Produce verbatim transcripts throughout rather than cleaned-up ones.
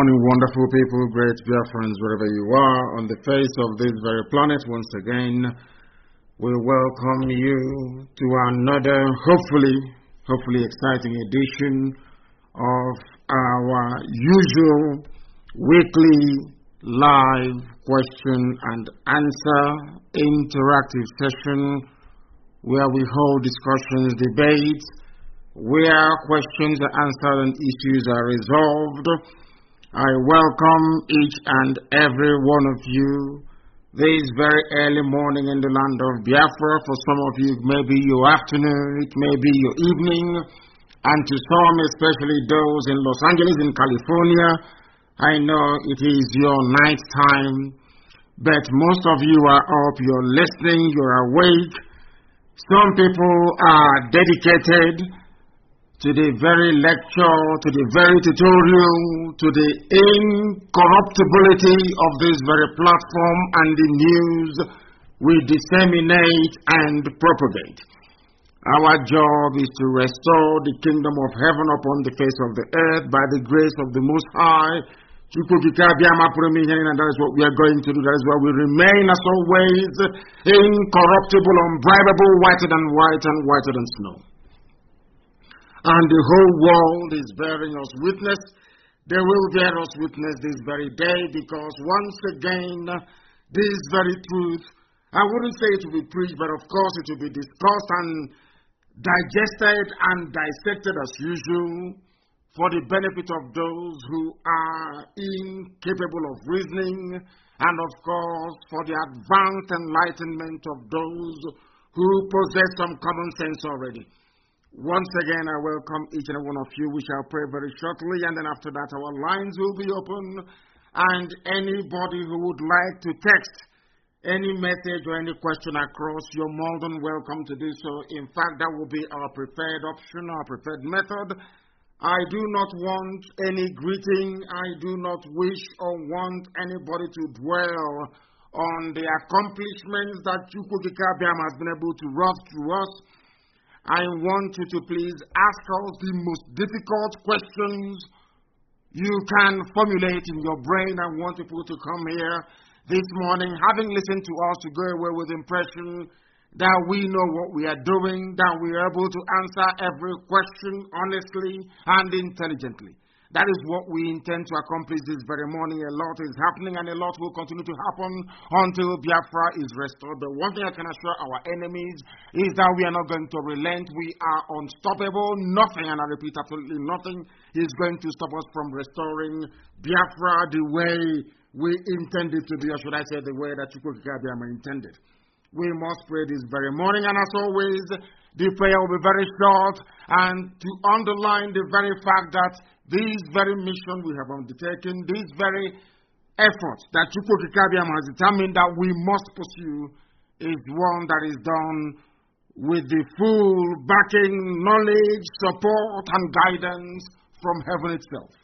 morning, wonderful people, great dear friends, wherever you are on the face of this very planet. Once again, we welcome you to another, hopefully, hopefully exciting edition of our usual weekly live question and answer interactive session where we hold discussions, debates, where questions are answered and issues are resolved. I welcome each and every one of you this very early morning in the land of Biafra. For some of you, it may be your afternoon, it may be your evening, and to some, especially those in Los Angeles, in California, I know it is your night time, but most of you are up, you're listening, you're awake. Some people are dedicated to the very lecture, to the very tutorial, to the incorruptibility of this very platform and the news we disseminate and propagate. Our job is to restore the kingdom of heaven upon the face of the earth by the grace of the Most High. And that is what we are going to do. That is why we remain as always incorruptible, unbribable, whiter than white and whiter than snow. And the whole world is bearing us witness. They will bear us witness this very day, because once again, this very truth, I wouldn't say it will be preached, but of course it will be discussed and digested and dissected as usual for the benefit of those who are incapable of reasoning, and of course for the advanced enlightenment of those who possess some common sense already. Once again, I welcome each and every one of you. We shall pray very shortly, and then after that our lines will be open, and anybody who would like to text any message or any question across, you're more than welcome to do so. In fact, that will be our preferred option, our preferred method. I do not want any greeting. I do not wish or want anybody to dwell on the accomplishments that Chukwukikabiam has been able to wrought through us. I want you to please ask us the most difficult questions you can formulate in your brain. I want people to come here this morning, having listened to us, to go away with the impression that we know what we are doing, that we are able to answer every question honestly and intelligently. That is what we intend to accomplish this very morning. A lot is happening, and a lot will continue to happen until Biafra is restored. But one thing I can assure our enemies is that we are not going to relent. We are unstoppable. Nothing, and I repeat, absolutely nothing, is going to stop us from restoring Biafra the way we intended to be, or should I say the way that Chukwukikabiam intended. We must pray this very morning, and as always, the prayer will be very short, and to underline the very fact that this very mission we have undertaken, this very effort that Chukwukikabiam has determined that we must pursue, is one that is done with the full backing, knowledge, support, and guidance from heaven itself.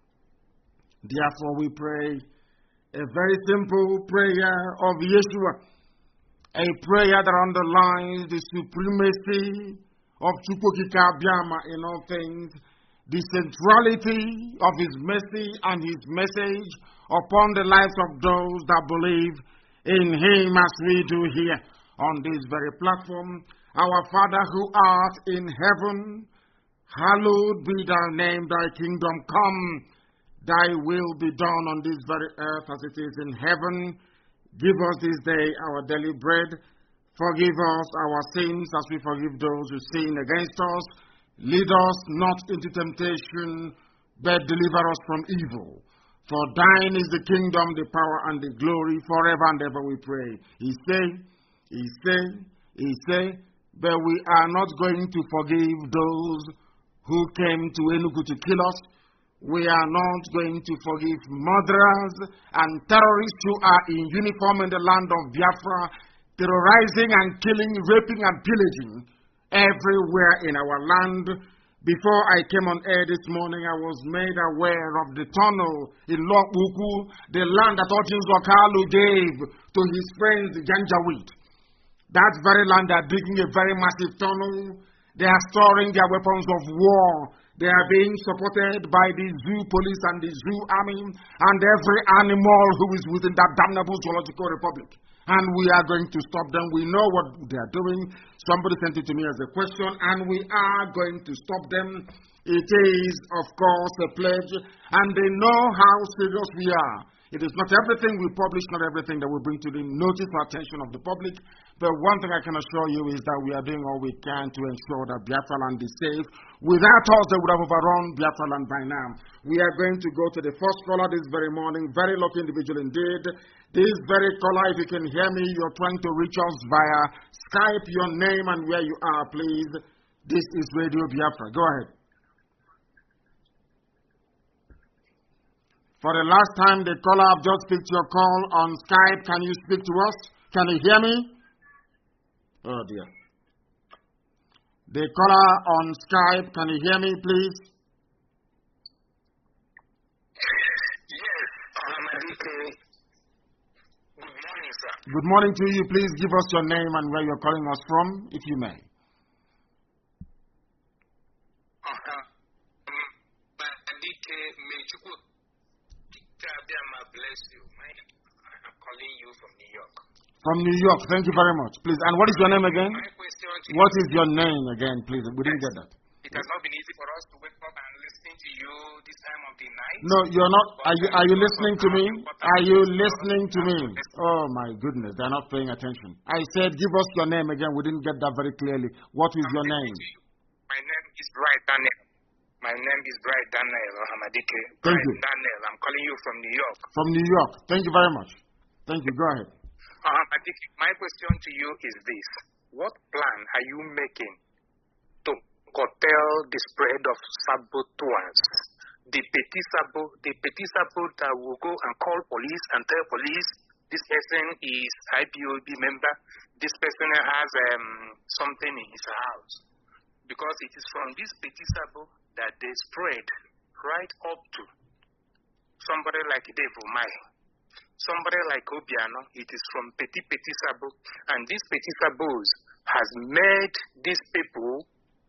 Therefore, we pray a very simple prayer of Yeshua, a prayer that underlines the supremacy of Chukwukikabiam in all things, the centrality of his mercy and his message upon the lives of those that believe in him, as we do here on this very platform. Our Father who art in heaven, hallowed be thy name, thy kingdom come, thy will be done on this very earth as it is in heaven. Give us this day our daily bread. Forgive us our sins as we forgive those who sin against us. Lead us not into temptation, but deliver us from evil. For thine is the kingdom, the power, and the glory, forever and ever we pray. He say, he say, he say, but we are not going to forgive those who came to Enugu to kill us. We are not going to forgive murderers and terrorists who are in uniform in the land of Biafra, terrorizing and killing, raping and pillaging everywhere in our land. Before I came on air this morning, I was made aware of the tunnel in Lokbuku, the land that Orjins Wakalu gave to his friends, the Janjaweed. That very land, they are digging a very massive tunnel. They are storing their weapons of war. They are being supported by the zoo police and the zoo army and every animal who is within that damnable zoological republic. And we are going to stop them. We know what they are doing. Somebody sent it to me as a question, and we are going to stop them. It is, of course, a pledge, and they know how serious we are. It is not everything we publish, not everything that we bring to the notice or attention of the public. But one thing I can assure you is that we are doing all we can to ensure that Biafra land is safe. Without us, they would have overrun Biafra land by now. We are going to go to the first caller this very morning. Very lucky individual indeed. This very caller, if you can hear me, you're trying to reach us via Skype, your name and where you are, please. This is Radio Biafra. Go ahead. For the last time, the caller, I've just picked your call on Skype. Can you speak to us? Can you hear me? Oh, dear. The caller on Skype, can you hear me, please? Yes, Amadike. Good morning, sir. Good morning to you. Please give us your name and where you're calling us from, if you may. Uh-huh. Amadike, may bless you. I'm calling you from New York. From New York. Thank you very much. Please. And what is your name again? My question to what you, is your name again, please? We didn't get that. It has not been easy for us to wake up and listen to you this time of the night. No, you're not. Are you, are you listening to me? Are you listening to me? Oh, my goodness. They're not paying attention. I said, give us your name again. We didn't get that very clearly. What is your name? My name is Bright Daniel. My name is Bright Daniel Hamadike. Thank Bright you. Daniel. I'm calling you from New York. From New York. Thank you very much. Thank you. Go ahead. Uh, Hamadike, my question to you is this. What plan are you making to curtail the spread of saboteurs? The petit sabo, the petit sabo that will go and call police and tell police this person is I P O B member, this person has um, something in his house. Because it is from this petit sabo that they spread right up to somebody like Dave Umai, somebody like Obiano. It is from petit petit sabo, and these petit sabos has made these people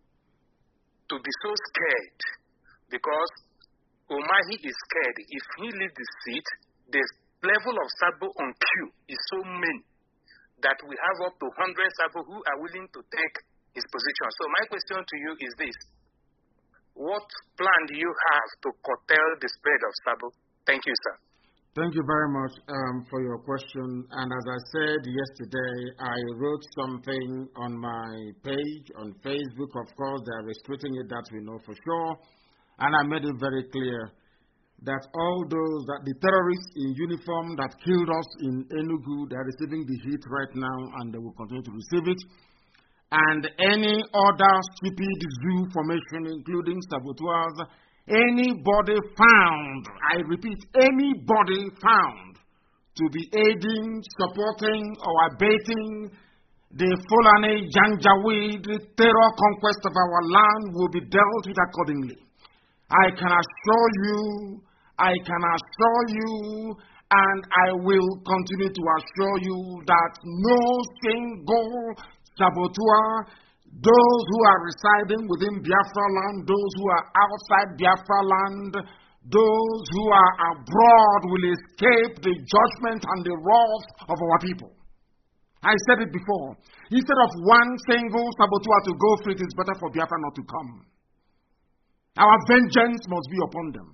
to be so scared because Umahi is scared. If he leaves the seat, the level of sabo on queue is so many that we have up to one hundred sabo who are willing to take his position. So my question to you is this. What plan do you have to curtail the spread of sabo? Thank you, sir. Thank you very much um, for your question. And as I said yesterday, I wrote something on my page on Facebook. Of course, they are restricting it, that we know for sure. And I made it very clear that all those, that the terrorists in uniform that killed us in Enugu, they are receiving the heat right now, and they will continue to receive it. And any other stupid zoo formation, including saboteurs, anybody found, I repeat, anybody found to be aiding, supporting, or abating the Fulani Janjaweed terror conquest of our land will be dealt with accordingly. I can assure you, I can assure you, and I will continue to assure you that no single saboteur, those who are residing within Biafra land, those who are outside Biafra land, those who are abroad will escape the judgment and the wrath of our people. I said it before. Instead of one single saboteur to go free, it is better for Biafra not to come. Our vengeance must be upon them.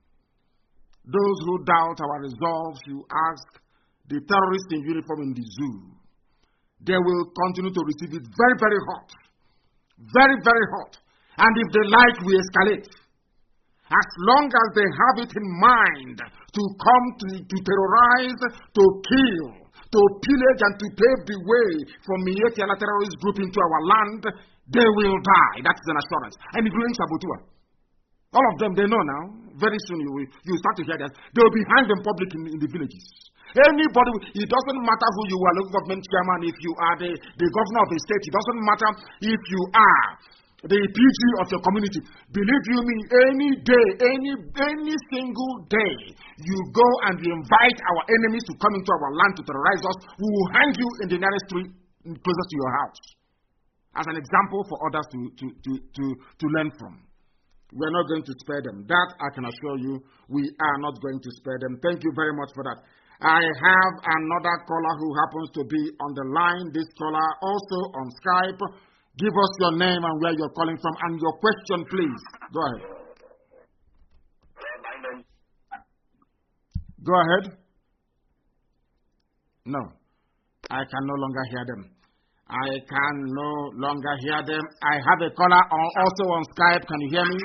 Those who doubt our resolve should ask the terrorists in uniform in the zoo. They will continue to receive it very, very hot. Very, very hot. And if they like, we escalate. As long as they have it in mind to come to, to terrorize, to kill, to pillage, and to pave the way for Mieti and a terrorist group into our land, they will die. That's an assurance. And including saboteur. All of them, they know now. Very soon you will you start to hear that. They will be hanged in public in, in the villages. Anybody, it doesn't matter who you are, local government chairman, if you are the, the governor of the state, it doesn't matter if you are the P G of your community. Believe you me, any day, any any single day, you go and you invite our enemies to come into our land to terrorize us, we will hang you in the nearest street closest to your house. As an example for others to, to, to, to, to learn from. we're not going to spare them. That I can assure you, we are not going to spare them. Thank you very much for that. I have another caller who happens to be on the line. This caller also on Skype. Give us your name and where you're calling from and your question, please. Go ahead. Go ahead. No. I can no longer hear them. I can no longer hear them. I have a caller also on Skype. Can you hear me?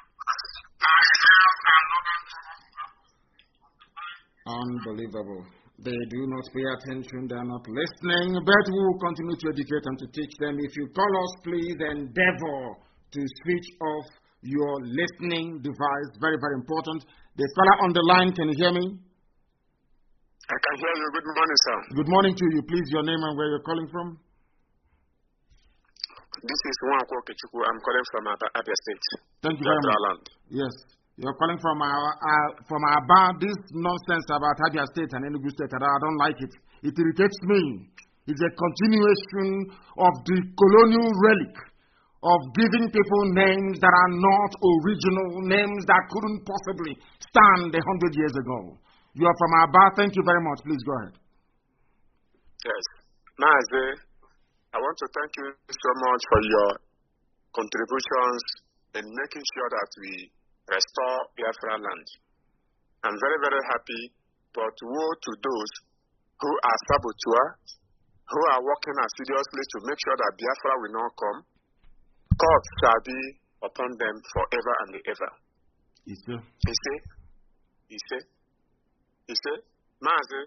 Unbelievable. They do not pay attention. They are not listening. But we will continue to educate and to teach them. If you call us, please endeavor to switch off your listening device. Very, very important. The caller on the line, can you hear me? I can hear you. Good morning, sir. Good morning to you. Please, your name and where you're calling from. This is Nwankwo Okechukwu. I'm calling from Abia State. Thank you very much. Land. Yes. You're calling from our, uh, from Aba. This nonsense about Abia State and Enugu State, I don't like it. It irritates me. It's a continuation of the colonial relic of giving people names that are not original, names that couldn't possibly stand a hundred years ago. You are from Aba. Thank you very much. Please go ahead. Yes. Maazị, I want to thank you so much for your contributions in making sure that we restore Biafra land. I'm very, very happy, but woe to those who are saboteurs, who are working assiduously to make sure that Biafra will not come. Curse shall be upon them forever and ever. Yes, sir. You see? You see? You see? Maazị,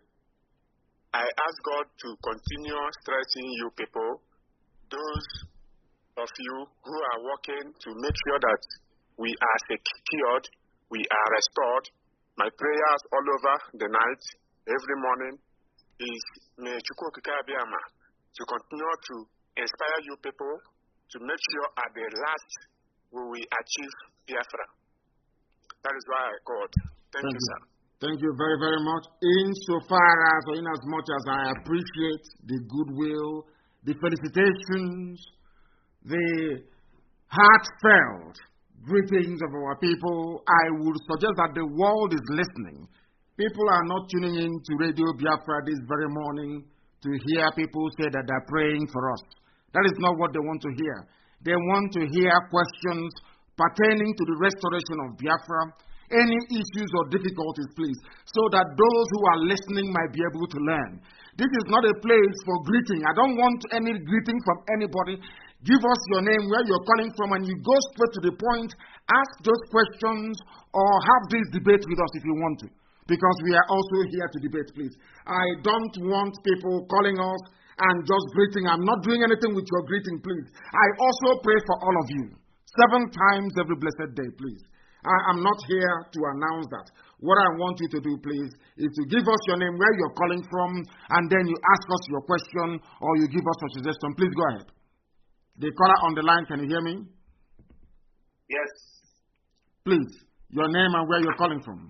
I ask God to continue strengthening you people, those of you who are working to make sure that we are secured, we are restored. My prayers all over the night, every morning, is may Chukwu Okike Abịama to continue to inspire you people to make sure at the last we will achieve Biafra. That is why I called. Thank, Thank you, sir. Thank you very, very much. Insofar as, or in as much as I appreciate the goodwill, the felicitations, the heartfelt greetings of our people, I would suggest that the world is listening. People are not tuning in to Radio Biafra this very morning to hear people say that they're praying for us. That is not what they want to hear. They want to hear questions pertaining to the restoration of Biafra, any issues or difficulties, please, so that those who are listening might be able to learn. This is not a place for greeting. I don't want any greeting from anybody. Give us your name, where you're calling from, and you go straight to the point. Ask those questions or have this debate with us if you want to, because we are also here to debate, please. I don't want people calling us and just greeting. I'm not doing anything with your greeting, please. I also pray for all of you, seven times every blessed day, please. I am not here to announce that. What I want you to do, please, is to give us your name, where you're calling from, and then you ask us your question or you give us a suggestion. Please go ahead. The caller on the line, can you hear me? Yes. Please, your name and where you're calling from.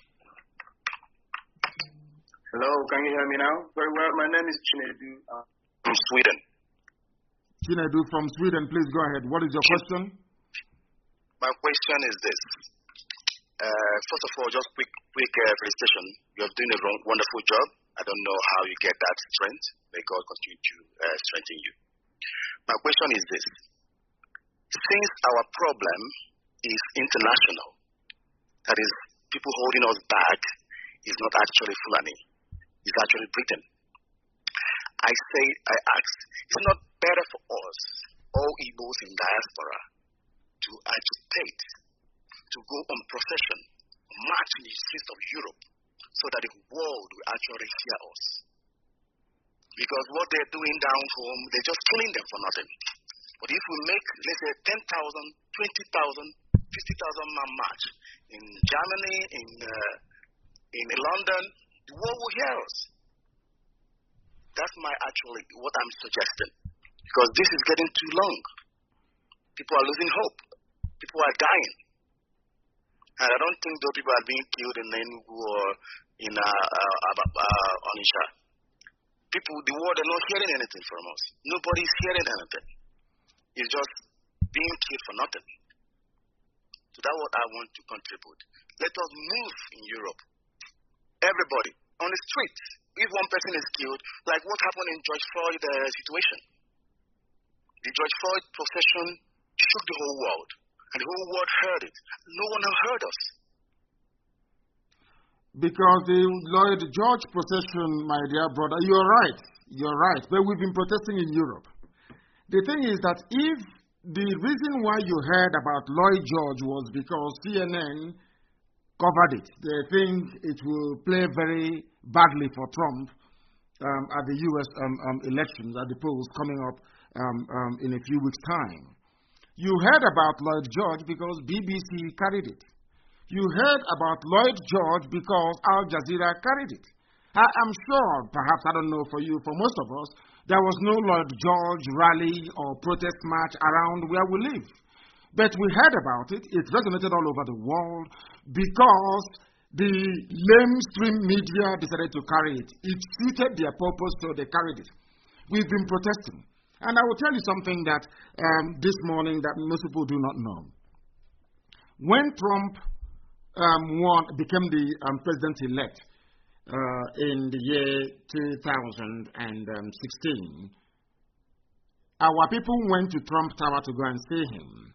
Hello, can you hear me now? Very well. My name is Chinedu uh, from Sweden. Chinedu from Sweden, please go ahead. What is your question? My question is this. Uh, first of all, just quick quick uh, felicitation. You are doing a wonderful job. I don't know how you get that strength. May God continue to uh, strengthen you. My question is this. Since our problem is international, that is, people holding us back is not actually Fulani, it's actually Britain. I say, I ask, it's not better for us, all Igbos in diaspora, to agitate, to go on procession, march in the streets of Europe, so that the world will actually hear us. Because what they're doing down home, they're just killing them for nothing. But if we make, let's say, ten thousand, twenty thousand, fifty thousand man march in Germany, in uh, in London, the world will hear us. That's my actually what I'm suggesting. Because this is getting too long. People are losing hope. People are dying. And I don't think those people are being killed in Enugu or in uh, uh, uh, Onisha. People, the world are not hearing anything from us. Nobody's hearing anything. It's just being killed for nothing. So that's what I want to contribute. Let us move in Europe. Everybody on the streets. If one person is killed, like what happened in George Floyd uh, situation. The George Floyd procession shook the whole world, and the whole world heard it. No one else heard us. Because the Lloyd George procession, my dear brother, you're right. You're right. But we've been protesting in Europe. The thing is that if the reason why you heard about Lloyd George was because C N N covered it, they think it will play very badly for Trump um, at the U S um, um, elections, at the polls coming up um, um, in a few weeks' time. You heard about Lloyd George because B B C carried it. You heard about Lloyd George because Al Jazeera carried it. I am sure, perhaps, I don't know for you, for most of us, there was no Lloyd George rally or protest march around where we live. But we heard about it. It resonated all over the world because the lamestream media decided to carry it. It suited their purpose, so they carried it. We've been protesting. And I will tell you something that um, this morning that most people do not know. When Trump um, won, became the um, president-elect uh, in the year two thousand sixteen, our people went to Trump Tower to go and see him.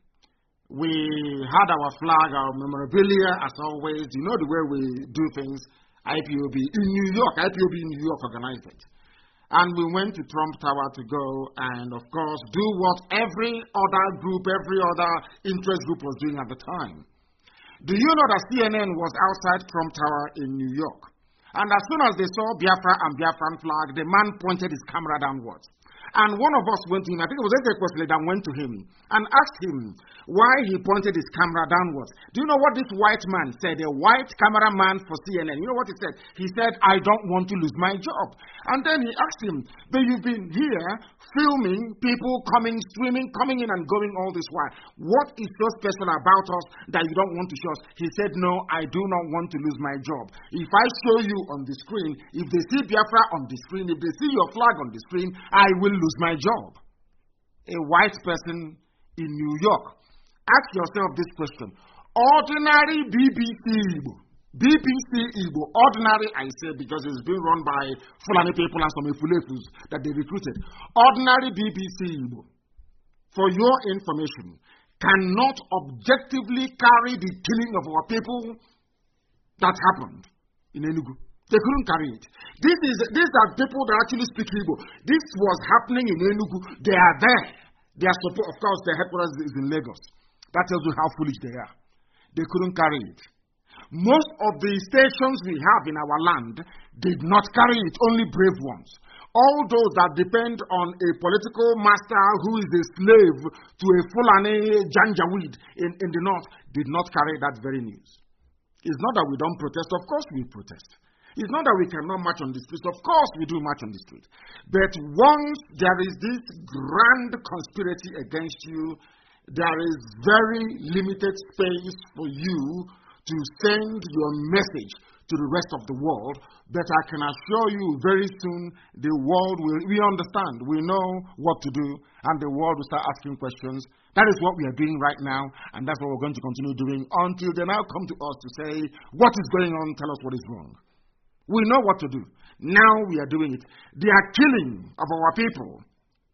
We had our flag, our memorabilia, as always. You know the way we do things. I P O B in New York. I P O B in New York organized it. And we went to Trump Tower to go and, of course, do what every other group, every other interest group was doing at the time. Do you know that C N N was outside Trump Tower in New York? And as soon as they saw Biafra and Biafran flag, the man pointed his camera downwards. And one of us went to him, I think it was Eze Kwesili that went to him, and asked him why he pointed his camera downwards. Do you know what this white man said? A white cameraman for C N N. You know what he said? He said, I don't want to lose my job. And then he asked him, but you've been here filming people coming, streaming, coming in and going all this while. What is so special about us that you don't want to show us? He said, no, I do not want to lose my job. If I show you on the screen, if they see Biafra on the screen, if they see your flag on the screen, I will lose my job. A white person in New York. Ask yourself this question. Ordinary B B C Igbo. B B C Igbo. Ordinary, I say, because it's been run by Fulani people and some Ifulefus that they recruited. Ordinary B B C Igbo, for your information, cannot objectively carry the killing of our people that happened in Enugu. They couldn't carry it. This is, these are people that actually speak Igbo. This was happening in Enugu. They are there. They are support, of course, their headquarters is in Lagos. That tells you how foolish they are. They couldn't carry it. Most of the stations we have in our land did not carry it, only brave ones. All those that depend on a political master who is a slave to a Fulani Janjaweed in, in the north did not carry that very news. It's not that we don't protest. Of course we protest. It's not that we cannot march on the streets. Of course we do march on the street. But once there is this grand conspiracy against you, there is very limited space for you to send your message to the rest of the world. But I can assure you very soon the world will, we understand, we know what to do, and the world will start asking questions. That is what we are doing right now, and that's what we're going to continue doing until they now come to us to say, what is going on, tell us what is wrong. We know what to do. Now we are doing it. The killing of our people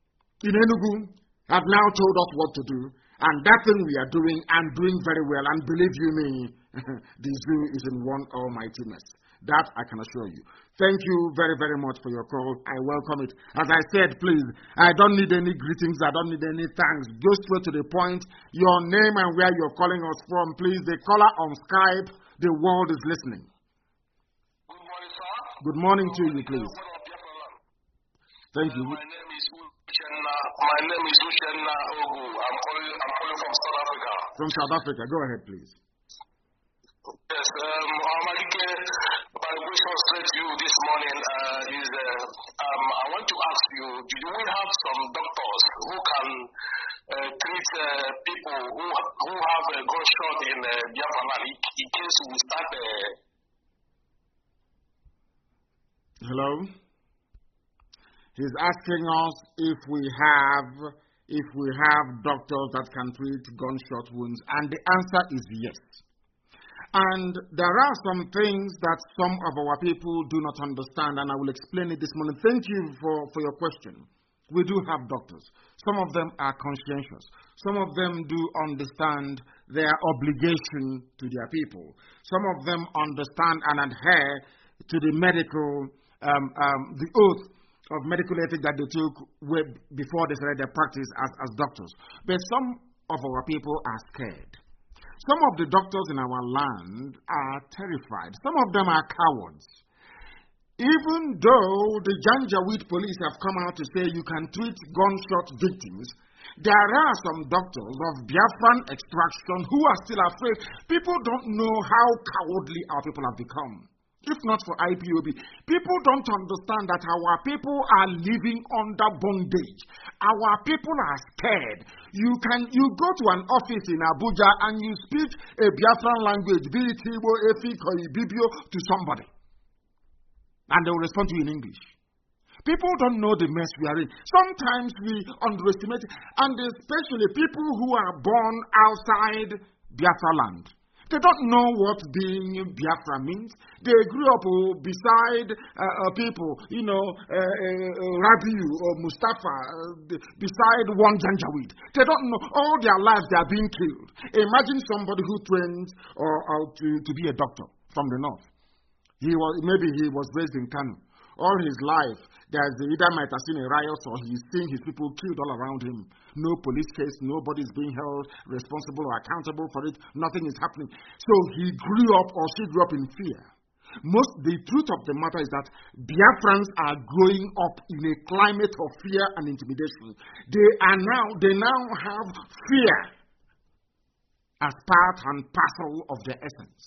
in Enugu have now told us what to do. And that thing we are doing and doing very well. And believe you me, the zoo is in one almighty mess. That I can assure you. Thank you very, very much for your call. I welcome it. As I said, please, I don't need any greetings. I don't need any thanks. Go straight to the point. Your name and where you're calling us from, please. The caller on Skype, the world is listening. Good morning to you, please. Thank you. My name is Uchenna. My name is Uchenna Ogu. I'm calling, I'm calling from South Africa. From South Africa. Go ahead, please. Yes, um, Amalike, my question straight to you this morning uh, is, uh, um, I want to ask you, do we have some doctors who can uh, treat uh, people who, who have a gunshot in uh, Biafra land in case we start uh, Hello? He's asking us if we have if we have doctors that can treat gunshot wounds? And the answer is yes. And there are some things that some of our people do not understand, and I will explain it this morning. Thank you for, for your question. We do have doctors. Some of them are conscientious. Some of them do understand their obligation to their people. Some of them understand and adhere to the medical, um, um, the oath of medical ethics that they took with, before they started their practice as, as doctors. But some of our people are scared. Some of the doctors in our land are terrified. Some of them are cowards. Even though the Janjaweed police have come out to say you can treat gunshot victims, there are some doctors of Biafran extraction who are still afraid. People don't know how cowardly our people have become. If not for I P O B, people don't understand that our people are living under bondage. Our people are scared. You can you go to an office in Abuja and you speak a Biafran language, be it Igbo, Efik, or Ibibio, to somebody, and they will respond to you in English. People don't know the mess we are in. Sometimes we underestimate, and especially people who are born outside Biafra land. They don't know what being Biafra means. They grew up uh, beside uh, uh, people, you know, uh, uh, Rabiu or Mustafa, uh, beside one Janjaweed. They don't know. All their lives they are being killed. Imagine somebody who trains or, or to, to be a doctor from the north. He was maybe he was raised in Kano. All his life, there's either might have seen a riot or he's seen his people killed all around him. No police case, nobody's being held responsible or accountable for it. Nothing is happening. So he grew up or she grew up in fear. Most the truth of the matter is that Biafrans are growing up in a climate of fear and intimidation. They are now they now have fear as part and parcel of their essence.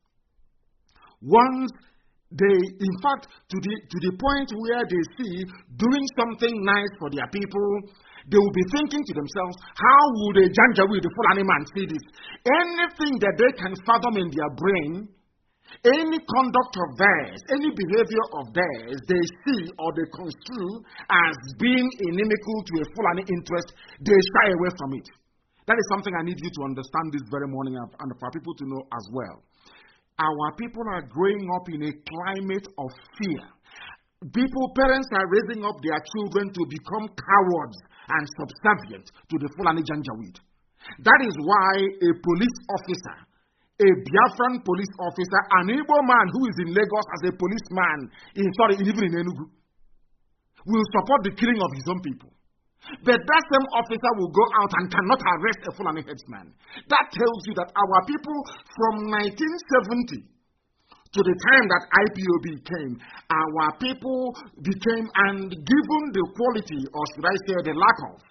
Once they, in fact, to the to the point where they see doing something nice for their people, they will be thinking to themselves, how would a Janjaweed, the Fulani man, see this? Anything that they can fathom in their brain, any conduct of theirs, any behavior of theirs, they see or they construe as being inimical to a Fulani interest, they shy away from it. That is something I need you to understand this very morning and for people to know as well. Our people are growing up in a climate of fear. People, parents are raising up their children to become cowards and subservient to the Fulani Janjaweed. That is why a police officer, a Biafran police officer, an Igbo man who is in Lagos as a policeman, in, sorry, even in Enugu, will support the killing of his own people. But that same officer will go out and cannot arrest a Fulani headsman. That tells you that our people from nineteen seventy to the time that I P O B came, our people became, and given the quality, or should I say the lack of,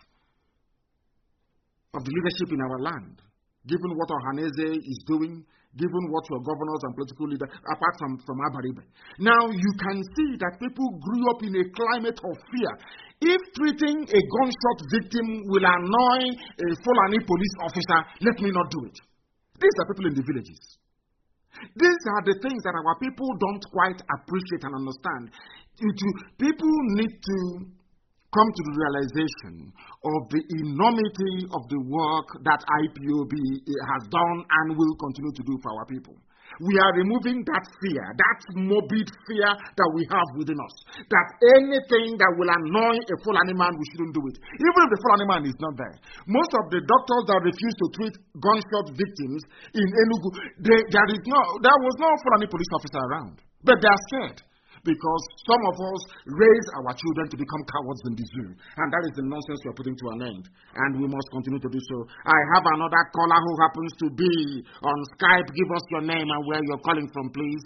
of the leadership in our land, given what Ohaneze is doing, given what your governors and political leaders, apart from, from Abaribe. Now you can see that people grew up in a climate of fear. If treating a gunshot victim will annoy a Fulani police officer, let me not do it. These are people in the villages. These are the things that our people don't quite appreciate and understand. People need to come to the realization of the enormity of the work that I P O B has done and will continue to do for our people. We are removing that fear, that morbid fear that we have within us. That anything that will annoy a Fulani man, we shouldn't do it. Even if the Fulani man is not there. Most of the doctors that refuse to treat gunshot victims in Enugu, they, there, is no, there was no Fulani police officer around. But they are scared. Because some of us raise our children to become cowards in the zoo. And that is the nonsense we are putting to an end. And we must continue to do so. I have another caller who happens to be on Skype. Give us your name and where you're calling from, please.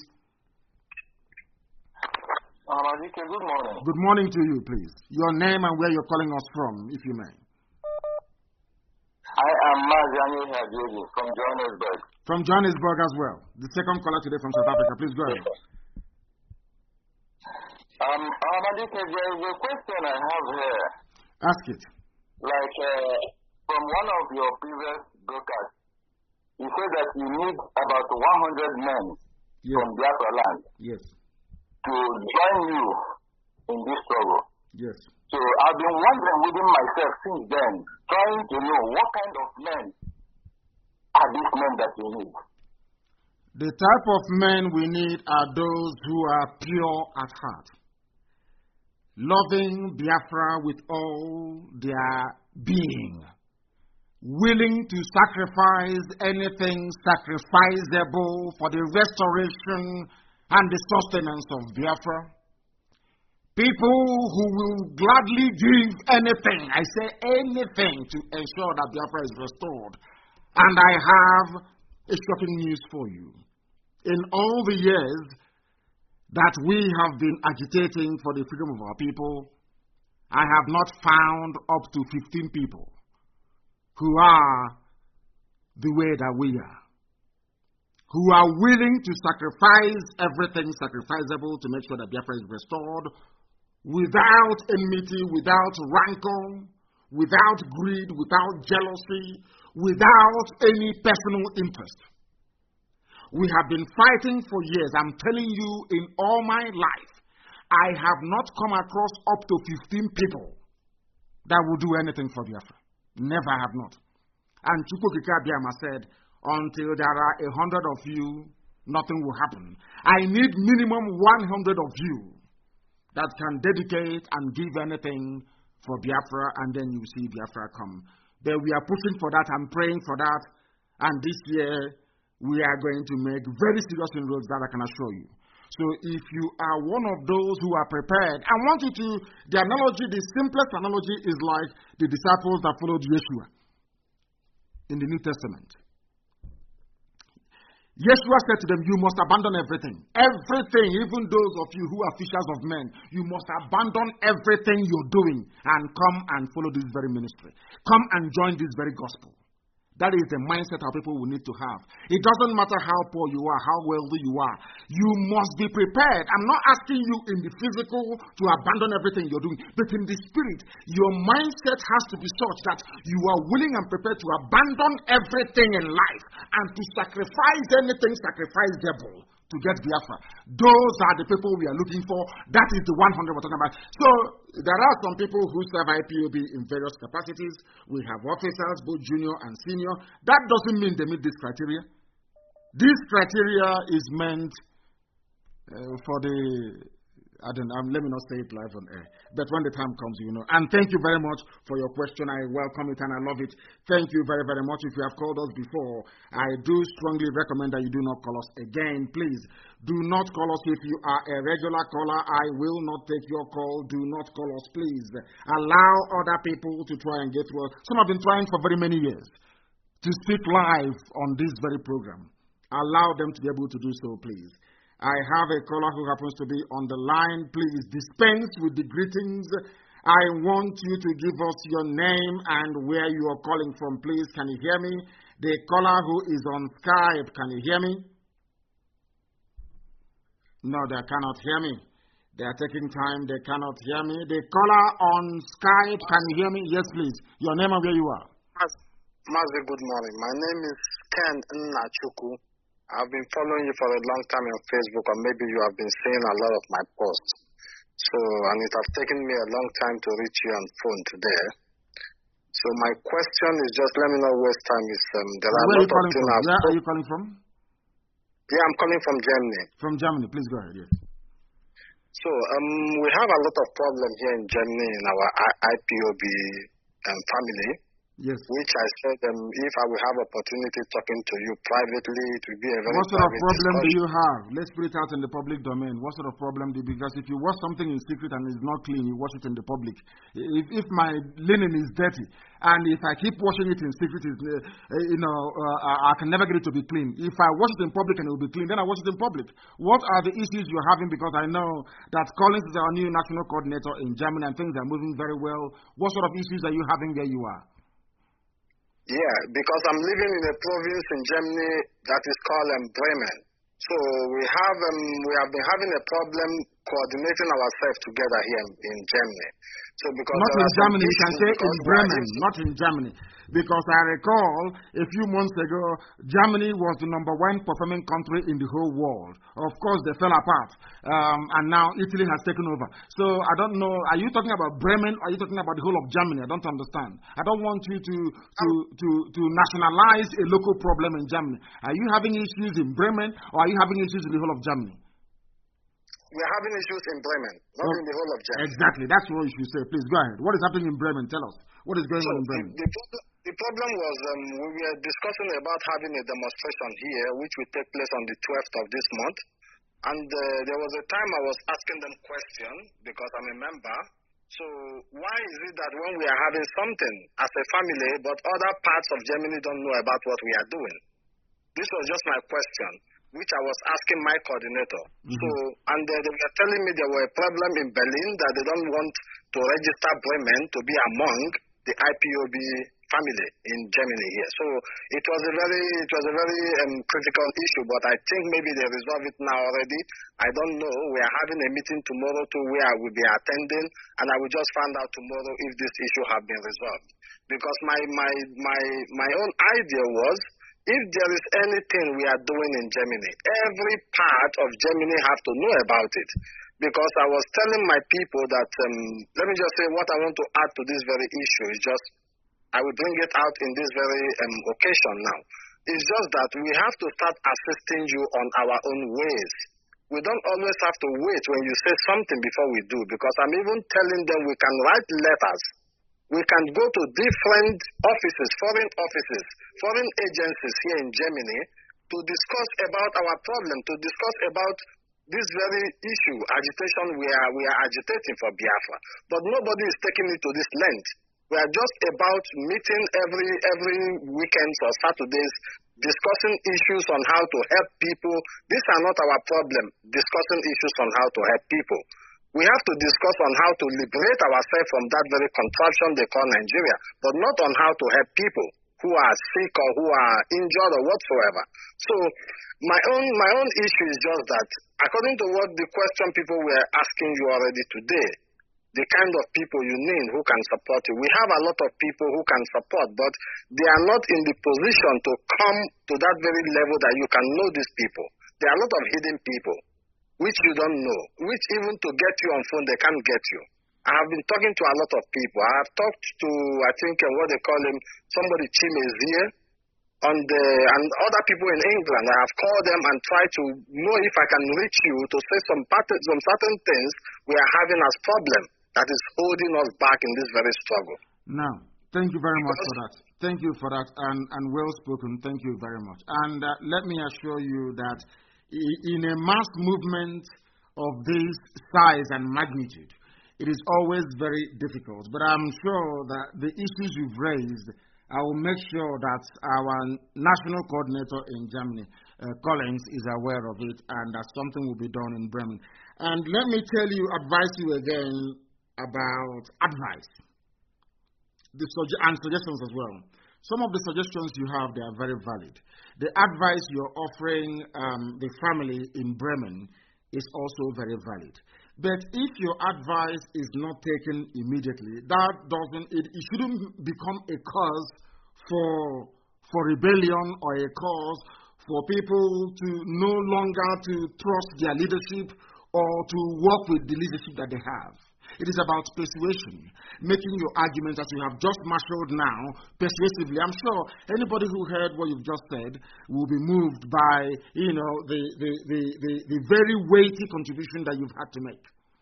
Um, Adike, good morning. Good morning to you, please. Your name and where you're calling us from, if you may. I am Mazani Hadidi from Johannesburg. From Johannesburg as well. The second caller today from South Africa. Please go ahead. Um, Adike, there is a question I have here. Ask it. Like, uh, from one of your previous broadcasts, you said that you need about one hundred men yes. from Biafra land yes. to join you in this struggle. Yes. So I've been wondering within myself since then, trying to know what kind of men are these men that you need. The type of men we need are those who are pure at heart, loving Biafra with all their being, willing to sacrifice anything sacrificable for the restoration and the sustenance of Biafra. People who will gladly give anything, I say anything, to ensure that Biafra is restored. And I have a shocking news for you. In all the years that we have been agitating for the freedom of our people, I have not found up to fifteen people who are the way that we are, who are willing to sacrifice everything sacrificable to make sure that Biafra is restored, without enmity, without rancor, without greed, without jealousy, without any personal interest. We have been fighting for years. I'm telling you, in all my life, I have not come across up to fifteen people that will do anything for Biafra. Never have not. And Chukwuka Biama said, until there are a hundred of you, nothing will happen. I need minimum one hundred of you that can dedicate and give anything for Biafra, and then you see Biafra come. But we are pushing for that. I'm praying for that. And this year, we are going to make very serious inroads, that I can assure you. So if you are one of those who are prepared, I want you to, the analogy, the simplest analogy is like the disciples that followed Yeshua in the New Testament. Yeshua said to them, you must abandon everything. Everything, even those of you who are fishers of men, you must abandon everything you're doing and come and follow this very ministry. Come and join this very gospel. That is the mindset our people will need to have. It doesn't matter how poor you are, how wealthy you are. You must be prepared. I'm not asking you in the physical to abandon everything you're doing, but in the spirit, your mindset has to be such that you are willing and prepared to abandon everything in life and to sacrifice anything sacrificable to get Biafra. Those are the people we are looking for. That is the one hundred we're talking about. So there are some people who serve I P O B in various capacities. We have officers, both junior and senior. That doesn't mean they meet this criteria. This criteria is meant uh, for the, I don't know, let me not say it live on air. But when the time comes, you know. And thank you very much for your question. I welcome it and I love it. Thank you very, very much. If you have called us before, I do strongly recommend that you do not call us again. Please, do not call us if you are a regular caller. I will not take your call. Do not call us, please. Allow other people to try and get through us. Some have been trying for very many years to speak live on this very program. Allow them to be able to do so, please. I have a caller who happens to be on the line. Please dispense with the greetings. I want you to give us your name and where you are calling from, please. Can you hear me? The caller who is on Skype, can you hear me? No, they cannot hear me. They are taking time. They cannot hear me. The caller on Skype, can you hear me? Yes, please. Your name and where you are. Mazi, good morning. My name is Ken Nnachuku. I've been following you for a long time on Facebook, or maybe you have been seeing a lot of my posts. So, and it has taken me a long time to reach you on phone today. So my question is just, let me know waste time is, um, there are Where a lot of things. Where are you calling from? Yeah, I'm calling from Germany. From Germany, please go ahead, yes. So, um, we have a lot of problems here in Germany in our I P O B um, family. Yes. Which I said, um, if I will have opportunity talking to you privately, it will be a very What sort of problem discussion. do you have? Let's put it out in the public domain. What sort of problem do you, because if you wash something in secret and it's not clean, you wash it in the public. If, if my linen is dirty and if I keep washing it in secret, it's, uh, you know, uh, I can never get it to be clean. If I wash it in public and it will be clean, then I wash it in public. What are the issues you're having? Because I know that Collins is our new national coordinator in Germany and things are moving very well. What sort of issues are you having where you are? Yeah, because I'm living in a province in Germany that is called um, Bremen. So we have um, we have been having a problem coordinating ourselves together here in, in Germany. So because not in Germany, you can say in Bremen, not in Germany. Because I recall a few months ago, Germany was the number one performing country in the whole world. Of course, they fell apart, um, and now Italy has taken over. So I don't know, are you talking about Bremen, or are you talking about the whole of Germany? I don't understand. I don't want you to, to, to, to nationalize a local problem in Germany. Are you having issues in Bremen, or are you having issues in the whole of Germany? We're having issues in Bremen, not oh, in the whole of Germany. Exactly. That's what you should say. Please go ahead. What is happening in Bremen? Tell us. What is going so on in Bremen? The, the, problem, the problem was um, we were discussing about having a demonstration here, which will take place on the twelfth of this month. And uh, there was a time I was asking them questions because I'm a member. So why is it that when we are having something as a family, but other parts of Germany don't know about what we are doing? This was just my question, which I was asking my coordinator. Mm-hmm. So, and uh, they were telling me there were a problem in Berlin that they don't want to register Bremen to be among the I P O B family in Germany here. So it was a very, it was a very um, critical issue, but I think maybe they resolved it now already. I don't know. We are having a meeting tomorrow too where I will be attending, and I will just find out tomorrow if this issue has been resolved. Because my, my, my, my own idea was, if there is anything we are doing in Germany, every part of Germany have to know about it. Because I was telling my people that, um, let me just say what I want to add to this very issue is just, I will bring it out in this very um, occasion now. It's just that we have to start assisting you on our own ways. We don't always have to wait when you say something before we do, because I'm even telling them we can write letters. We can go to different offices, foreign offices, foreign agencies here in Germany to discuss about our problem, to discuss about this very issue, agitation we are, we are agitating for Biafra. But nobody is taking it to this length. We are just about meeting every, every weekends or Saturdays, discussing issues on how to help people. These are not our problem, discussing issues on how to help people. We have to discuss on how to liberate ourselves from that very contraption they call Nigeria, but not on how to help people who are sick or who are injured or whatsoever. So my own my own issue is just that, according to what the question people were asking you already today, the kind of people you need who can support you. We have a lot of people who can support, but they are not in the position to come to that very level that you can know these people. There are a lot of hidden people, which you don't know, which even to get you on phone, they can't get you. I have been talking to a lot of people. I have talked to, I think, uh, what they call him, somebody Chimezie, on the, and other people in England. I have called them and tried to know if I can reach you to say some, pattern, some certain things we are having as problem that is holding us back in this very struggle. Now, thank you very much for that. Thank you for that, and, and well spoken. Thank you very much. And uh, let me assure you that in a mass movement of this size and magnitude, it is always very difficult. But I'm sure that the issues you've raised, I will make sure that our national coordinator in Germany, uh, Collins, is aware of it, and that something will be done in Bremen. And let me tell you, advise you again about advice the suge- and suggestions as well. Some of the suggestions you have, they are very valid. The advice you're offering um, the family in Bremen is also very valid. But if your advice is not taken immediately, that doesn't, it, it shouldn't become a cause for, for rebellion or a cause for people to no longer to trust their leadership or to work with the leadership that they have. It is about persuasion, making your arguments as you have just marshaled now persuasively. I'm sure anybody who heard what you've just said will be moved by, you know, the, the, the, the, the very weighty contribution that you've had to make.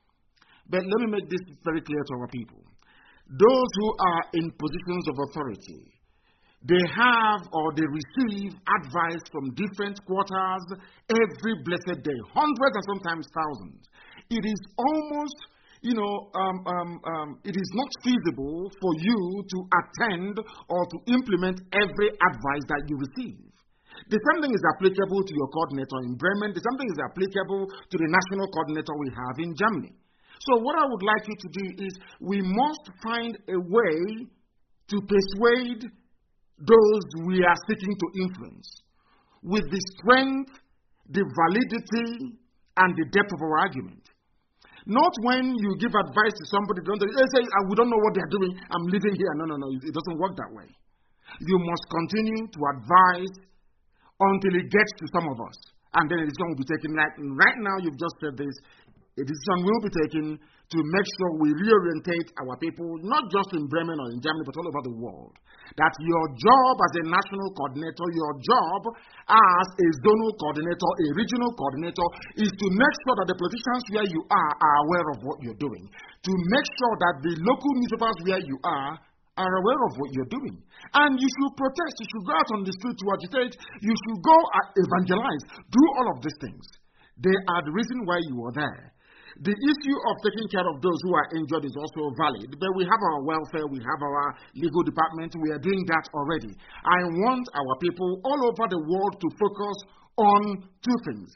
But let me make this very clear to our people. Those who are in positions of authority, they have or they receive advice from different quarters every blessed day, hundreds and sometimes thousands. It is almost You know, um, um, um, it is not feasible for you to attend or to implement every advice that you receive. The same thing is applicable to your coordinator in Bremen. The same thing is applicable to the national coordinator we have in Germany. So what I would like you to do is we must find a way to persuade those we are seeking to influence with the strength, the validity, and the depth of our argument. Not when you give advice to somebody, don't they say, we don't know what they're doing, I'm living here. No, no, no, it doesn't work that way. You must continue to advise until it gets to some of us. And then a decision will be taken. Right, right now, you've just said this. A decision will be taken to make sure we reorientate our people, not just in Bremen or in Germany, but all over the world. That your job as a national coordinator, your job as a zonal coordinator, a regional coordinator, is to make sure that the politicians where you are are aware of what you're doing. To make sure that the local newspapers where you are are aware of what you're doing. And you should protest, you should go out on the street to agitate, you should go and evangelize, do all of these things. They are the reason why you are there. The issue of taking care of those who are injured is also valid, but we have our welfare, we have our legal department, we are doing that already. I want our people all over the world to focus on two things.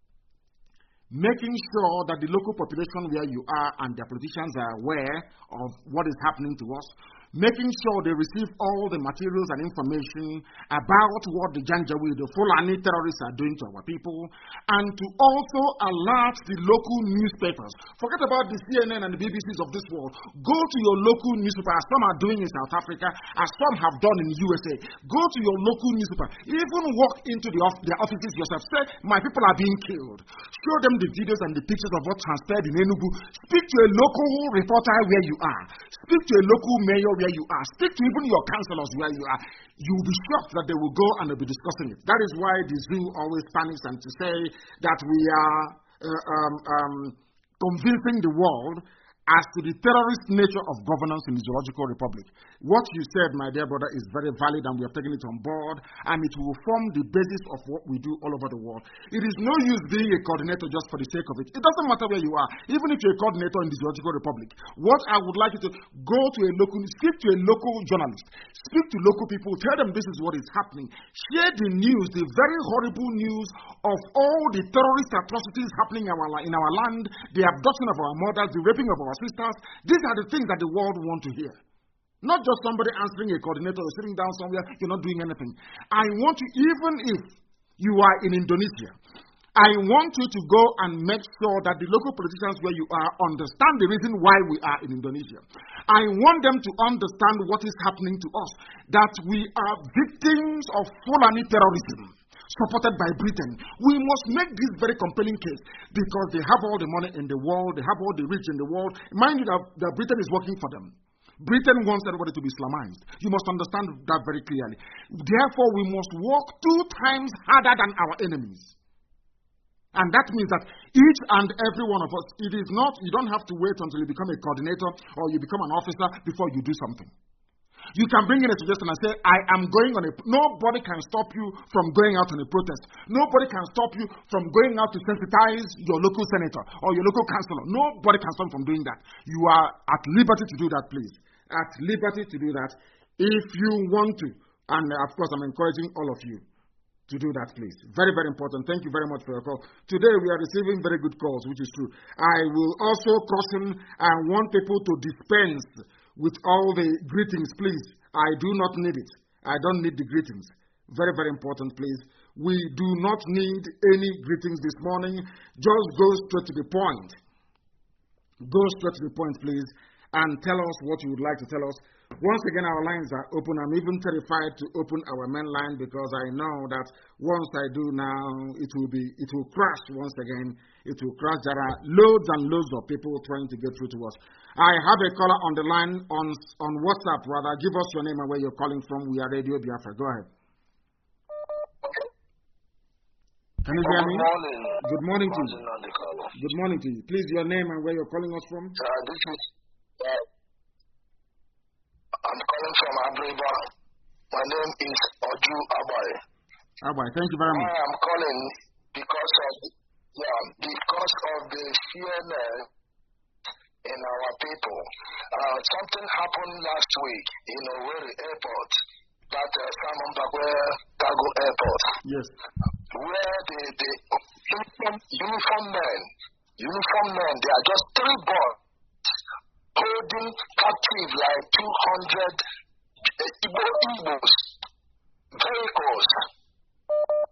Making sure that the local population where you are and their politicians are aware of what is happening to us. Making sure they receive all the materials and information about what the Janjaweed, the Fulani terrorists are doing to our people, and to also alert the local newspapers. Forget about the C N N and the B B Cs of this world. Go to your local newspaper, as some are doing in South Africa, as some have done in the U S A. Go to your local newspaper. Even walk into the off their offices yourself. Say, my people are being killed. Show them the videos and the pictures of what transpired in Enugu. Speak to a local reporter where you are. Speak to a local mayor where you are. Speak to even your councillors where you are. You will be shocked that they will go and they'll be discussing it. That is why the zoo always panics and to say that we are uh, um, um, convincing the world as to the terrorist nature of governance in the Zoological Republic. What you said, my dear brother, is very valid, and we are taking it on board, and it will form the basis of what we do all over the world. It is no use being a coordinator just for the sake of it. It doesn't matter where you are, even if you're a coordinator in the Zoological Republic. What I would like you to go to a local, speak to a local journalist, speak to local people, tell them this is what is happening. Share the news, the very horrible news of all the terrorist atrocities happening in our, in our land, the abduction of our mothers, the raping of our sisters. These are the things that the world want to hear. Not just somebody answering a coordinator or sitting down somewhere, you're not doing anything. I want you, even if you are in Indonesia, I want you to go and make sure that the local politicians where you are understand the reason why we are in Indonesia. I want them to understand what is happening to us, that we are victims of Fulani terrorism supported by Britain. We must make this very compelling case because they have all the money in the world, they have all the rich in the world. Mind you that, that Britain is working for them. Britain wants everybody to be Islamized. You must understand that very clearly. Therefore, we must work two times harder than our enemies. And that means that each and every one of us, it is not, you don't have to wait until you become a coordinator or you become an officer before you do something. You can bring in a suggestion and say, I am going on a... Nobody can stop you from going out on a protest. Nobody can stop you from going out to sensitize your local senator or your local councillor. Nobody can stop you from doing that. You are at liberty to do that, please. At liberty to do that if you want to. And of course, I'm encouraging all of you to do that, please. Very, very important. Thank you very much for your call. Today, we are receiving very good calls, which is true. I will also caution and want people to dispense with all the greetings, please. I do not need it. I don't need the greetings. Very, very important, please. We do not need any greetings this morning. Just go straight to the point. Go straight to the point, please, and tell us what you would like to tell us. Once again, our lines are open. I'm even terrified to open our main line because I know that once I do now, it will be, it will crash once again. It will crash. There are loads and loads of people trying to get through to us. I have a caller on the line on, on WhatsApp, rather. Give us your name and where you're calling from. We are Radio Biafra. Go ahead. Can you hear me? Good morning. Good morning to you. Good morning to you. Please, your name and where you're calling us from. Uh, this is... Uh, I'm calling from Abriba. My name is Oju Abai. Abai, thank you very much. I am calling because of yeah, because of the fearness in our people. Uh, something happened last week in Owerri Airport, that uh, Simon Bagwe Cargo Airport. Yes. Where the, the uniform, uniform men, uniform men, they are just three boys holding captive like two hundred Igbo Igbos vehicles.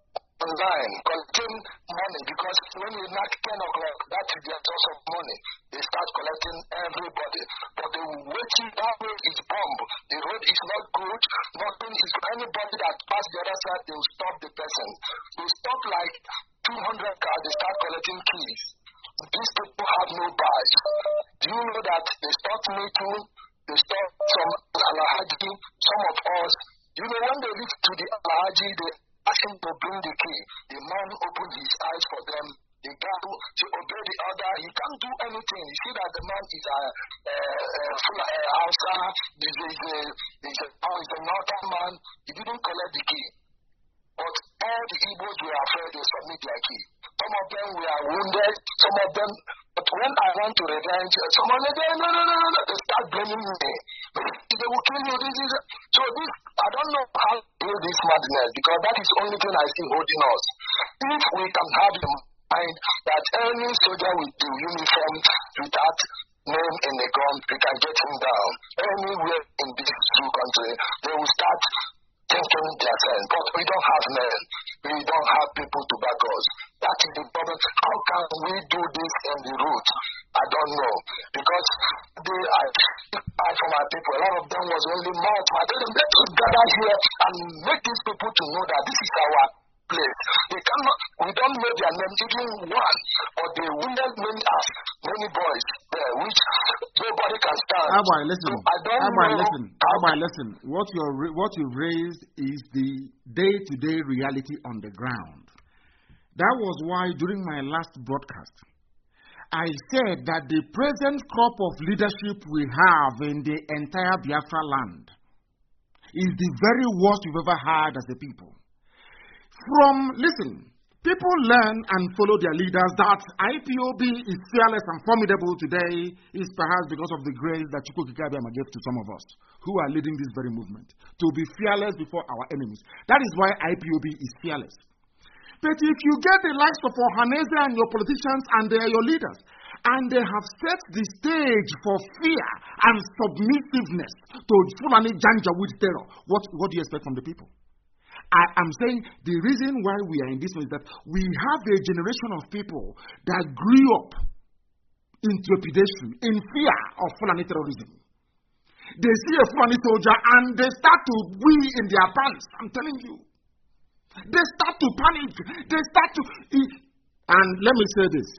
online collecting money, because when you knock ten o'clock, that is their source of money. They start collecting everybody. But the waiting, that road is bomb. The road is not good. Nothing is, anybody that pass the other side, they will stop the person. They stop like two hundred cars, they start collecting keys. These people have no badge. Do you know that they stop me too? They stop some Alhaji, some of us. You know, when they reach to the Alhaji, they ask him to bring the key. The man opened his eyes for them. They got to, to obey the order. He can't do anything. You see that the man is a, a, a full a Hausa. He's a, he's a, he's a, he's a northern man. He didn't collect the key. But all the Igbos were afraid to submit their key. Some of them were wounded. Some of them. But when I want to revenge, some of them, no, no, no, no, no, they start blaming me. They will kill you. This is so. This I don't know how to do this madness, because that is the only thing I see holding us. If we can have the mind that any soldier with the uniform, with that name in the gun, we can get him down. Anywhere in this two country, they will start thinking their turn. But we don't have men. We don't have people to back us. That is the problem. How can we do this in the route? I don't know. Because they are I for my people. A lot of them was only mouth. I told them, let us gather here and make these people to know that this is our place. They cannot, we don't know their name, even one, but they wounded many us, many boys there, which nobody can stand. Abai, listen. So I don't Abai, know. listen. Abai, listen. What you're what you've raised is the day-to-day reality on the ground. That was why during my last broadcast, I said that the present crop of leadership we have in the entire Biafra land is the very worst we've ever had as a people. From, listen, people learn and follow their leaders. That I P O B is fearless and formidable today is perhaps because of the grace that Chukwu Okike Abiama gave to some of us who are leading this very movement, to be fearless before our enemies. That is why I P O B is fearless. But if you get the likes of Ohanaeze and your politicians and they are your leaders, and they have set the stage for fear and submissiveness to Fulani Janjaweed terror, what, what do you expect from the people? I am saying the reason why we are in this one is that we have a generation of people that grew up in trepidation, in fear of Fulani terrorism. They see a Fulani soldier and they start to wee in their pants. I'm telling you. They start to panic. They start to. And let me say this.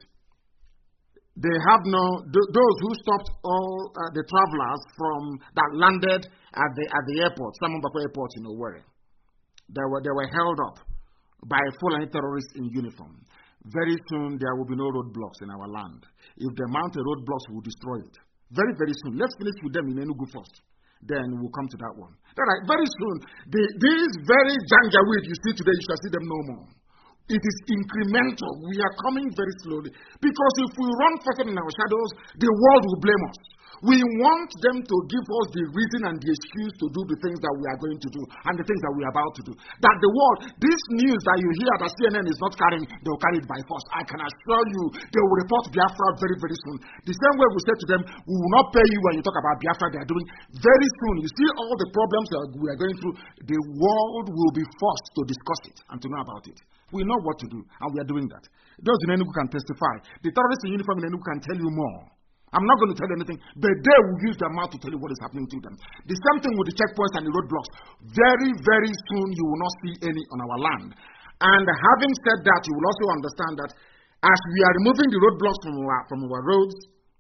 They have no, th- those who stopped all uh, the travelers from that landed at the at the airport, Samambako Airport in Owerri. They were, they were held up by Fulani terrorists in uniform. Very soon there will be no roadblocks in our land. If they mount a roadblocks, we'll destroy it. Very, very soon. Let's finish with them in Enugu first. Then we'll come to that one. All right, very soon, the, these very Janjaweed you see today, you shall see them no more. It is incremental. We are coming very slowly. Because if we run further in our shadows, the world will blame us. We want them to give us the reason and the excuse to do the things that we are going to do and the things that we are about to do. That the world, this news that you hear that C N N is not carrying, they will carry it by force. I can assure you, they will report Biafra very, very soon. The same way we say to them, we will not pay you when you talk about Biafra. They are doing very soon. You see all the problems that we are going through, the world will be forced to discuss it and to know about it. We know what to do, and we are doing that. Those in Enugu can testify. The terrorists in uniform in Enugu can tell you more. I'm not going to tell you anything, but they will use their mouth to tell you what is happening to them. The same thing with the checkpoints and the roadblocks. Very, very soon you will not see any on our land. And having said that, you will also understand that as we are removing the roadblocks from our, from our roads,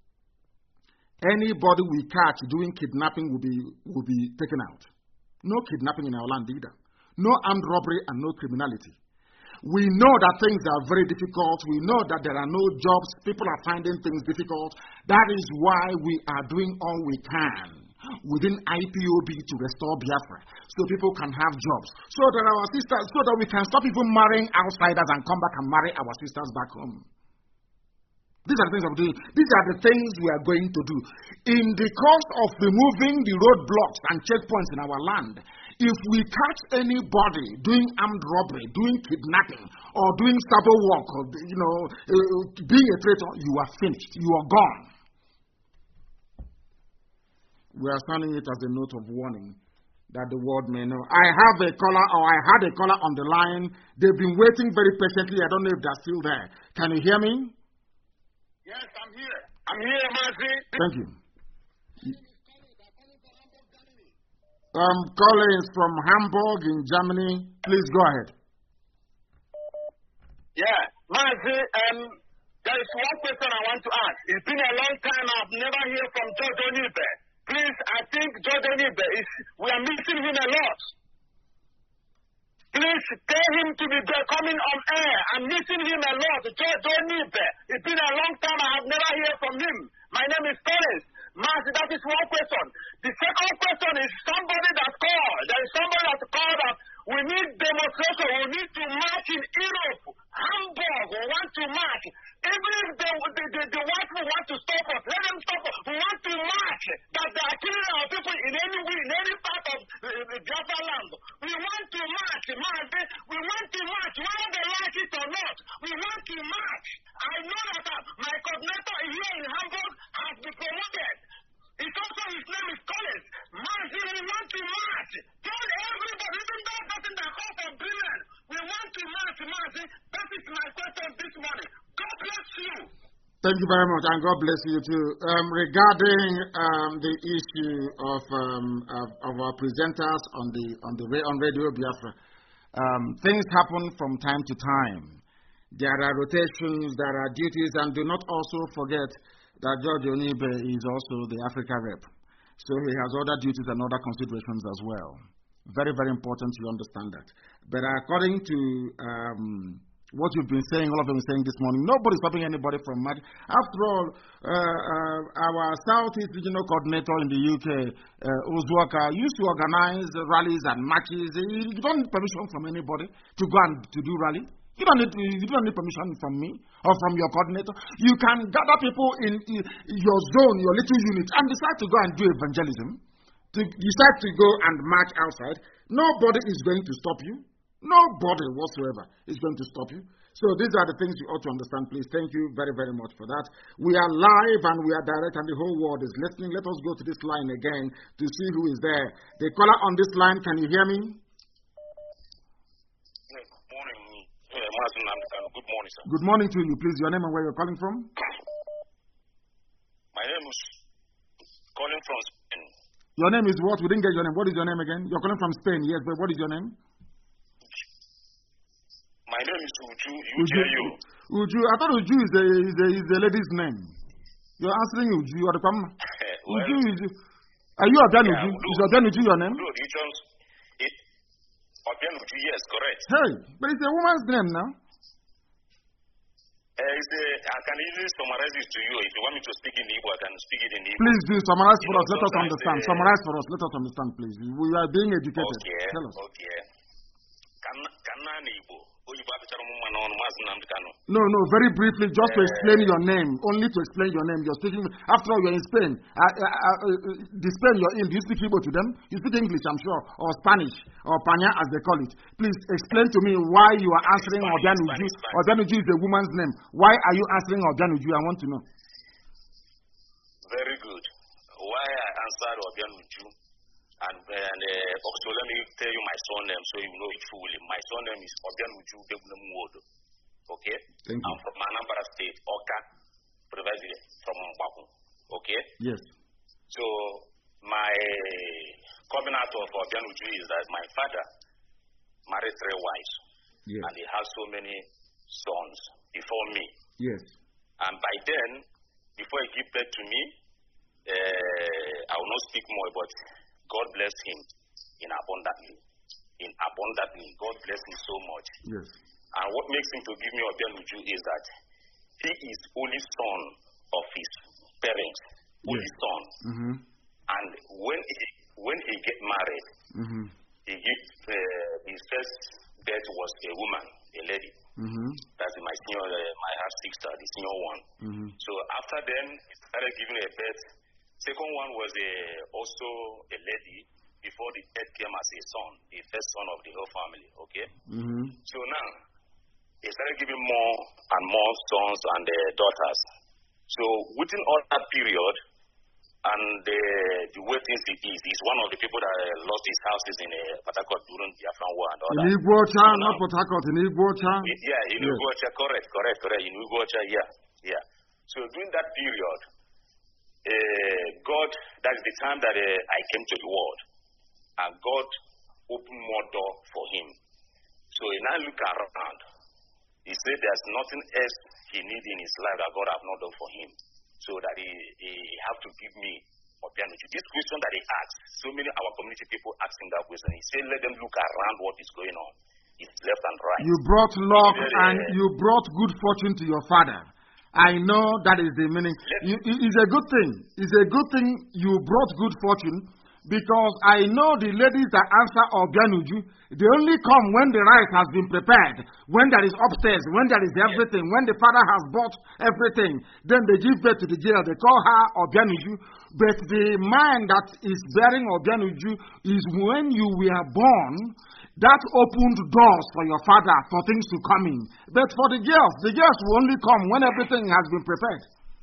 anybody we catch doing kidnapping will be, will be taken out. No kidnapping in our land either. No armed robbery and no criminality. We know that things are very difficult. We know that there are no jobs. People are finding things difficult. That is why we are doing all we can within I P O B to restore Biafra, so people can have jobs, so that our sisters, so that we can stop people marrying outsiders and come back and marry our sisters back home. These are the things I'm doing. These are the things we are going to do. In the course of removing the roadblocks and checkpoints in our land, if we catch anybody doing armed robbery, doing kidnapping, or doing sabo work, or, you know, uh, being a traitor, you are finished. You are gone. We are signing it as a note of warning that the world may know. I have a caller, or I had a caller on the line. They've been waiting very patiently. I don't know if they're still there. Can you hear me? Yes, I'm here. I'm here, Mazi. Thank you. Um, calling from Hamburg in Germany. Please go ahead. Yeah, Mazi, um, there is one question I want to ask. It's been a long time. I've never heard from George Onibe. Please, I think George Onibe is, we are missing him a lot. Please tell him to be coming on air. I'm missing him a lot. George Onibe. It's been a long time. I have never heard from him. My name is Torres. Mazi, that is one question. The second question is somebody that called. There is somebody that called that we need demonstration. We need to march in Europe. Hamburg, we want to march. Even if the, the, the, the white people want to stop us, let them stop us. We want to march. That they are killing our people in any way, in any part of the, the Biafra land. We want to march, Mazi. We want to march, whether they like it or not. We want to march. I know that uh, my coordinator here in Hamburg has been promoted. It's also his name is Collins. Mazi, we want to march. Tell everybody, even that person that calls from Bremen, we want to march, Mazi. That is my question this morning. God bless you. Thank you very much, and God bless you too. Um, regarding um, the issue of, um, of of our presenters on the on the on Radio Biafra, um, things happen from time to time. There are rotations, there are duties, and do not also forget that George Onibe is also the Africa rep. So he has other duties and other considerations as well. Very, very important you understand that. But according to um, what you've been saying, all of them saying this morning, nobody's stopping anybody from marching. After all, uh, uh, our Southeast Regional Coordinator in the U K, uh, Uzwaka, used to organize rallies and marches. You don't need permission from anybody to go and to do rally. You don't need you don't need permission from me or from your coordinator. You can gather people in, in your zone, your little unit, and decide to go and do evangelism. To decide to go and march outside. Nobody is going to stop you. Nobody whatsoever is going to stop you. So these are the things you ought to understand, please. Thank you very, very much for that. We are live and we are direct, and the whole world is listening. Let us go to this line again to see who is there. The caller on this line, can you hear me? Good morning, sir. Good morning to you. Please, your name and where you're calling from? My name is calling from Spain. Your name is what? We didn't get your name. What is your name again? You're calling from Spain, yes, but what is your name? My name is Uju. Uju. Uju. Uju. I thought Uju is a, is a, is a lady's name. You're answering Uju. Or the well, Uju, Uju. Are you Obian yeah, Uju? Uju. Is Obian Uju your name? Uju, regions. It, Obian Uju, yes, correct. Hey, but it's a woman's name now. Uh, it's a, I can easily summarize it to you. If you want me to speak in Igbo, I can speak it in Igbo. Please do summarize for you us. Know, let us understand. Uh, summarize for us. Let us understand, please. We are being educated. Okay. Tell us. Okay. Can can Igbo? No, no, very briefly, just to explain your name. Only to explain your name. You're speaking, after all, you're in Spain. Uh, uh, uh, the Spain you're in, do you speak Igbo to them? You speak English, I'm sure, or Spanish, or Panya as they call it. Please explain to me why you are answering Obian Uju. Obian Uju is a woman's name. Why are you answering Obian Uju? I want to know. Very good. Why I answered Obian Uju? And, and uh, so let me tell you my surname so you know it fully. My surname is Obian Uju Debunamwodo. Okay? Thank you. I'm from Anambra State, Oka, precisely from Mbaku. Okay? Yes. So my covenant of Obian Uju is that my father married three wives. Yes. And he has so many sons before me. Yes. And by then, before he gave birth to me, uh, I will not speak more, but God bless him in abundantly. In abundantly. God bless him so much. Yes. And what makes him to give me Obian Uju is that he is only son of his parents. Only yes. son. Mm-hmm. And when he when he get married, mm-hmm. he give uh, his first birth was a woman, a lady. Mm-hmm. That's my senior, uh, my half sister, the senior one. Mm-hmm. So after then, he started giving a birth. Second one was a, also a lady. Before the third came as a son, the first son of the whole family. Okay. Mm-hmm. So now he started giving more and more sons and uh, daughters. So within all that period, and the, the way things it is, he's one of the people that uh, lost his houses in uh, Port Harcourt during the Biafran War and all in that. In Iguacha, so not Port Harcourt, in Iguacha? Yeah, in yes. Iguacha, correct, correct, correct. In Iguacha, yeah, yeah. So during that period, uh, God, that's the time that uh, I came to the world, and God opened more door for him. So he now look around. He said there's nothing else he needs in his life that God have not done for him. So that he, he have to give me Obianuju. This question that he asked, so many of our community people asking that question. He said, let them look around what is going on. It's left and right. You brought luck said, and uh, you brought good fortune to your father. I know that is the meaning. You, it's a good thing. It's a good thing you brought good fortune, because I know the ladies that answer Obianuju, they only come when the rice has been prepared, when there is upstairs, when there is everything, yes. when the father has bought everything. Then they give birth to the girl. They call her Obianuju. But the man that is bearing Obianuju is when you were born, that opened doors for your father for things to come in. But for the girls, the girls will only come when everything has been prepared.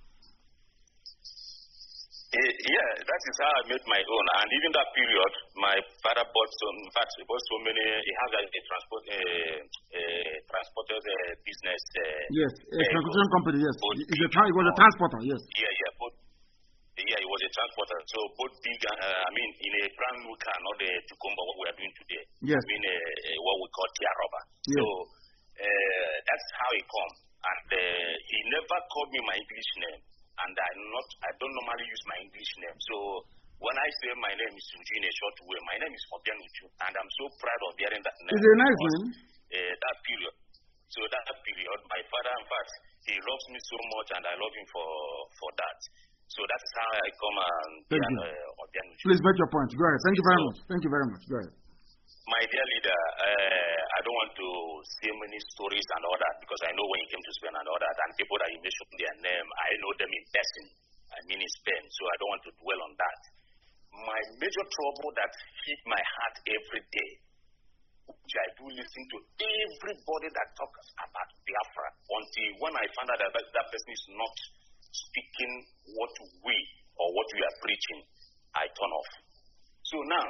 Uh, yeah, that is how I made my own. And even that period, my father bought some, in fact, he bought so many, he has a, a transport, a, a transporter uh, business. Uh, yes, a uh, transportation company, yes. It, a tra- it was a transporter, yes. Yeah, yeah, both, yeah, it was a transporter. So both big, uh, I mean, in a brand new car, not the Tukumba, what we are doing today. Yes. I mean, a, a, what we call Tiaroba. Yes. So uh, that's how he come. And uh, he never called me my English name. And I not I don't normally use my English name. So when I say my name is Suju in a short way, my name is Obianuju, and I'm so proud of bearing that name. It's a nice name. Uh, that period. So that period, my father, in fact, he loves me so much, and I love him for for that. So that's how I come and bear uh, Obianuju. Please make your point. Go ahead. Thank you very so, much. Thank you very much. Go ahead. My dear leader, uh, I don't want to say many stories and all that, because I know when you came to Spain and all that, and people that you mentioned their name, I know them in person. I mean in Spain, so I don't want to dwell on that. My major trouble that hit my heart every day, which I do listen to everybody that talks about Biafra, until when I find out that that person is not speaking what we or what we are preaching, I turn off. So now,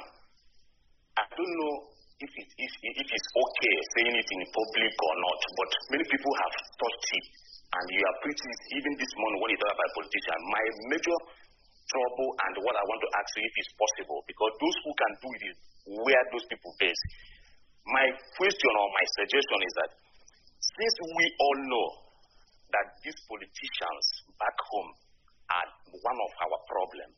I don't know if, it, if, if it's okay saying it in public or not, but many people have touched it, and you are preaching it even this morning when you talk about politicians. My major trouble and what I want to ask you if it's possible, because those who can do it is where those people base. My question or my suggestion is that since we all know that these politicians back home are one of our problems,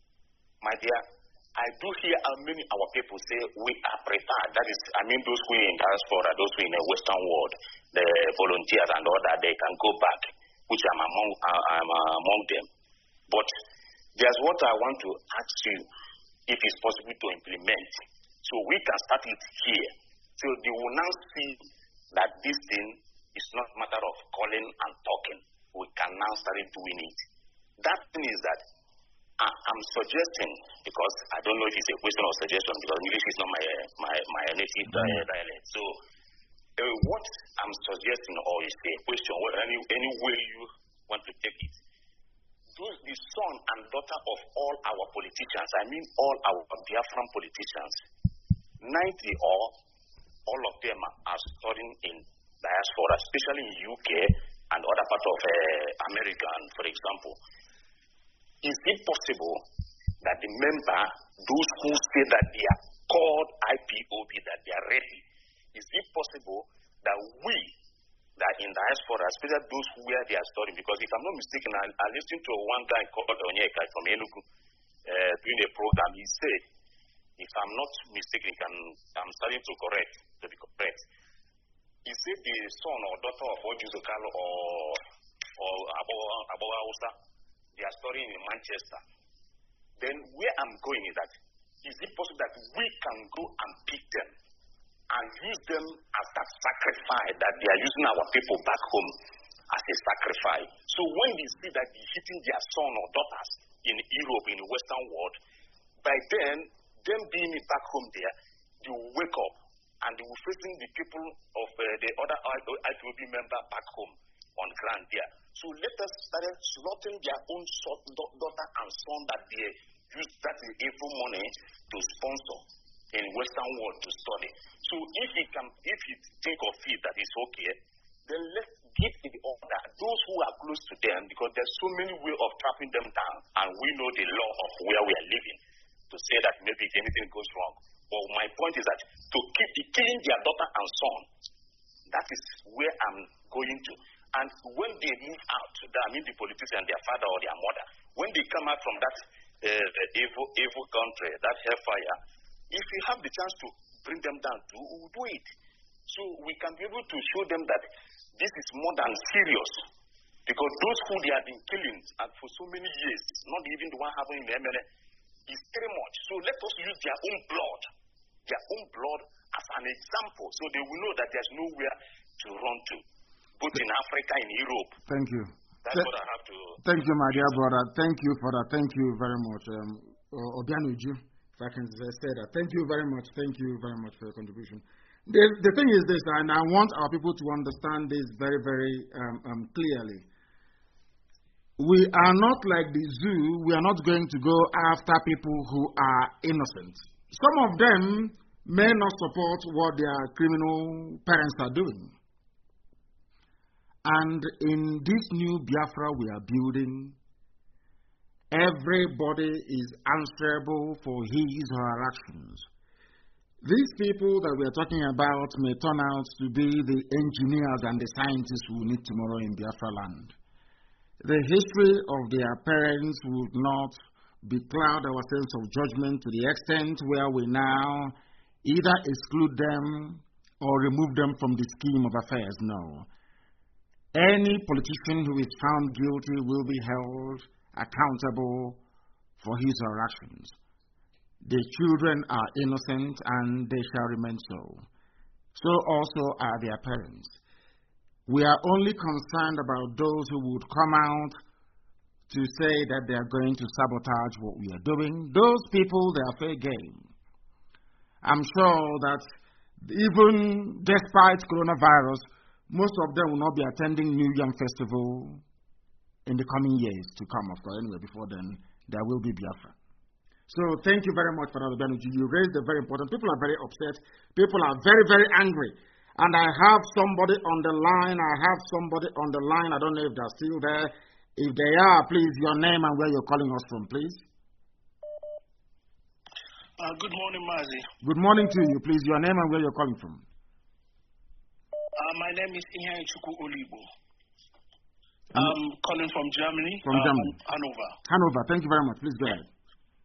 my dear, I do hear how many of our people say we are prepared. That is, I mean, those who are in diaspora, those who are in the Western world, the volunteers and all that, they can go back, which I'm among, I'm among them. But there's what I want to ask you, if it's possible to implement. So we can start it here. So they will now see that this thing is not a matter of calling and talking. We can now start doing it. That thing is that I'm suggesting, because I don't know if it's a question or suggestion, because English is not my my, my native uh, dialect. So uh, what I'm suggesting, or is a question, or any, any way you want to take it, those the son and daughter of all our politicians, I mean all our Biafran politicians, ninety or all of them are studying in diaspora, especially in U K and other parts of uh, America, for example. Is it possible that the member, those who say that they are called I P O B, that they are ready, is it possible that we, that in diaspora, especially those who where they are studying, because if I'm not mistaken, I, I listened to one guy called Onyeka from Enugu uh, doing a program. He said, if I'm not mistaken, can, I'm starting to correct, to be correct. He said the son or daughter of Ojuzokalo or, or Abo Hausa, they are studying in Manchester. Then where I'm going is that, is it possible that we can go and pick them and use them as that sacrifice that they are using our people back home as a sacrifice? So when they see that they're hitting their son or daughters in Europe, in the Western world, by then, them being back home there, they will wake up and they will facing the people of uh, the other I P O B member back home. on ground there. So let us start slaughtering their own son, daughter and son that they use that evil money to sponsor in Western world to study. So if he can, if he think of it that it's okay, then let's give the order those who are close to them, because there's so many ways of trapping them down, and we know the law of where we are living, to say that maybe if anything goes wrong. But my point is that to keep killing their daughter and son, that is where I'm going to. And when they move out, I mean the politician, their father or their mother, when they come out from that uh, evil, evil country, that hellfire, if we have the chance to bring them down, we will do it. So we can be able to show them that this is more than serious. Because those who they have been killing and for so many years, not even the one happening in the M N A, is very much. So let us use their own blood, their own blood as an example, so they will know that there's nowhere to run to, both in Africa and Europe. Thank you. That's Th- what I have to... Thank you, my dear brother. Thank you for that. Thank you very much. Um, Obianuju, if I can say that. Thank you very much. Thank you very much for your contribution. The, the thing is this, and I want our people to understand this very, very um, um, clearly. We are not like the zoo. We are not going to go after people who are innocent. Some of them may not support what their criminal parents are doing. And in this new Biafra we are building, everybody is answerable for his or her actions. These people that we are talking about may turn out to be the engineers and the scientists we need tomorrow in Biafra land. The history of their parents would not becloud our sense of judgment to the extent where we now either exclude them or remove them from the scheme of affairs. No. Any politician who is found guilty will be held accountable for his or her actions. The children are innocent and they shall remain so. So also are their parents. We are only concerned about those who would come out to say that they are going to sabotage what we are doing. Those people, they are fair game. I'm sure that even despite coronavirus, most of them will not be attending New Yam Festival in the coming years to come, of course. Anyway, before then, there will be Biafra. So thank you very much for that, Obianuju. You raised a very important. People are very upset. People are very, very angry. And I have somebody on the line. I have somebody on the line. I don't know if they're still there. If they are, please, your name and where you're calling us from, please. Uh, good morning, Mazi. Good morning to you, please. Your name and where you're calling from. Uh, my name is Ihan Chuku Olibo. I'm calling from Germany. From uh, Germany. Hanover. Hanover. Thank you very much. Please go ahead.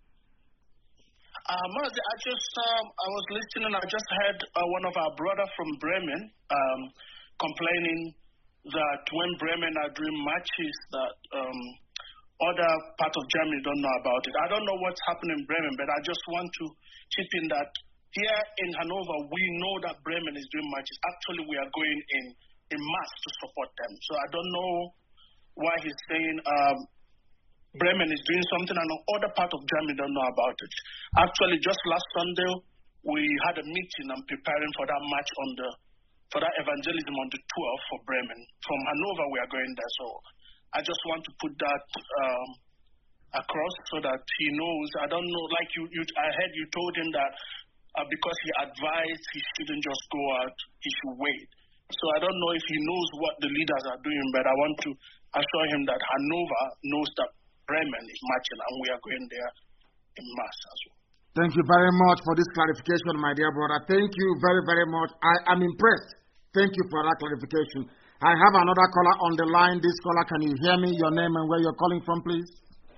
Uh, Mazi, I just, um, I was listening. I just heard uh, one of our brothers from Bremen um, complaining that when Bremen are doing matches, that um, other part of Germany don't know about it. I don't know what's happening in Bremen, but I just want to chip in that here in Hanover, we know that Bremen is doing matches. Actually, we are going in in mass to support them. So I don't know why he's saying um, Bremen is doing something and other part of Germany don't know about it. Actually, just last Sunday, we had a meeting and preparing for that match on the for that evangelism on the twelfth for Bremen. From Hanover, we are going there. So I just want to put that um, across so that he knows. I don't know, like you, you I heard you told him that uh, because he advised he shouldn't just go out, he should wait. So I don't know if he knows what the leaders are doing, but I want to assure him that Hanover knows that Bremen is matching and we are going there in mass as well. Thank you very much for this clarification, my dear brother. Thank you very, very much. I am impressed. Thank you for that clarification. I have another caller on the line. This caller, can you hear me? Your name and where you're calling from, please?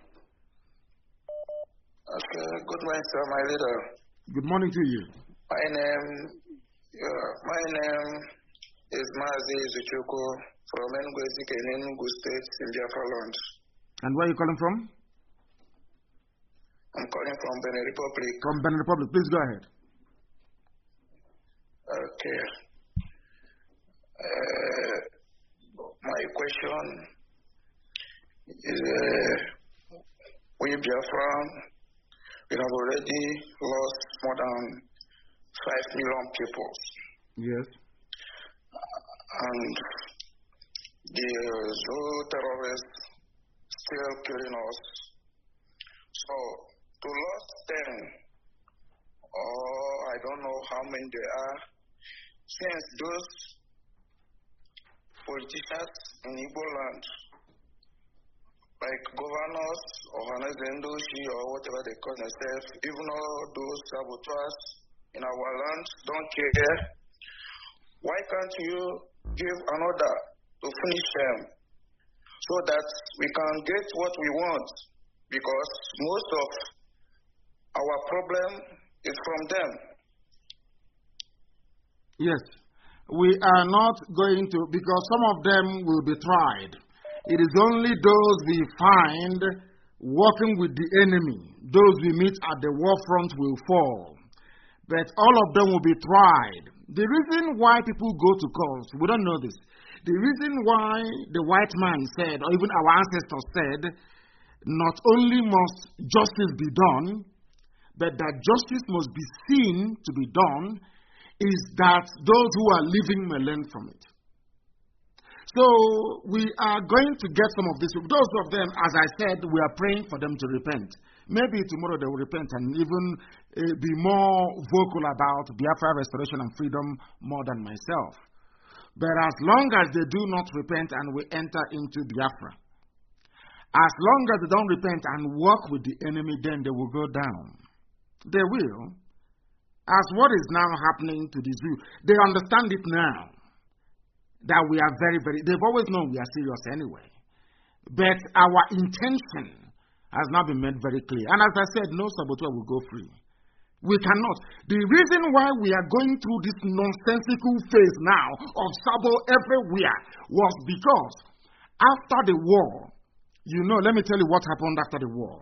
Okay. Good morning, sir, my leader. Good morning to you. My name, yeah, my name is Mazi Zuchuku from Enugu, Enugu State, in Biafra land. And where are you calling from? I'm calling from Benin Republic. From Benin Republic. Please go ahead. Okay. Uh, my question is, uh, we Biafra, we have already lost more than five million people. Yes. And the uh, Zoo terrorists still killing us. So to lose ten, or I don't know how many there are, since those politicians in Igbo land, like governors or Hanazendouchi or whatever they call themselves, even all those saboteurs in our land don't care, why can't you give an order to finish them so that we can get what we want? Because most of our problem is from them. Yes, we are not going to, because some of them will be tried. It is only those we find working with the enemy, those we meet at the war front will fall. But all of them will be tried. The reason why people go to court, we don't know this. The reason why the white man said, or even our ancestors said, not only must justice be done, but that justice must be seen to be done, is that those who are living may learn from it. So we are going to get some of this. Those of them, as I said, we are praying for them to repent. Maybe tomorrow they will repent and even uh, be more vocal about Biafra restoration and freedom more than myself. But as long as they do not repent and we enter into Biafra, as long as they don't repent and work with the enemy, then they will go down. They will. As what is now happening to the zoo, they understand it now. That we are very, very, they've always known we are serious anyway. But our intention has not been made very clear. And as I said, no saboteur will go free. We cannot. The reason why we are going through this nonsensical phase now of sabo everywhere was because after the war, you know, let me tell you what happened after the war.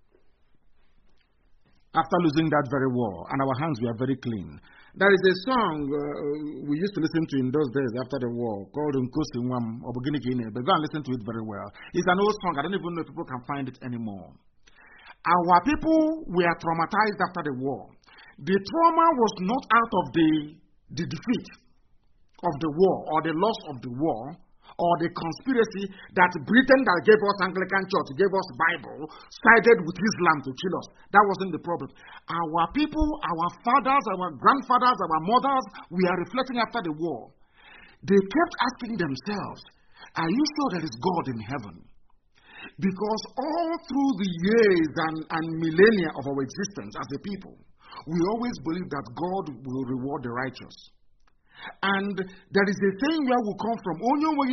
After losing that very war, and our hands were very clean. There is a song uh, we used to listen to in those days after the war called Nkosi Nwam Obuginikine, but go and listen to it very well. It's an old song. I don't even know if people can find it anymore. Our people were traumatized after the war. The trauma was not out of the, the defeat of the war or the loss of the war, or the conspiracy that Britain that gave us Anglican Church, gave us Bible, sided with Islam to kill us. That wasn't the problem. Our people, our fathers, our grandfathers, our mothers, we are reflecting after the war. They kept asking themselves, are you sure there is God in heaven? Because all through the years and, and millennia of our existence as a people, we always believe that God will reward the righteous. And there is a saying where we come from,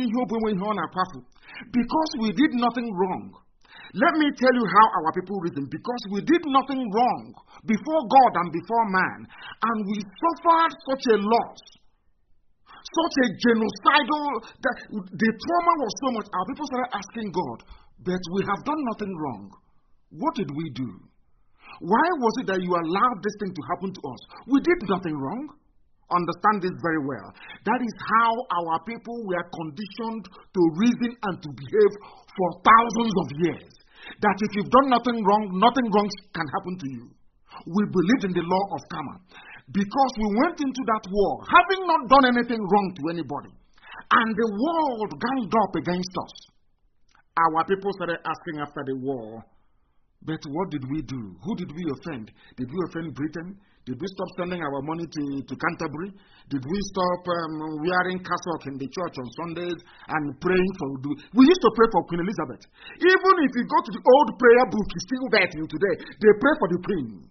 because we did nothing wrong. Let me tell you how our people reason. Because we did nothing wrong before God and before man, and we suffered such a loss, such a genocidal, that the trauma was so much, our people started asking God, but we have done nothing wrong. What did we do? Why was it that you allowed this thing to happen to us? We did nothing wrong. Understand this very well. That is how our people were conditioned to reason and to behave for thousands of years. That if you've done nothing wrong, nothing wrong can happen to you. We believed in the law of karma. Because we went into that war, having not done anything wrong to anybody, and the world ganged up against us. Our people started asking after the war, but what did we do? Who did we offend? Did we offend Britain? Did we stop sending our money to, to Canterbury? Did we stop um, wearing cassock in the church on Sundays and praying for... We used to pray for Queen Elizabeth. Even if you go to the old prayer book, it's still there till today. They pray for the Queen.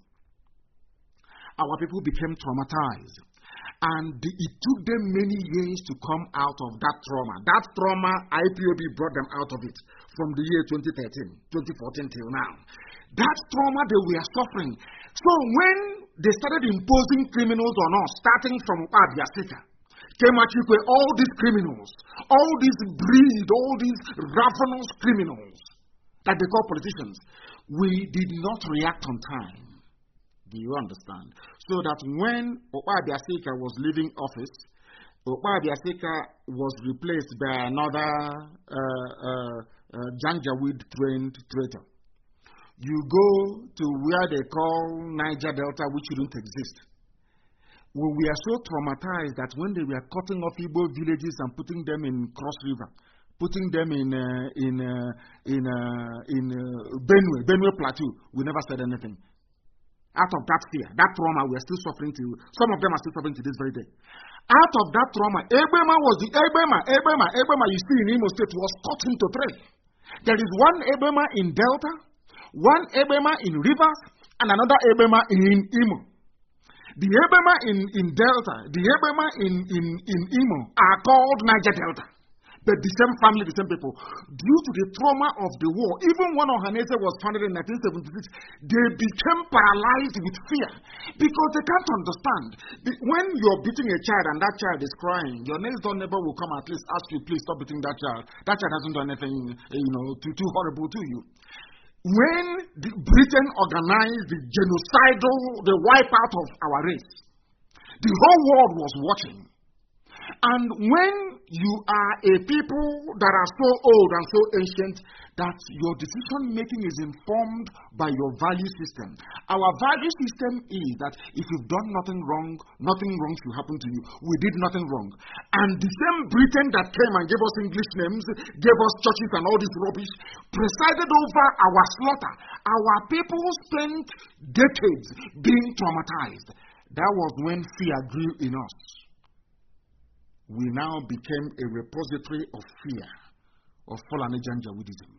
Our people became traumatized. And it took them many years to come out of that trauma. That trauma, I P O B brought them out of it from the year twenty thirteen, twenty fourteen till now. That trauma they were suffering. So when they started imposing criminals on us, starting from Abiasika, Kemachikwe, all these criminals, all these breed, all these ravenous criminals that they call politicians, we did not react on time. Do you understand? So that when Abiasika was leaving office, Abiasika was replaced by another uh, uh, uh, Janjaweed trained traitor. You go to where they call Niger Delta, which shouldn't exist. We were so traumatized that when they were cutting off Igbo villages and putting them in Cross River, putting them in uh, in uh, in uh, in uh, Benue, Benue Plateau. We never said anything. Out of that fear, that trauma, we are still suffering to. Some of them are still suffering to this very day. Out of that trauma, Ebema was the Ebema, Ebema, Ebema. You see in Imo State was cut into three. There is one Ebema in Delta, one Ebema in Rivers, and another Ebema in Imo. The Ebema in, in Delta, the Ebema in, in, in Imo are called Niger Delta. But the same family, the same people. Due to the trauma of the war, even when Ohanese was founded in nineteen seventy-six, they became paralyzed with fear because they can't understand. When you're beating a child and that child is crying, your next door neighbor will come at least ask you, please stop beating that child. That child hasn't done anything, you know, too, too horrible to you. When the Britain organized the genocidal, the wipeout of our race, the whole world was watching. And when you are a people that are so old and so ancient that your decision making is informed by your value system. Our value system is that if you've done nothing wrong, nothing wrong should happen to you. We did nothing wrong. And the same Britain that came and gave us English names, gave us churches and all this rubbish, presided over our slaughter. Our people spent decades being traumatized. That was when fear grew in us. We now became a repository of fear of Fulani Janjaweedism.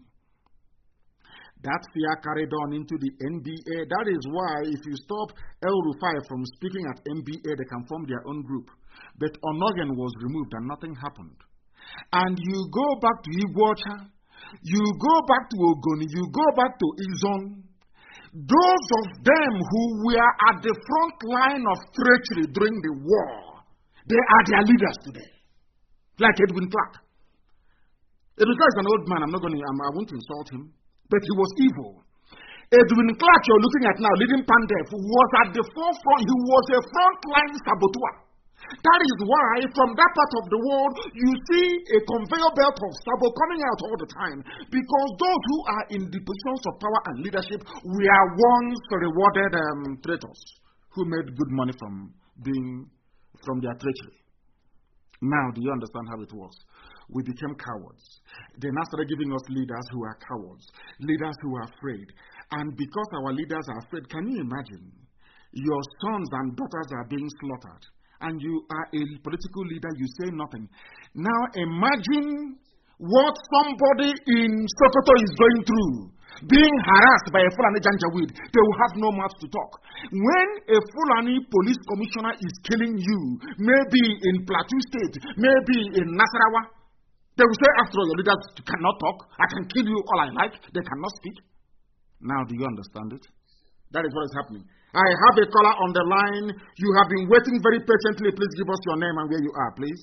That fear carried on into the N B A. That is why if you stop El Rufai from speaking at N B A, they can form their own group. But Onogen was removed and nothing happened. And you go back to Iguacha, you go back to Ogoni, you go back to Izon. Those of them who were at the front line of treachery during the war, they are their leaders today. Like Edwin Clark. Edwin Clark is an old man. I'm not going to, I won't insult him. But he was evil. Edwin Clark, you're looking at now, leading Pandef, was at the forefront. He was a frontline saboteur. That is why, from that part of the world, you see a conveyor belt of sabo coming out all the time. Because those who are in the positions of power and leadership were once rewarded um, traitors who made good money from being from their treachery. Now, do you understand how it works? We became cowards. They now started giving us leaders who are cowards, leaders who are afraid. And because our leaders are afraid, can you imagine? Your sons and daughters are being slaughtered, and you are a political leader, you say nothing. Now, imagine what somebody in Sokoto is going through. Being harassed by a Fulani Janjaweed, they will have no mouth to talk. When a Fulani police commissioner is killing you, maybe in Plateau State, maybe in Nasarawa, they will say, after all, your leaders cannot talk. I can kill you all I like. They cannot speak. Now, do you understand it? That is what is happening. I have a caller on the line. You have been waiting very patiently. Please give us your name and where you are, please.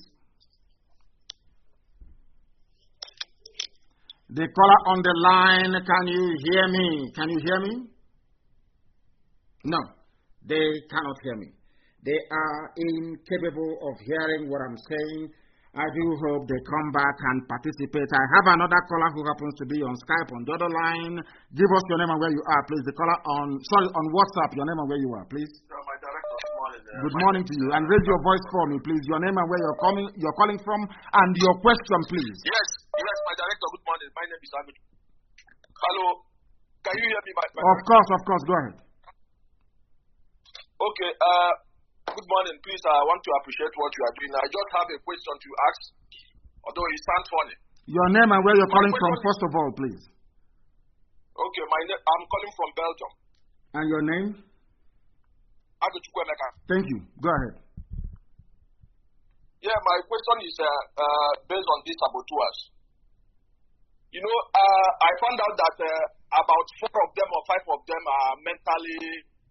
The caller on the line, can you hear me? Can you hear me? No, they cannot hear me. They are incapable of hearing what I'm saying. I do hope they come back and participate. I have another caller who happens to be on Skype on the other line. Give us your name and where you are, please. The caller on, sorry, on WhatsApp, your name and where you are, please. So my director, good morning. Uh, good morning to you. And raise your voice for me, please. Your name and where you're coming, you're calling from, and your question, please. Yes, yes, my director, good morning. My name is Ahmed. Hello, can you hear me, my, my Of course, of course, go ahead. Okay, uh, good morning. Please, I want to appreciate what you are doing. I just have a question to ask, although it sounds funny. Your name and where you're calling from, first of all, please. Okay, my name, I'm calling from Belgium. And your name? Thank you. Go ahead. Yeah, my question is uh, uh, based on these saboteurs. You know, uh, I found out that uh, about four of them or five of them are mentally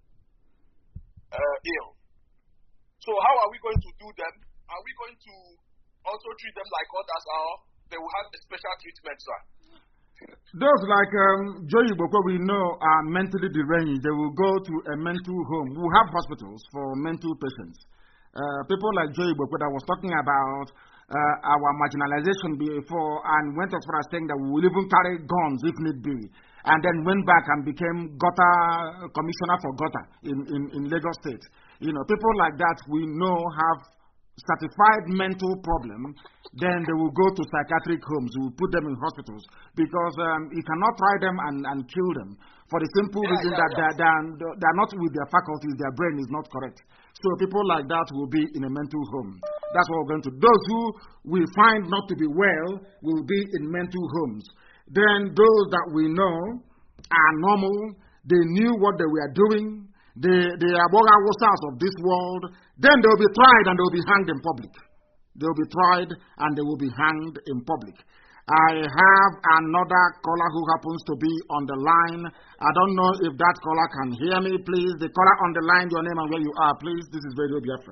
uh, ill. So how are we going to do them? Are we going to also treat them like others, or they will have a special treatment, sir? Those like um, Joey Boko we know are mentally deranged. They will go to a mental home. We have hospitals for mental patients. Uh, people like Joey Boko that was talking about uh, our marginalization before and went as far as saying that we will even carry guns if need be. And then went back and became Gota commissioner for Gota in, in, in Lagos State. You know, people like that we know have certified mental problem, then they will go to psychiatric homes. We will put them in hospitals because um, you cannot try them and, and kill them for the simple yeah, reason yeah, that yeah. They're, they're, they're not with their faculties, their brain is not correct. So people like that will be in a mental home. That's what we're going to do. Those who we find not to be well will be in mental homes. Then those that we know are normal, they knew what they were doing, they, they are Bogawosas of this world, then they will be tried and they will be hanged in public. They will be tried and they will be hanged in public. I have another caller who happens to be on the line. I don't know if that caller can hear me, please. The caller on the line, your name and where you are, please. This is Radio Biafra.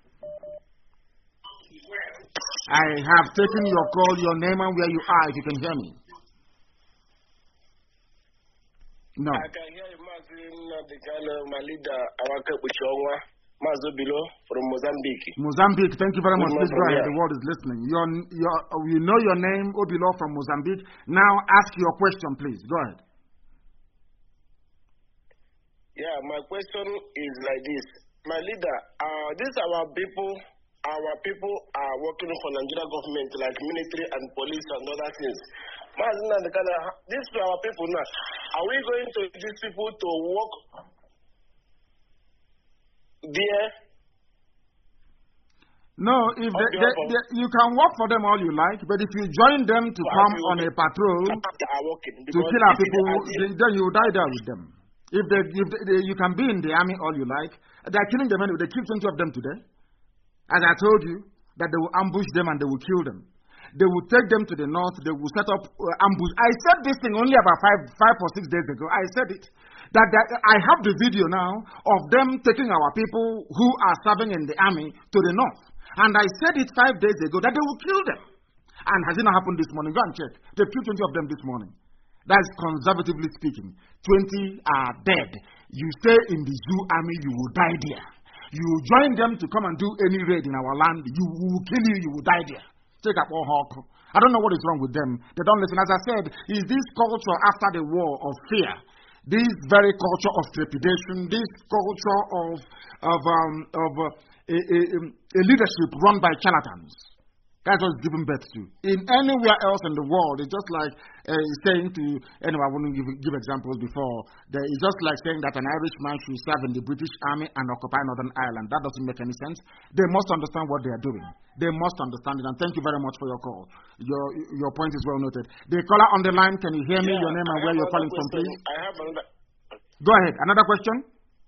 I have taken your call, your name and where you are, if you can hear me. No. I can hear you, Mazin, the kind of my leader, Awaka Buchongwa, Mazobilo from Mozambique. Mozambique, thank you very much. Please go ahead, yeah. the world is listening. Your, your, you know your name, Obilo from Mozambique. Now ask your question, please. Go ahead. Yeah, my question is like this. My leader, uh, these are our people, our people are working for Nigeria government, like military and police and other things. These are our people now. Are we going to these people to work there? No, if they, they, they, you can work for them all you like, but if you join them to come on a patrol to kill our people, then you will die there with them. If they, if they, you can be in the army all you like, they are killing them anyway. They killed twenty of them today. As I told you, that they will ambush them and they will kill them. They will take them to the north. They will set up uh, ambush. I said this thing only about five, five or six days ago. I said it. That, that I have the video now of them taking our people who are serving in the army to the north. And I said it five days ago that they will kill them. And has it not happened this morning? Go and check. They killed twenty of them this morning. That's conservatively speaking. twenty are dead. You stay in the zoo army, you will die there. You join them to come and do any raid in our land, you will kill you, you will die there. Take up all hawk. I don't know what is wrong with them. They don't listen. As I said, is this culture after the war of fear, this very culture of trepidation, this culture of of um, of uh, a, a, a leadership run by charlatans. That's what it's given birth to. In anywhere else in the world, it's just like uh, saying to, anyway, I wouldn't give, give examples before. There, it's just like saying that an Irishman should serve in the British Army and occupy Northern Ireland. That doesn't make any sense. They must understand what they are doing. They must understand it. And thank you very much for your call. Your your point is well noted. The caller on the line, can you hear me? Yeah, your name and I where you're calling question. from, please? I have another. Go ahead. Another question?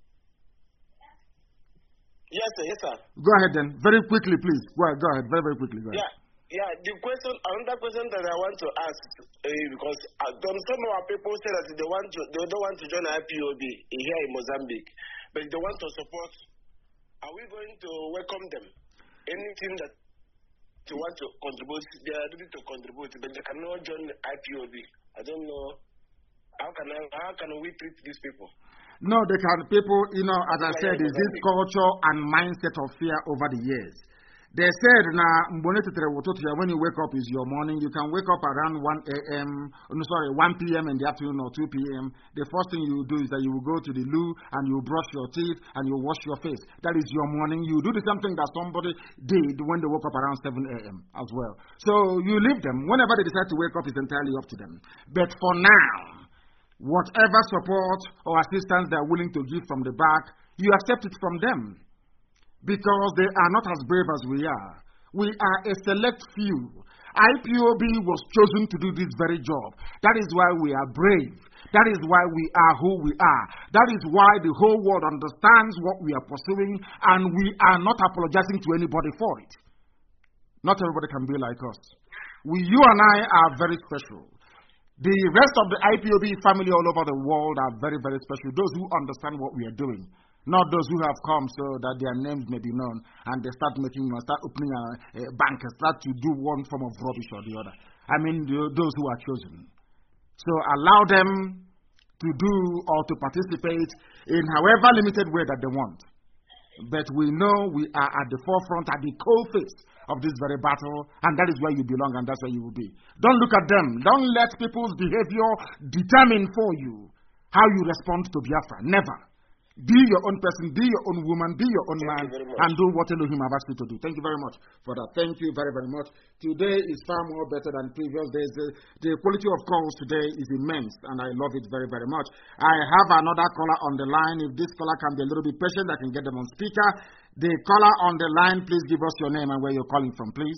Yes, sir. Yes, sir. Go ahead then. Very quickly, please. Go ahead. Go ahead. Very, very quickly. Go ahead. Yeah. Yeah, the question, another question that I want to ask, uh, because uh, some of our people say that they want to, they don't want to join I P O B here in Mozambique, but they want to support. Are we going to welcome them? Anything that they want to contribute, they are ready to contribute, but they cannot join I P O B. I don't know how can I, how can we treat these people? No, they can. People, you know, as I said, is this culture and mindset of fear over the years. They said, now, when you wake up is your morning. You can wake up around one a.m., no, sorry, one p.m. in the afternoon or two p.m. The first thing you do is that you will go to the loo and you brush your teeth and you wash your face. That is your morning. You do the same thing that somebody did when they woke up around seven a.m. as well. So you leave them. Whenever they decide to wake up, it's entirely up to them. But for now, whatever support or assistance they are willing to give from the back, you accept it from them. Because they are not as brave as we are. We are a select few. I P O B was chosen to do this very job. That is why we are brave. That is why we are who we are. That is why the whole world understands what we are pursuing, and we are not apologizing to anybody for it. Not everybody can be like us. We, you and I are very special. The rest of the I P O B family all over the world are very, very special. Those who understand what we are doing. Not those who have come so that their names may be known and they start making, start opening a, a bank and start to do one form of rubbish or the other. I mean, the, those who are chosen. So allow them to do or to participate in however limited way that they want. But we know we are at the forefront, at the coalface of this very battle, and that is where you belong and that's where you will be. Don't look at them. Don't let people's behavior determine for you how you respond to Biafra. Never. Be your own person, be your own woman, be your own Thank man, you very much. and do what Elohim have asked you to do. Thank you very much for that. Thank you very, very much. Today is far more better than previous days. The, the quality of calls today is immense, and I love it very, very much. I have another caller on the line. If this caller can be a little bit patient, I can get them on speaker. The caller on the line, please give us your name and where you're calling from, please.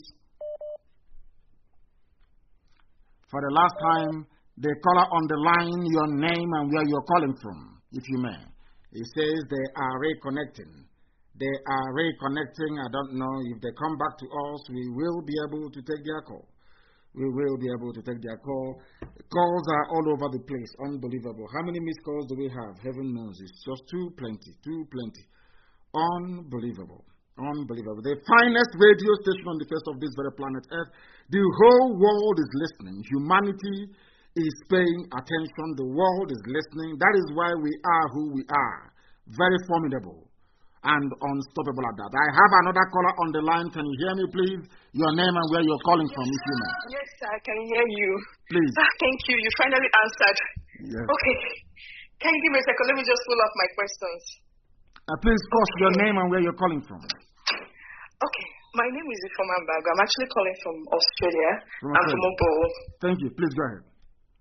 For the last time, the caller on the line, your name and where you're calling from, if you may. It says they are reconnecting. They are reconnecting. I don't know if they come back to us. We will be able to take their call. We will be able to take their call. Calls are all over the place. Unbelievable. How many missed calls do we have? Heaven knows. It's just too plenty. Too plenty. Unbelievable. Unbelievable. The finest radio station on the face of this very planet Earth. The whole world is listening. Humanity is paying attention. The world is listening. That is why we are who we are. Very formidable and unstoppable at that. I have another caller on the line. Can you hear me, please? Your name and where you're calling from, if you may. Yes, I can hear you. Please. Ah, thank you. You finally answered. Yes. Okay. Can you give me a second? Let me just pull up my questions. Uh, please, first, your name and where you're calling from. Okay. My name is Ifoma Mbago. I'm actually calling from Australia. From I'm from Obo. Thank you. Please go ahead.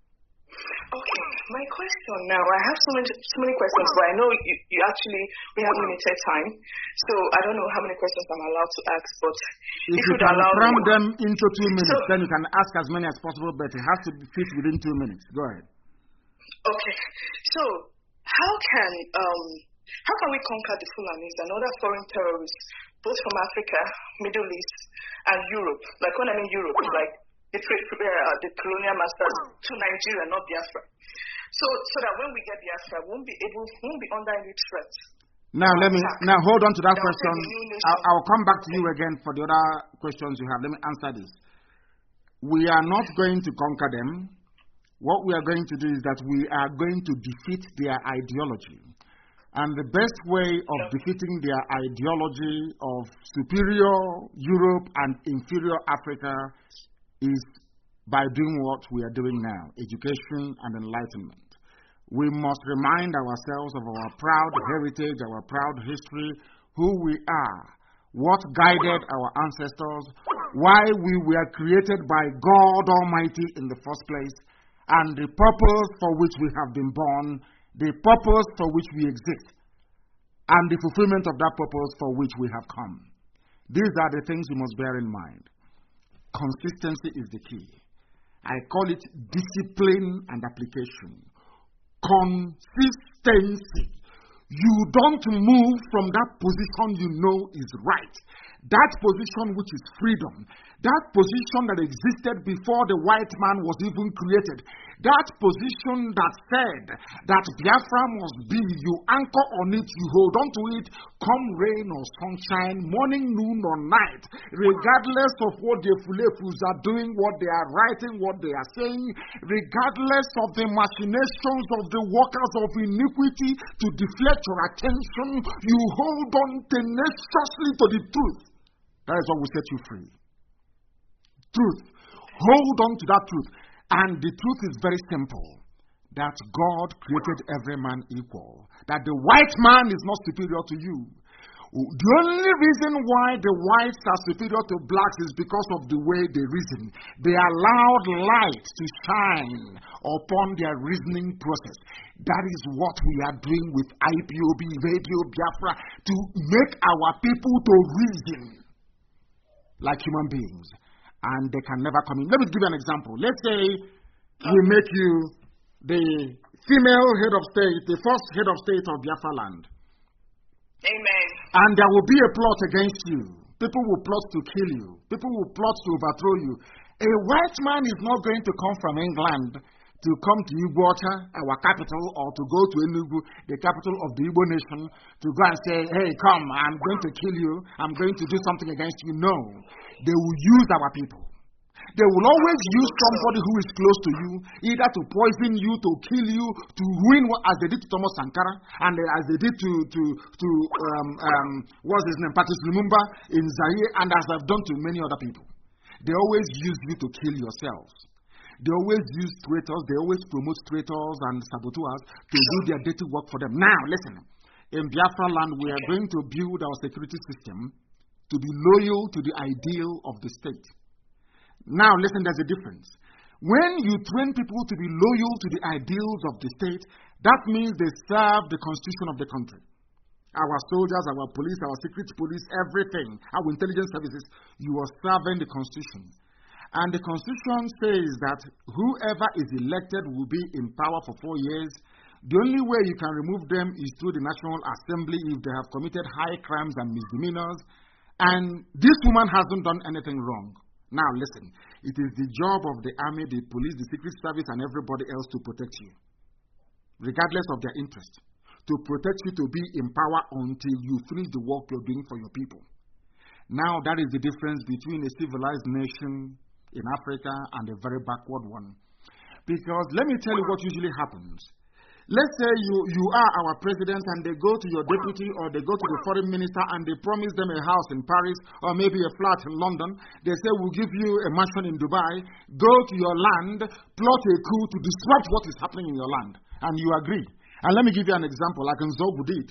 Okay, my question now, I have so many, so many questions, but I know you, you actually, we have limited time, so I don't know how many questions I'm allowed to ask, but if, if you can cram them into two minutes, so, then you can ask as many as possible, but it has to fit within two minutes. Go ahead. Okay, so how can, um, how can we conquer the Fulanis and other foreign terrorists, both from Africa, Middle East, and Europe? Like when I mean Europe, like The, uh, the colonial masters to Nigeria, not Biafra. So, so that when we get Biafra, we won't be able, we won't be under any threat. Now, let me now hold on to that, that question. I'll, I'll come back to you again for the other questions you have. Let me answer this. We are not going to conquer them. What we are going to do is that we are going to defeat their ideology. And the best way of defeating their ideology of superior Europe and inferior Africa is by doing what we are doing now, education and enlightenment. We must remind ourselves of our proud heritage, our proud history, who we are, what guided our ancestors, why we were created by God Almighty in the first place, and the purpose for which we have been born, the purpose for which we exist, and the fulfillment of that purpose for which we have come. These are the things you must bear in mind. Consistency is the key. I call it discipline and application. Consistency. You don't move from that position you know is right. That position which is freedom. That position that existed before the white man was even created. That position that said that Biafra must be, you anchor on it, you hold on to it, come rain or sunshine, morning, noon or night, regardless of what the Fulefus are doing, what they are writing, what they are saying, regardless of the machinations of the workers of iniquity to deflect your attention, you hold on tenaciously to the truth. That is what will set you free. Truth. Hold on to that truth. And the truth is very simple. That God created every man equal. That the white man is not superior to you. The only reason why the whites are superior to blacks is because of the way they reason. They allowed light to shine upon their reasoning process. That is what we are doing with I P O B, Radio Biafra, to make our people to reason like human beings. And they can never come in. Let me give you an example. Let's say we make you the female head of state, the first head of state of Biafra land. Amen. And there will be a plot against you. People will plot to kill you. People will plot to overthrow you. A white man is not going to come from England to come to Iguacha, our capital, or to go to Enugu, the capital of the Igbo nation, to go and say, hey, come, I'm going to kill you. I'm going to do something against you. No. They will use our people. They will always use somebody who is close to you, either to poison you, to kill you, to ruin, what, as they did to Thomas Sankara, and as they did to, to, to um, um, what's his name, Patrice Lumumba in Zaire, and as they've done to many other people. They always use you to kill yourselves. They always use traitors, they always promote traitors and saboteurs to do their dirty work for them. Now, listen, in Biafra land, we are going to build our security system to be loyal to the ideal of the state. Now, listen, there's a difference. When you train people to be loyal to the ideals of the state, that means they serve the constitution of the country. Our soldiers, our police, our secret police, everything, our intelligence services, you are serving the constitution. And the constitution says that whoever is elected will be in power for four years. The only way you can remove them is through the National Assembly if they have committed high crimes and misdemeanors. And this woman hasn't done anything wrong. Now listen, it is the job of the army, the police, the secret service, and everybody else to protect you, regardless of their interest, to protect you to be in power until you finish the work you're doing for your people. Now that is the difference between a civilized nation in Africa and a very backward one. Because let me tell you what usually happens. Let's say you, you are our president and they go to your deputy or they go to the foreign minister and they promise them a house in Paris or maybe a flat in London. They say, we'll give you a mansion in Dubai. Go to your land, plot a coup to disrupt what is happening in your land. And you agree. And let me give you an example, like Nzogu did.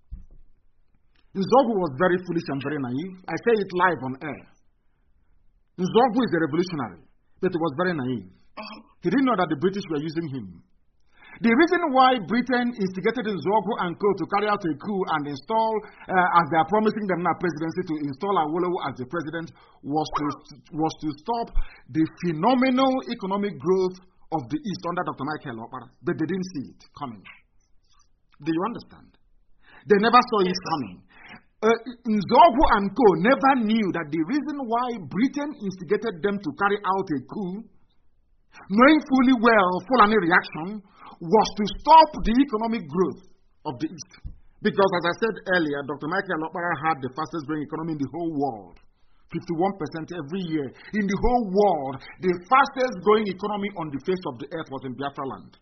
Nzogu was very foolish and very naive. I say it live on air. Nzogu is a revolutionary, but he was very naive. He didn't know that the British were using him. The reason why Britain instigated Nzogu and co to carry out a coup and install, uh, as they are promising them now presidency, to install Awolowo as the president, was to, was to stop the phenomenal economic growth of the East under Doctor Michael Okpara. But they didn't see it coming. Do you understand? They never saw it coming. Uh, Nzogu and co never knew that the reason why Britain instigated them to carry out a coup, knowing fully well Fulani reaction, was to stop the economic growth of the East. Because as I said earlier, Doctor Michael Okpara had the fastest growing economy in the whole world. fifty-one percent every year. In the whole world, the fastest growing economy on the face of the earth was in Biafra land.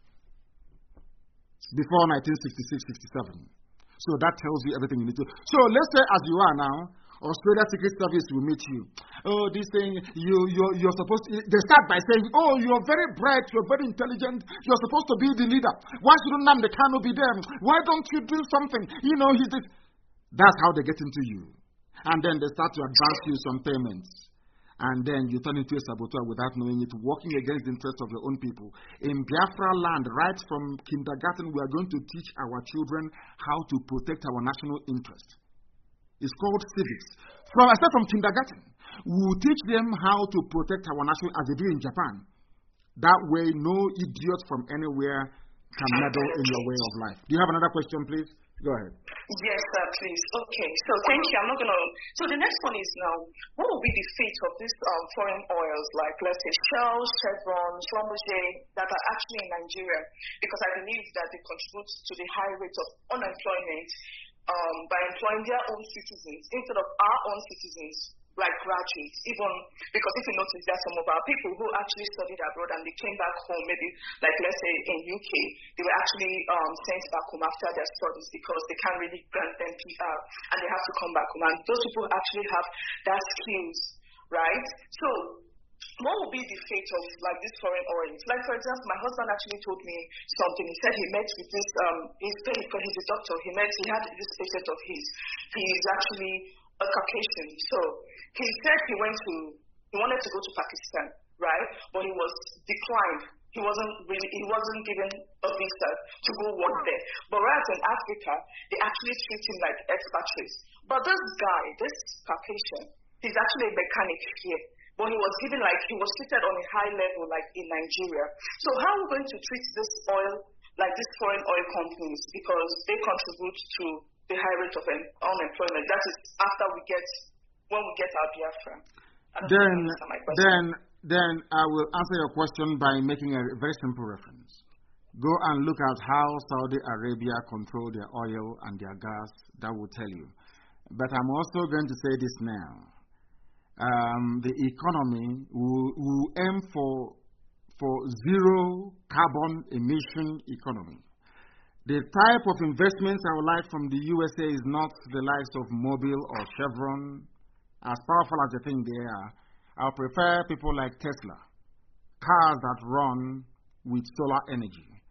Before nineteen sixty-six sixty-seven. So that tells you everything you need to. So let's say as you are now, Australia Secret Service will meet you. Oh, this thing, you, you're, you're supposed to, they start by saying, oh, you're very bright, you're very intelligent, you're supposed to be the leader. Why shouldn't Nnamdi Kanu be there? Why don't you do something? You know, he's this. That's how they get into you. And then they start to advance you some payments. And then you turn into a saboteur without knowing it, working against the interests of your own people. In Biafra land, right from kindergarten, we are going to teach our children how to protect our national interest. It's called civics. From, I said from kindergarten, we will teach them how to protect our national, as they do in Japan. That way, no idiot from anywhere can meddle in your way of life. Do you have another question, please? Go ahead. Yes, sir, please. Okay, so thank you. I'm not going to... So the next one is now, what will be the fate of these um, foreign oils, like, let's say, Shell, Chevron, Schlumberger, that are actually in Nigeria? Because I believe that they contribute to the high rate of unemployment um, by employing their own citizens instead of our own citizens, like graduates, even because if you notice that some of our people who actually studied abroad and they came back home, maybe like let's say in U K, they were actually um, sent back home after their studies because they can't really grant them P R and they have to come back home. And those people actually have that skills, right? So what will be the fate of like these foreign oils? Like for example, my husband actually told me something. He said he met with this, um, he's, he's a doctor, he met, he had this patient of his. He's actually a Caucasian. So he said he went to, he wanted to go to Pakistan, right? But he was declined. He wasn't really, he wasn't given a visa to go work there. But whereas in Africa, they actually treat him like expatriates. But this guy, this Caucasian, he's actually a mechanic here. But he was given like, he was treated on a high level like in Nigeria. So how are we going to treat this oil, like these foreign oil companies? Because they contribute to the high rate of unemployment. That is after we get, when we get our Biafra. Then, then, then I will answer your question by making a very simple reference. Go and look at how Saudi Arabia control their oil and their gas. That will tell you. But I'm also going to say this now. Um, the economy will, will aim for, for zero carbon emission economy. The type of investments I would like from the U S A is not the likes of Mobil or Chevron. As powerful as they think they are, I prefer people like Tesla, cars that run with solar energy.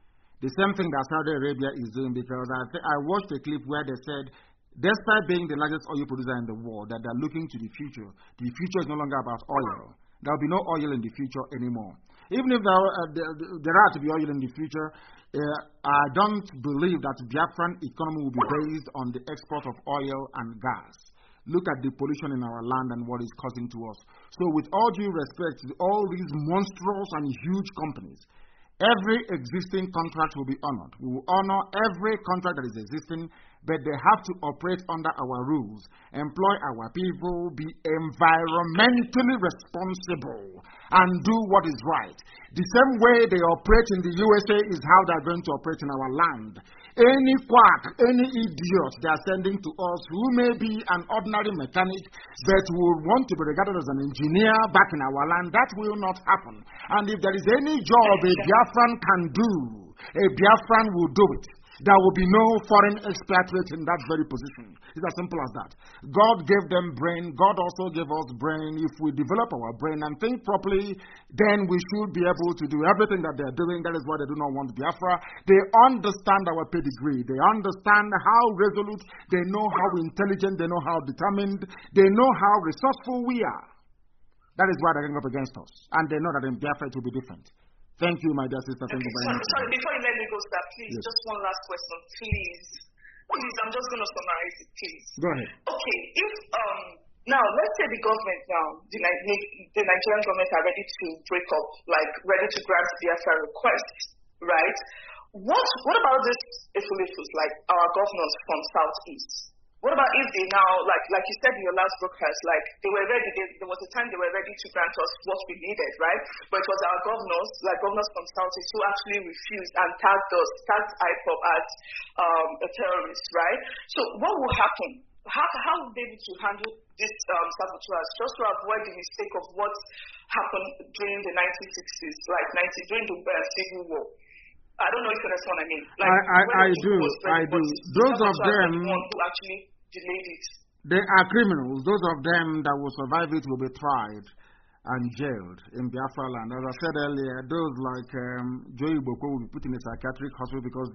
The same thing that Saudi Arabia is doing, because I, th- I watched a clip where they said, despite being the largest oil producer in the world, that they're looking to the future. The future is no longer about oil. There will be no oil in the future anymore. Even if there, uh, there, there are to be oil in the future, uh, I don't believe that the Biafran economy will be based on the export of oil and gas. Look at the pollution in our land and what it's causing to us. So with all due respect to all these monstrous and huge companies, every existing contract will be honored. We will honor every contract that is existing, but they have to operate under our rules, employ our people, be environmentally responsible, and do what is right. The same way they operate in the U S A is how they're going to operate in our land. Any quack, any idiot they are sending to us who may be an ordinary mechanic but will want to be regarded as an engineer back in our land, that will not happen. And if there is any job a Biafran can do, a Biafran will do it. There will be no foreign expatriate in that very position. It's as simple as that. God gave them brain. God also gave us brain. If we develop our brain and think properly, then we should be able to do everything that they're doing. That is why they do not want Biafra. They understand our pedigree. They understand how resolute. They know how intelligent. They know how determined. They know how resourceful we are. That is why they're going up against us. And they know that in Biafra it will be different. Thank you, my dear sister. Thank okay, you very sorry, much. Sorry, before you let me go, sir, please, yes. just one last question, please. Please, I'm just going to summarize it, please. Go ahead. Okay, if, um, now, let's say the government now, the, the Nigerian government are ready to break up, like, ready to grant Biafra request, right? What, what about this Efulefus, like our governors from Southeast? What about if they now, like like you said in your last broadcast, like they were ready, they, there was a time they were ready to grant us what we needed, right? But it was our governors, like governors from Southeast, who actually refused and tagged us, tagged I P O B as um, a terrorist, right? So what will happen? How, how will they be able to handle this um, saboteurs, just to avoid the mistake of what happened during the nineteen sixties, like ninety during the uh, Civil War? I don't know if you understand what I mean. Like, I, I, I do, I do. Those of them who actually delayed it. They are criminals. Those of them that will survive it will be tried and jailed in Biafra land. As I said earlier, those like um, Joey Boko will be put in a psychiatric hospital because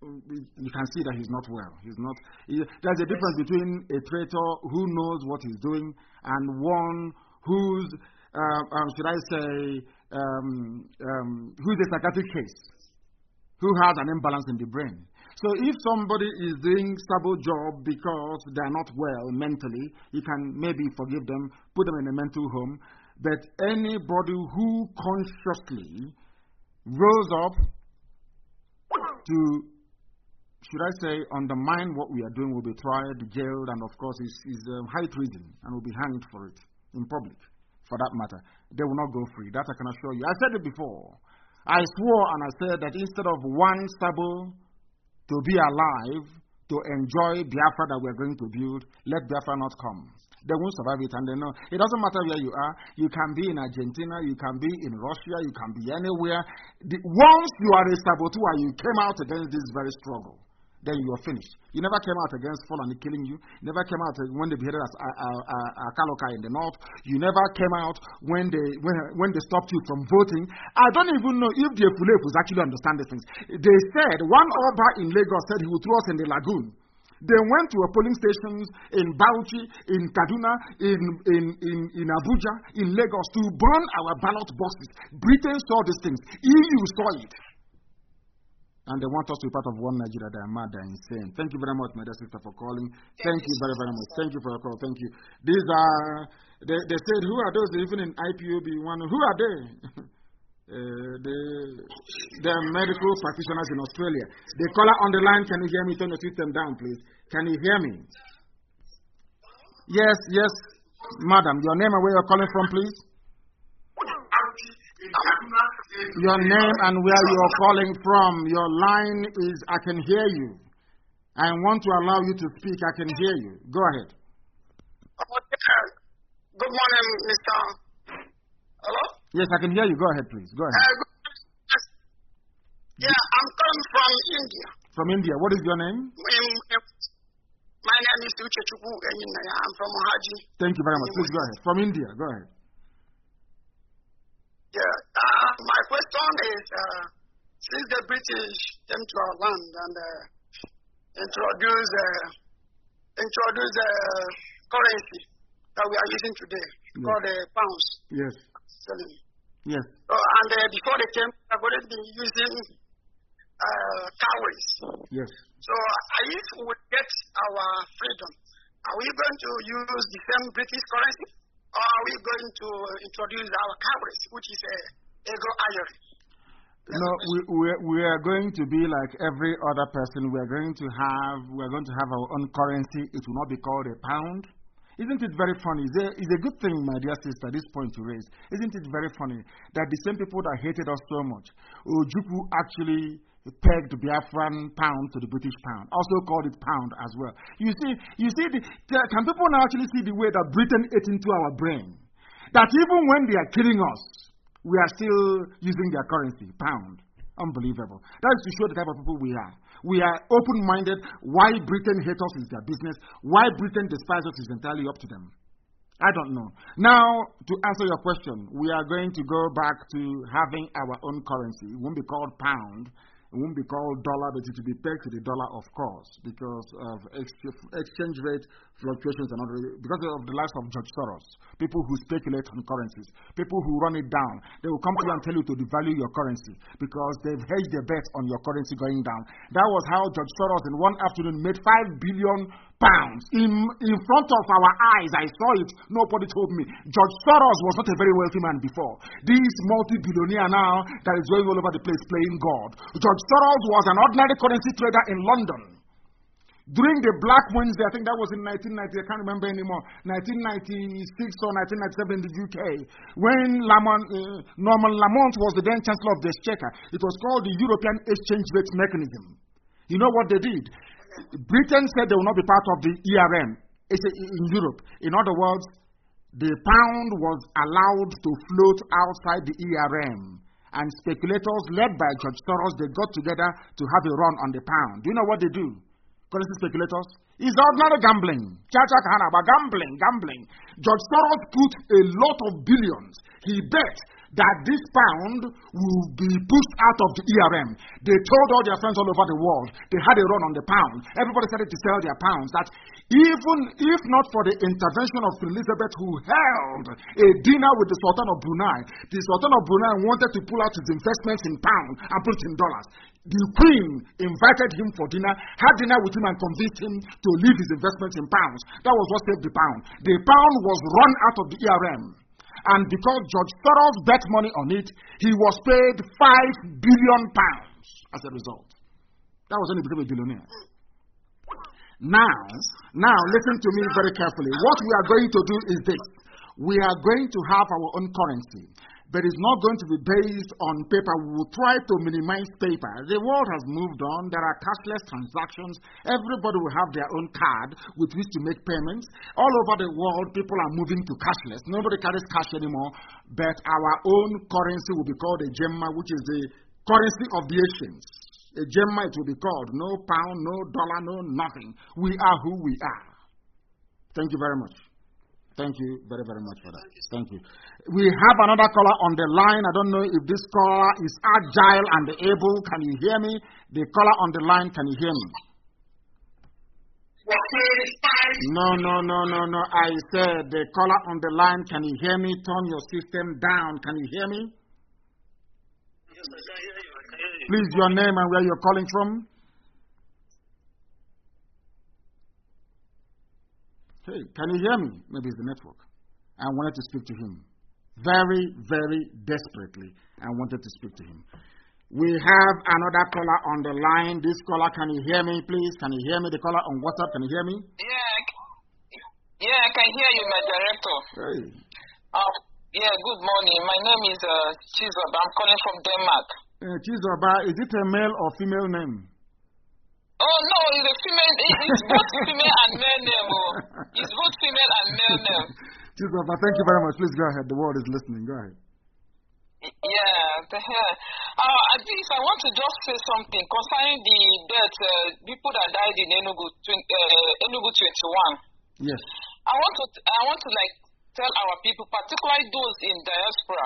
you can see that he's not well. He's not. He, there's a difference between a traitor who knows what he's doing and one who's, uh, um, should I say, um, um, who's a psychiatric case, who has an imbalance in the brain. So if somebody is doing stable job because they're not well mentally, you can maybe forgive them, put them in a mental home. But anybody who consciously rose up to, should I say, undermine what we are doing will be tried, jailed, and of course is, is um, high treason and will be hanged for it in public, for that matter. They will not go free. That I can assure you. I said it before. I swore and I said that instead of one stable to be alive, to enjoy Biafra that we're going to build, let Biafra not come. They won't survive it, and they know. It doesn't matter where you are. You can be in Argentina, you can be in Russia, you can be anywhere. The, once you are a saboteur, you came out against this very struggle, then you are finished. You never came out against Fulani killing you. You never came out when they beheaded us, uh, uh, uh, Kaloka in the north. You never came out when they when, when they stopped you from voting. I don't even know if the Efulefus actually understand these things. They said, one Oba in Lagos said he would throw us in the lagoon. They went to a polling stations in Bauchi, in Kaduna, in, in, in, in Abuja, in Lagos to burn our ballot boxes. Britain saw these things. E U saw it. And they want us to be part of one Nigeria. They are mad, they are insane. Thank you very much, my dear sister, for calling. Thank you very, very much. Thank you for your call. Thank you. These are, they, they said, who are those even in I P O B one? Who are they? uh, they, they are medical practitioners in Australia. The caller on the line, can you hear me? Turn your system down, please. Can you hear me? Yes, yes, madam. Your name and where you're calling from, please? Your name and where you're calling from. Your line is, I can hear you. I want to allow you to speak. I can hear you. Go ahead. Okay. Good morning, Mister Hello? Yes, I can hear you. Go ahead, please. Go ahead. Uh, yeah, I'm calling from India. From India. What is your name? My name is Uchechuku. I'm from Haji. Thank you very much. Please go ahead. From India. Go ahead. Yeah. Uh, my question is, uh, since the British came to our land and uh, introduced uh, introduced uh, currency that we are using today, yes. called the uh, pounds. Yes. Selling. Yes. So, and uh, before they came, I've already been using uh, cowries. Yes. So, uh, if we get our freedom, are we going to use the same British currency, or are we going to introduce our cowries, which is a uh, agro iron? No, we, we we are going to be like every other person. We are going to have we are going to have our own currency. It will not be called a pound. Isn't it very funny? It's a, it's a good thing, my dear sister, this point to raise. Isn't it very funny that the same people that hated us so much, Ojukwu actually pegged the Biafran pound to the British pound, also called it pound as well. You see, you see, the, can people now actually see the way that Britain ate into our brain? That even when they are killing us, we are still using their currency, pound. Unbelievable. That is to show the type of people we are. We are open-minded. Why Britain hates us is their business. Why Britain despises us is entirely up to them. I don't know. Now, to answer your question, we are going to go back to having our own currency. It won't be called pound. It won't be called dollar, but it will be pegged to the dollar, of course, because of exchange rate fluctuations and other, because of the likes of George Soros, people who speculate on currencies, people who run it down. They will come to you and tell you to devalue your currency because they've hedged their bets on your currency going down. That was how George Soros in one afternoon made five billion pounds in in front of our eyes. I saw it. Nobody told me. George Soros was not a very wealthy man before. This multi-billionaire now that is going all over the place playing God. George Soros was an ordinary currency trader in London. During the Black Wednesday, I think that was in nineteen ninety, I can't remember anymore, nineteen ninety-six or nineteen ninety-seven in the U K, when Lamont, uh, Norman Lamont was the then Chancellor of the Exchequer. It was called the European Exchange Rate Mechanism. You know what they did? Britain said they will not be part of the E R M in Europe. In other words, the pound was allowed to float outside the E R M. And speculators led by George Soros, they got together to have a run on the pound. Do you know what they do? Currency speculators? It's ordinary gambling. Chacha Kahana, but gambling, gambling. George Soros put a lot of billions. He bet that this pound will be pushed out of the E R M. They told all their friends all over the world. They had a run on the pound. Everybody started to sell their pounds. That even if not for the intervention of Queen Elizabeth, who held a dinner with the Sultan of Brunei, the Sultan of Brunei wanted to pull out his investments in pounds and put it in dollars. The Queen invited him for dinner, had dinner with him and convinced him to leave his investments in pounds. That was what saved the pound. The pound was run out of the E R M. And because George Soros bet money on it, he was paid five billion pounds as a result. That was when he became a billionaire. Now, now listen to me very carefully. What we are going to do is this. We are going to have our own currency. But it's not going to be based on paper. We will try to minimize paper. The world has moved on. There are cashless transactions. Everybody will have their own card with which to make payments. All over the world, people are moving to cashless. Nobody carries cash anymore. But our own currency will be called a gemma, which is the currency of the nations. A gemma it will be called. No pound, no dollar, no nothing. We are who we are. Thank you very much. Thank you very, very much for that. Thank you. We have another caller on the line. I don't know if this caller is agile and able. Can you hear me? The caller on the line, can you hear me? No, no, no, no, no. I said the caller on the line, can you hear me? Turn your system down. Can you hear me? Yes, I can hear you. I can hear you. Please, your name and where you're calling from. Hey, can you hear me? Maybe it's the network. I wanted to speak to him. Very, very desperately, I wanted to speak to him. We have another caller on the line. This caller, can you hear me, please? Can you hear me? The caller on WhatsApp, can you hear me? Yeah, yeah, I can hear you, my director. Hey. Um, yeah, good morning. My name is uh, Chizoba. I'm calling from Denmark. Uh, Chizoba, is it a male or female name? Oh, no, it's a female. It's both female and male name. Oh. It's both female and male name. Chizoba, thank you very much. Please go ahead. The world is listening. Go ahead. Yeah, the hell. Uh, at least I want to just say something concerning the death, uh, people that died in Enugu, uh, Enugu twenty-one. Yes. I want to, I want to like tell our people, particularly those in diaspora,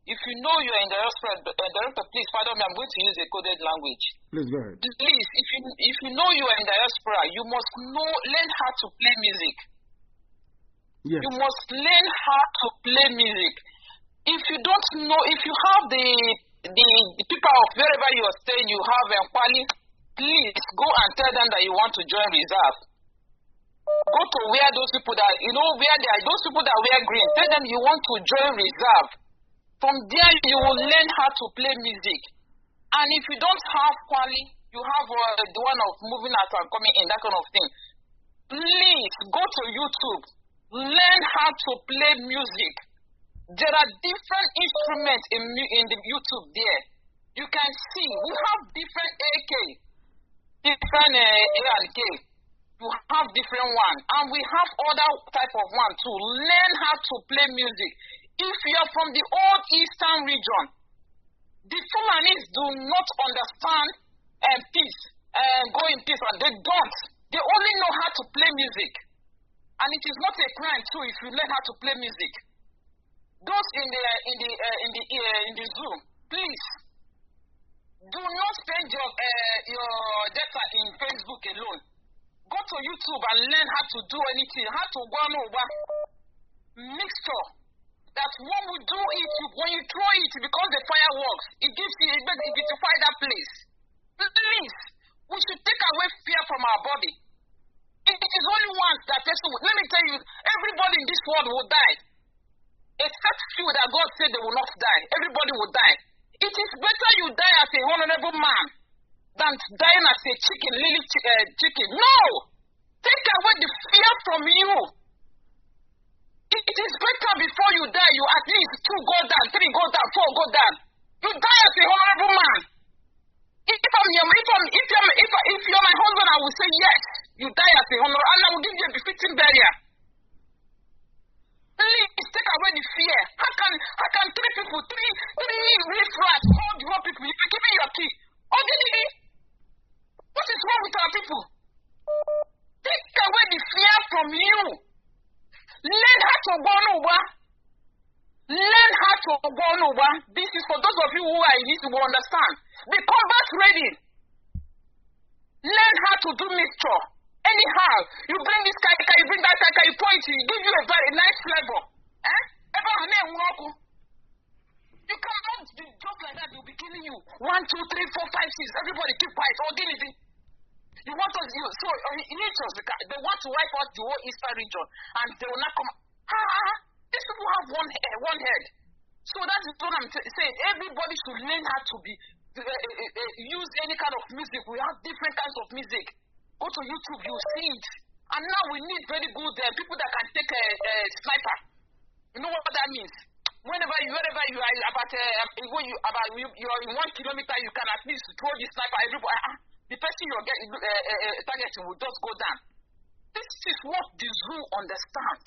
if you know you are in diaspora, uh, director, please pardon me, I'm going to use a coded language. Please go ahead. Please, if you if you know you are in diaspora, you must know learn how to play music. Yes. You must learn how to play music. If you don't know, if you have the the, the people of wherever you are staying, you have a quali, please go and tell them that you want to join reserve. Go to where those people that, you know, where they are, those people that wear green, tell them you want to join reserve. From there, you will learn how to play music. And if you don't have quali, you have uh, the one of moving out and coming in, that kind of thing. Please go to YouTube. Learn how to play music. There are different instruments in, in the YouTube there. You can see, we have different A K, different uh, A and K. You have different one. And we have other type of one too. Learn how to play music. If you are from the old eastern region, the Fulanis do not understand uh, peace, uh, go in peace, and they don't. They only know how to play music. And it is not a crime too if you learn how to play music. Those in the uh, in the uh, in the uh, in the Zoom, please do not spend your uh, your data in Facebook alone. Go to YouTube and learn how to do anything, how to go over mixture. That when we do it, when you throw it, it becomes the fireworks. It gives you, it beautifies that place. Please, we should take away fear from our body. It is only once that person will, let me tell you, everybody in this world will die. Except few that God said they will not die. Everybody will die. It is better you die as a honorable man than dying as a chicken, little ch- uh, chicken. No! Take away the fear from you. It, it is better before you die, you at least two go down, three go down, four go down. You die as a honorable man. If I'm your, if I'm, if I'm, if, I, if you're my husband, I will say yes. You die as a honorable, and I will give you a befitting burial. Please take away the fear. How can, how can three people, three, three rich rats hold your people? You give me your key. Oh, did he? What is wrong with our people? Take away the fear from you. Learn how to go over. Learn how to go over. This is for those of you who are in this will understand. The combat ready. Learn how to do mixture. Anyhow, you bring this guy, you bring that guy, you point it, give you a very nice flavor. Eh? You cannot be just like that, they'll be killing you. One, two, three, four, five, six. Everybody keep quiet. Or do anything. You want us, you, so uh, in nature, they want to wipe out the whole eastern region, and they will not come. Ah, these people have one, uh, one head. So that is what I'm t- saying. Everybody should learn how to be, uh, uh, uh, use any kind of music. We have different kinds of music. Go to YouTube, you see it. And now we need very good uh, people that can take a, a sniper. You know what that means? Whenever you, wherever you are about, uh, when you about you, you are in one kilometer, you can at least throw the sniper. Everybody, uh, the person you're getting uh, uh, uh, targeting will just go down. This is what the zoo understand.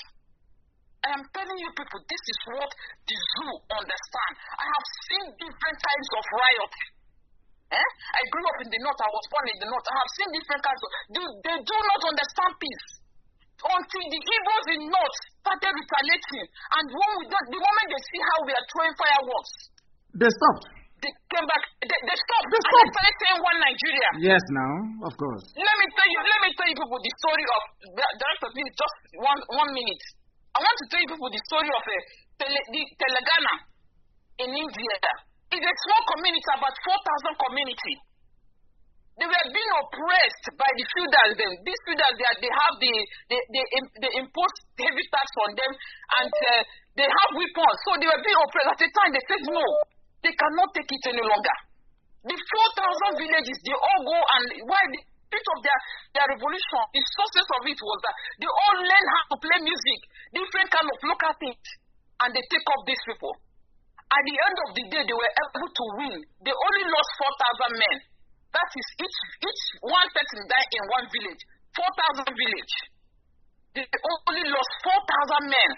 I am telling you people, this is what the zoo understand. I have seen different types of riot. Eh? I grew up in the north. I was born in the north. I have seen different kinds of. They, they do not understand peace until the Igbos in north started retaliating. And when we did, the moment they see how we are throwing fireworks, they stopped. They came back. They, they stopped. They stopped. And they started saying one Nigeria. Yes, now, of course. Let me tell you. Let me tell you people the story of. Director, please, just one one minute. I want to tell you people the story of a tele, the Telangana in India. It's a small community, about four thousand community. They were being oppressed by the feudals then. These feudals, they, they have the, they, they, they impose heavy tax on them, and uh, they have weapons. So they were being oppressed. At the time, they said no, they cannot take it any longer. The four thousand villages, they all go, and why the bit of their, their revolution, the sources of it was that they all learn how to play music, different kind of local things, and they take up these people. At the end of the day, they were able to win. They only lost four thousand men. That is, each each one person died in one village. four thousand village. They only lost four thousand men.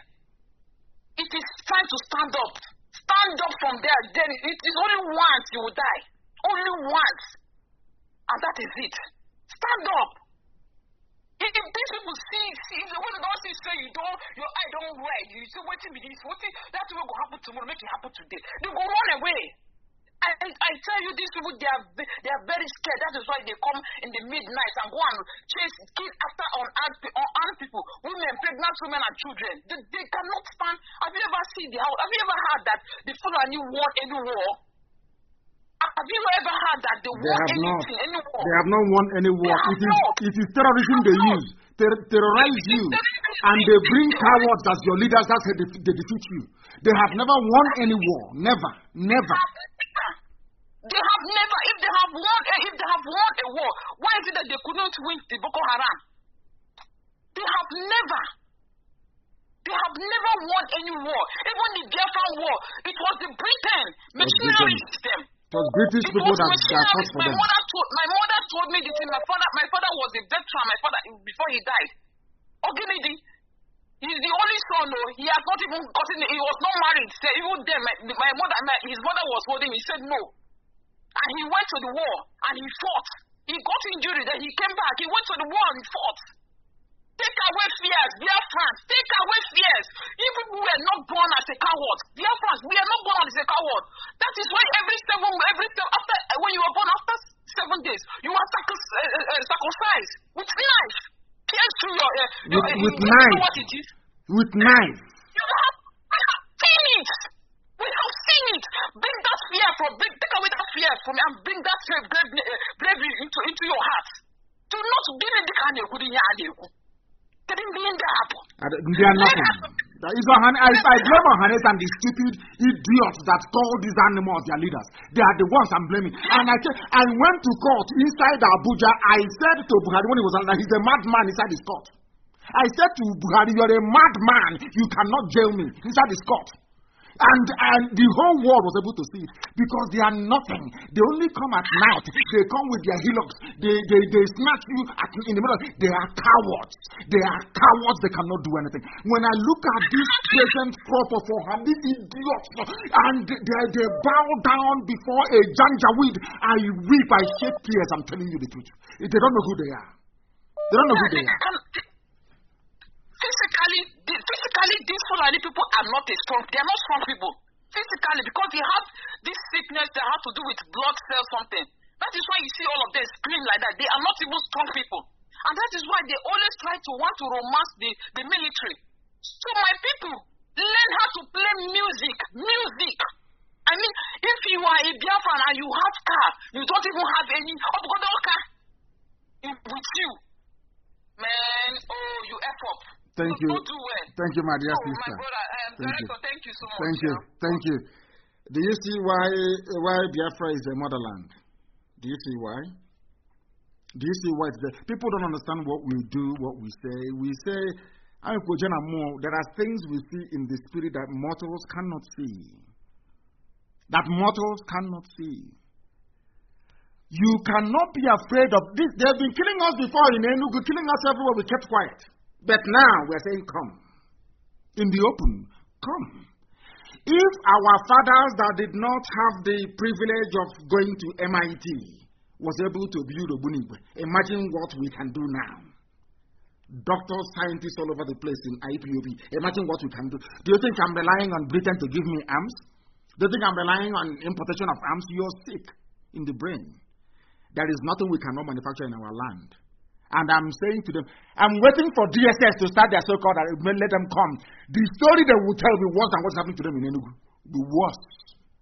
It is time to stand up. Stand up from there. Then it is only once you will die. Only once. And that is it. Stand up. If, if these people see, see, when the don't see, say you don't, your eye don't red, you say, what be this? What that will go happen tomorrow, make it happen today. They go run away. I, I, I tell you, these people, they are, they are very scared. That is why they come in the midnight and go and chase kids after unarmed, unarmed people, women, pregnant women and children. They, they cannot stand. Have you ever seen the house? Have you ever heard that the Fulani won any war? Have you ever heard that they, they won anything, not, any war? They have not won any war. It is, it is terrorism they not. use. Ter- terrorize you. And they bring cowards as your leaders. That's how they, they defeat you. They have never won any war. Never. Never. They have never, if they have won, if they have won a war, why is it that they couldn't win the Boko Haram? They have never. They have never won any war. Even the Biafran war, it was the Britain, machinery system. It was British it people was that, that fought for my them. Mother told, my mother told me this thing. My father, my father was a veteran. My father, before he died, Oginidi, he's the only son. No, he has not even gotten. He was not married. So even then, my, my mother, my, his mother was holding. He said no, and he went to the war and he fought. He got injured. Then he came back. He went to the war and he fought. Take away fears, dear friends. Take away fears. You people were not born as a coward. Dear friends, we are not born as a coward. That is why every seven, every seven, after when you were born after seven days, you are circumcised with knife. Pierce through your. Uh, with your, with you knife. know what it is? With knife. You have, we have seen it. We have seen it. Bring that fear from. Bring, take away that fear from and bring that bravery, uh, bravery into into your heart. Do not be in the kind of good in your. They are nothing. I, I blame Ohanes and the stupid idiots that call these animals their leaders. They are the ones I'm blaming. And I I went to court inside Abuja. I said to Buhari when he was alive, he's a madman inside his court. I said to Buhari, you're a madman. You cannot jail me inside his court. And, and the whole world was able to see it because they are nothing. They only come at night. They come with their hillocks. They, they, they snatch you at, in the middle. They are cowards. They are cowards. They cannot do anything. When I look at this present crop of these idiots and they, they bow down before a janjaweed, I weep, I shed tears. I'm telling you the truth. They don't know who they are. They don't know who they are. Physically, the, physically, these Fulani people are not a strong. They are not strong people. Physically, because they have this sickness that has to do with blood cells something. That is why you see all of them scream like that. They are not even strong people, and that is why they always try to want to romance the, the military. So my people, learn how to play music. Music. I mean, if you are a Biafran and you have car, you don't even have any other car with you, man. Oh, you F up. Thank you. Thank you, my dear oh, sister. My brother, I am thank director. You. Thank you so much. Thank you. Yeah. Thank you. Do you see why why Biafra is a motherland? Do you see why? Do you see why it's there? People don't understand what we do, what we say. We say, there are things we see in the spirit that mortals cannot see. That mortals cannot see. You cannot be afraid of this. They have been killing us before in Enugu, killing us everywhere. We kept quiet. But now we're saying, come. In the open, come. If our fathers that did not have the privilege of going to M I T was able to build Ogbunigwe, imagine what we can do now. Doctors, scientists all over the place in I P O B, imagine what we can do. Do you think I'm relying on Britain to give me arms? Do you think I'm relying on importation of arms? You're sick in the brain. There is nothing we cannot manufacture in our land. And I'm saying to them, I'm waiting for D S S to start their so-called, let them come. The story they will tell me worse than what's happening to them in Enugu. The worst.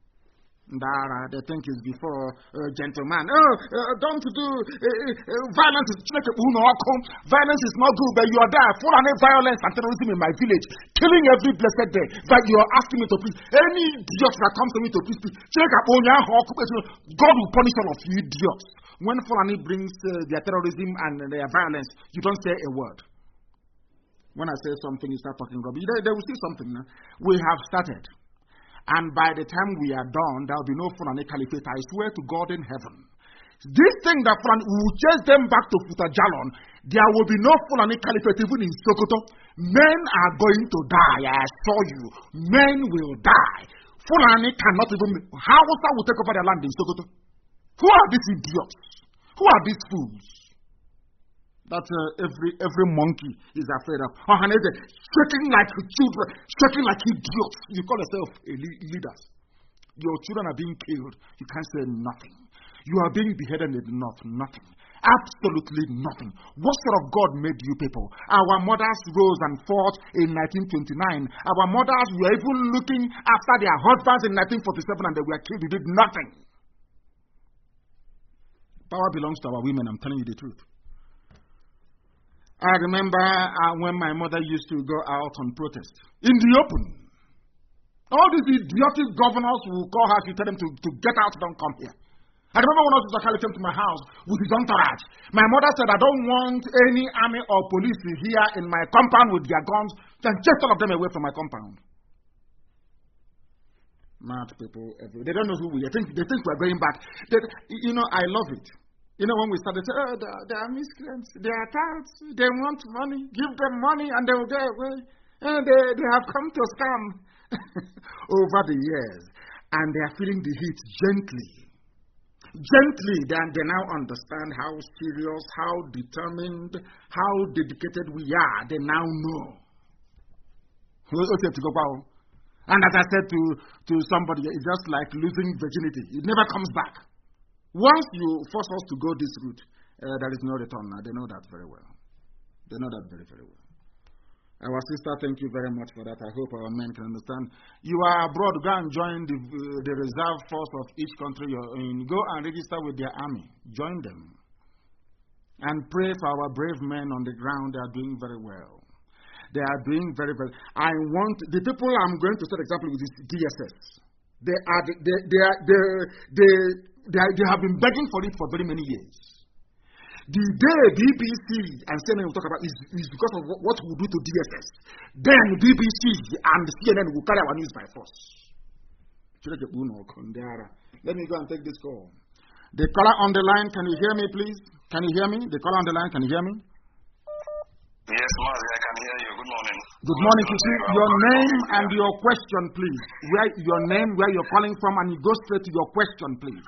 That they think is before uh, gentleman. Oh, uh, don't do uh, uh, violence. Is, violence is not good, but you are there. Full and violence and terrorism in my village, killing every blessed day. But you are asking me to please. Any idiot that comes to me to please, check up on your God will punish all of you idiots. When Fulani brings uh, their terrorism and their violence, you don't say a word. When I say something, you start talking rubbish. They, they will see something. Now. We have started. And by the time we are done, there will be no Fulani Caliphate. I swear to God in heaven. This thing that Fulani will chase them back to Futajalon, there will be no Fulani Caliphate even in Sokoto. Men are going to die, I assure you. Men will die. Fulani cannot even. Hausa will take over their land in Sokoto. Who are these idiots? Who are these fools? that uh, every every monkey is afraid of. Ohaneze, shaking like children, shaking like idiots. You call yourself a le- leaders. Your children are being killed. You can't say nothing. You are being beheaded in the north. Nothing. Absolutely nothing. What sort of God made you people? Our mothers rose and fought in nineteen twenty-nine. Our mothers were even looking after their husbands in nineteen forty-seven and they were killed. You did nothing. Power belongs to our women. I'm telling you the truth. I remember uh, when my mother used to go out on protest in the open. All these idiotic governors will call her to tell them to, to get out, don't come here. I remember when Otis Akali came to my house with his entourage. My mother said, I don't want any army or police here in my compound with their guns. Then chase all of them away from my compound. Mad people, they don't know who we are. They think, they think we're going back. They, you know, I love it. You know, when we started, say, oh, they, they are miscreants. They are touts. They want money. Give them money and they will go away. And they, they have come to scam over the years. And they are feeling the heat gently. Gently, they, they now understand how serious, how determined, how dedicated we are. They now know. And as I said to, to somebody, it's just like losing virginity. It never comes back. Once you force us to go this route, uh, there is no return. Now, they know that very well. They know that very, very well. Our sister, thank you very much for that. I hope our men can understand. You are abroad, go and join the, uh, the reserve force of each country you're in. Go and register with their army. Join them. And pray for our brave men on the ground. They are doing very well. They are doing very well. I want, the people I'm going to set example with is D S S. They, are, they, they, are, they, they, they, are, they have been begging for it for very many years. The day B B C and C N N will talk about is, is because of what we do to D S S. Then B B C and C N N will carry our news by force. Let me go and take this call. The caller on the line, can you hear me, please? Can you hear me? The caller on the line, can you hear me? Yes, Mazi, I can hear you. Good morning. Good morning to you. Your name and your question, please. Where your name, where you're calling from, and you go straight to your question, please.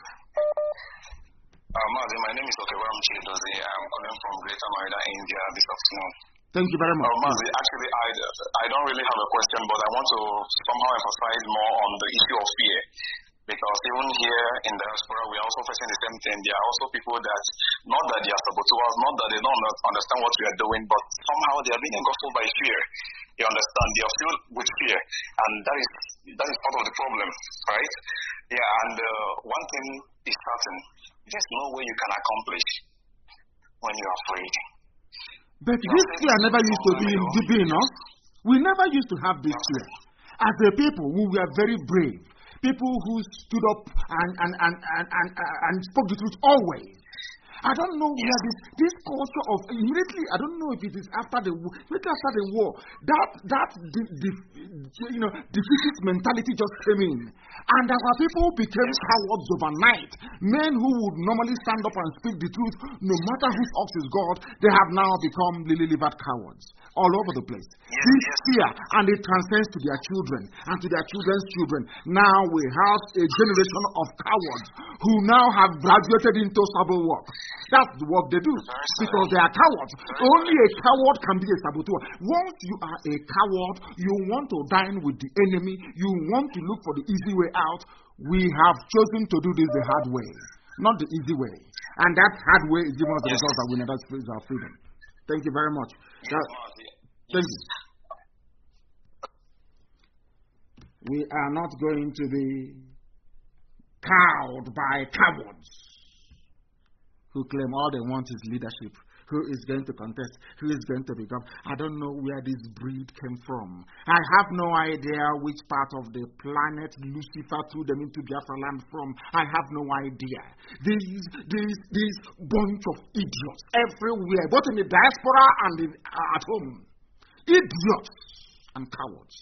Uh, Mazi, my name is Okewaram Chidozi. I'm calling from Greater Noida, India this afternoon. Thank you very much. Uh, Mazi, actually, I, I don't really have a question, but I want to somehow emphasize more on the issue of fear. Because even here in the diaspora, we are also facing the same thing. There are also people that, not that they are saboteurs, not that they don't understand what we are doing, but somehow they are being engulfed by fear. You understand? They are filled with fear. And that is that is part of the problem, right? Yeah, and uh, one thing is certain. There's no way you can accomplish when you're afraid. But you this fear never used to be in, be in us. We never used to have this fear. As a people, we were very brave. People who stood up and, and, and, and, and, and spoke the truth always. I don't know where this, this culture of immediately, I don't know if it is after the war, immediately after the war, that, that the, the, you know, defeatist mentality just came in. And our people became cowards overnight. Men who would normally stand up and speak the truth, no matter whose ox is God, they have now become lily-livered cowards all over the place. Yes, this yes. fear, and it transcends to their children and to their children's children. Now we have a generation of cowards who now have graduated into civil work. That's the work they do because they are cowards. Only a coward can be a saboteur. Once you are a coward, you want to dine with the enemy, you want to look for the easy way out. We have chosen to do this the hard way, not the easy way. And that hard way is giving us the result that we never experience our freedom. Thank you very much. That, thank you. We are not going to be cowed by cowards who claim all they want is leadership, who is going to contest, who is going to become. I don't know where this breed came from. I have no idea which part of the planet Lucifer threw them into Biafra land from. I have no idea. These, these, these bunch of idiots everywhere, both in the diaspora and in, uh, at home. Idiots and cowards.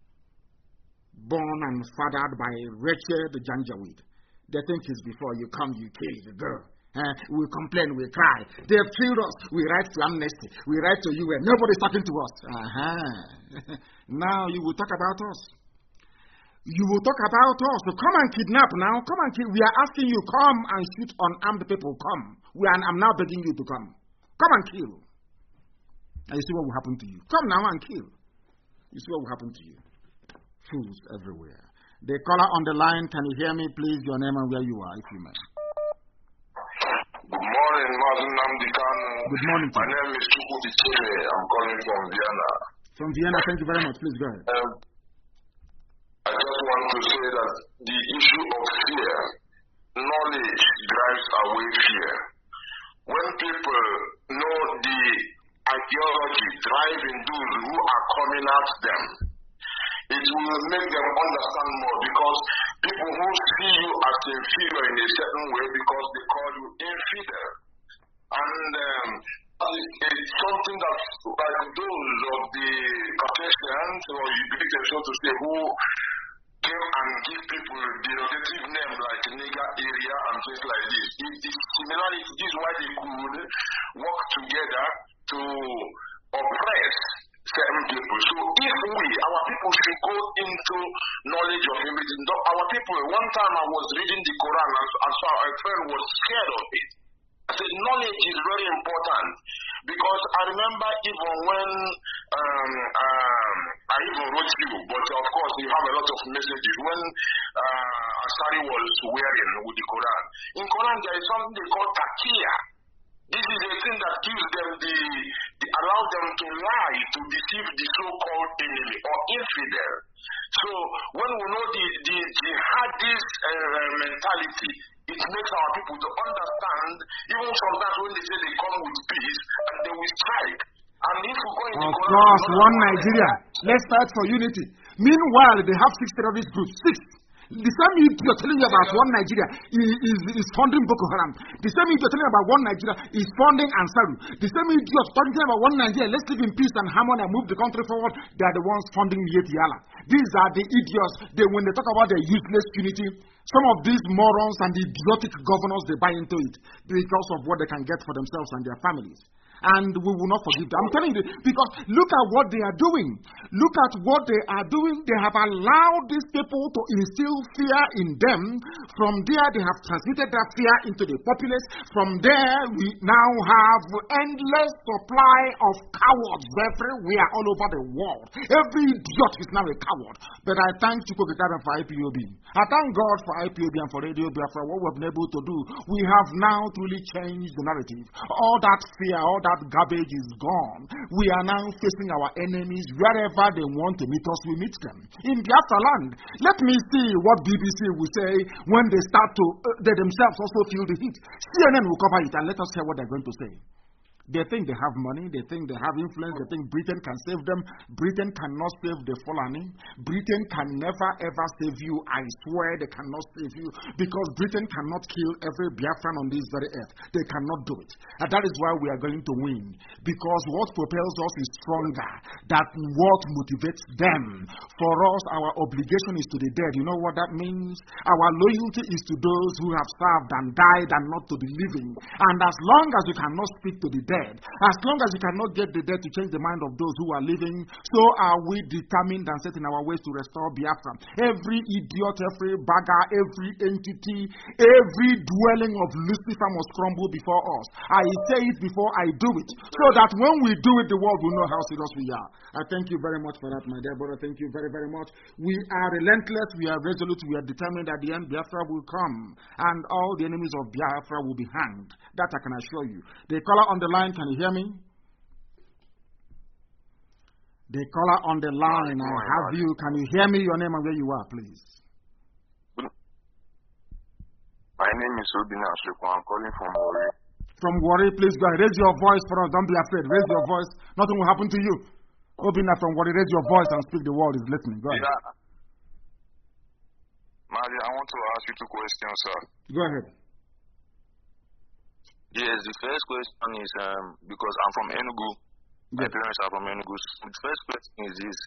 Born and fathered by Rachel the Janjaweed. They think it's before you come, you kill the girl. Uh, we complain, we cry. They have killed us. We write to Amnesty. We write to U N. Nobody's talking to us. Uh-huh. Now you will talk about us. You will talk about us. So come and kidnap now. Come and kill. We are asking you, come and shoot unarmed people. Come. We are, I'm now begging you to come. Come and kill. And you see what will happen to you. Come now and kill. You see what will happen to you. Fools everywhere. The caller on the line, can you hear me, please? Your name and where you are, if you may. Good morning, Martin Namdekano. Good morning. My name is Chuku Ichebe. I'm calling from Vienna. From Vienna, thank you very much. Please go ahead. Um, I just want to say that the issue of fear, knowledge drives away fear. When people know the ideology driving those who are coming at them, it will make them understand more, because people who see you as inferior in a certain way because they call you infidel. And um, it's something that, like those of the Caucasians or Ubiquitous, so to say, who came and give people derogative name like nigger area and things like this. It is similarly, this is why they could work together to oppress certain people. So if we, our people, should go into knowledge of everything. Our people, one time I was reading the Quran and, and so a friend was scared of it. I said knowledge is very important, because I remember even when um, um, I even wrote you, but of course you have a lot of messages, when uh, Asari was wearing with the Quran. In Quran there is something they call taqiyya. This is a thing that gives them the, the allow them to lie, to deceive the so-called enemy or infidel. So when we know the, the jihadist uh, mentality, it makes our people to understand, even sometimes when they say they come with peace, and they will strike. And if we go into Of course, one Nigeria. Let's fight for unity. Meanwhile, they have six terrorist groups. Six. The same you're telling me about one Nigeria is, is, is funding Boko Haram. The same you're telling me about one Nigeria is funding Ansaru. The same you're talking about one Nigeria, let's live in peace and harmony and move the country forward, they are the ones funding Yeti Yala. These are the idiots. They, when they talk about their useless unity, some of these morons and the idiotic governors, they buy into it because of what they can get for themselves and their families. And we will not forgive them. I'm telling you, because look at what they are doing. Look at what they are doing. They have allowed these people to instill fear in them. From there, they have transmitted that fear into the populace. From there, we now have endless supply of cowards everywhere all over the world. Every idiot is now a coward. But I thank Chukwuka for I P O B. I thank God for I P O B and for Radio Biafra, what we've been able to do. We have now truly changed the narrative. All that fear, all that That garbage is gone. We are now facing our enemies wherever they want to meet us, we meet them. In Biafra land, let me see what B B C will say when they start to, uh, they themselves also feel the heat. C N N will cover it and let us hear what they're going to say. They think they have money, they think they have influence, they think Britain can save them. Britain cannot save the Fulani. Britain can never ever save you. I swear they cannot save you, because Britain cannot kill every Biafran on this very earth. They cannot do it. And that is why we are going to win. Because what propels us is stronger than what motivates them. For us, our obligation is to the dead. You know what that means? Our loyalty is to those who have served and died and not to the living. And as long as you cannot speak to the dead, as long as you cannot get the dead to change the mind of those who are living, so are we determined and set in our ways to restore Biafra. Every idiot, every bagger, every entity, every dwelling of Lucifer must crumble before us. I say it before I do it, so that when we do it, the world will know how serious we are. I thank you very much for that, my dear brother. Thank you very, very much. We are relentless, we are resolute, we are determined. At the end, Biafra will come, and all the enemies of Biafra will be hanged. That I can assure you. The caller on the line, can you hear me? The caller on the line, I have you. Can you hear me? Your name and where you are, please. My name is Obina Ashiko. I'm calling from Warri. From Warri, please go ahead. Raise your voice for us. Don't be afraid. Raise your voice. Nothing will happen to you. Obina from Warri, raise your voice and speak. The world is listening. Go ahead. Yeah. Mali, I want to ask you two questions, sir. Go ahead. Yes, the first question is um, because I'm from Enugu. My yes. parents are from Enugu. The first question is this.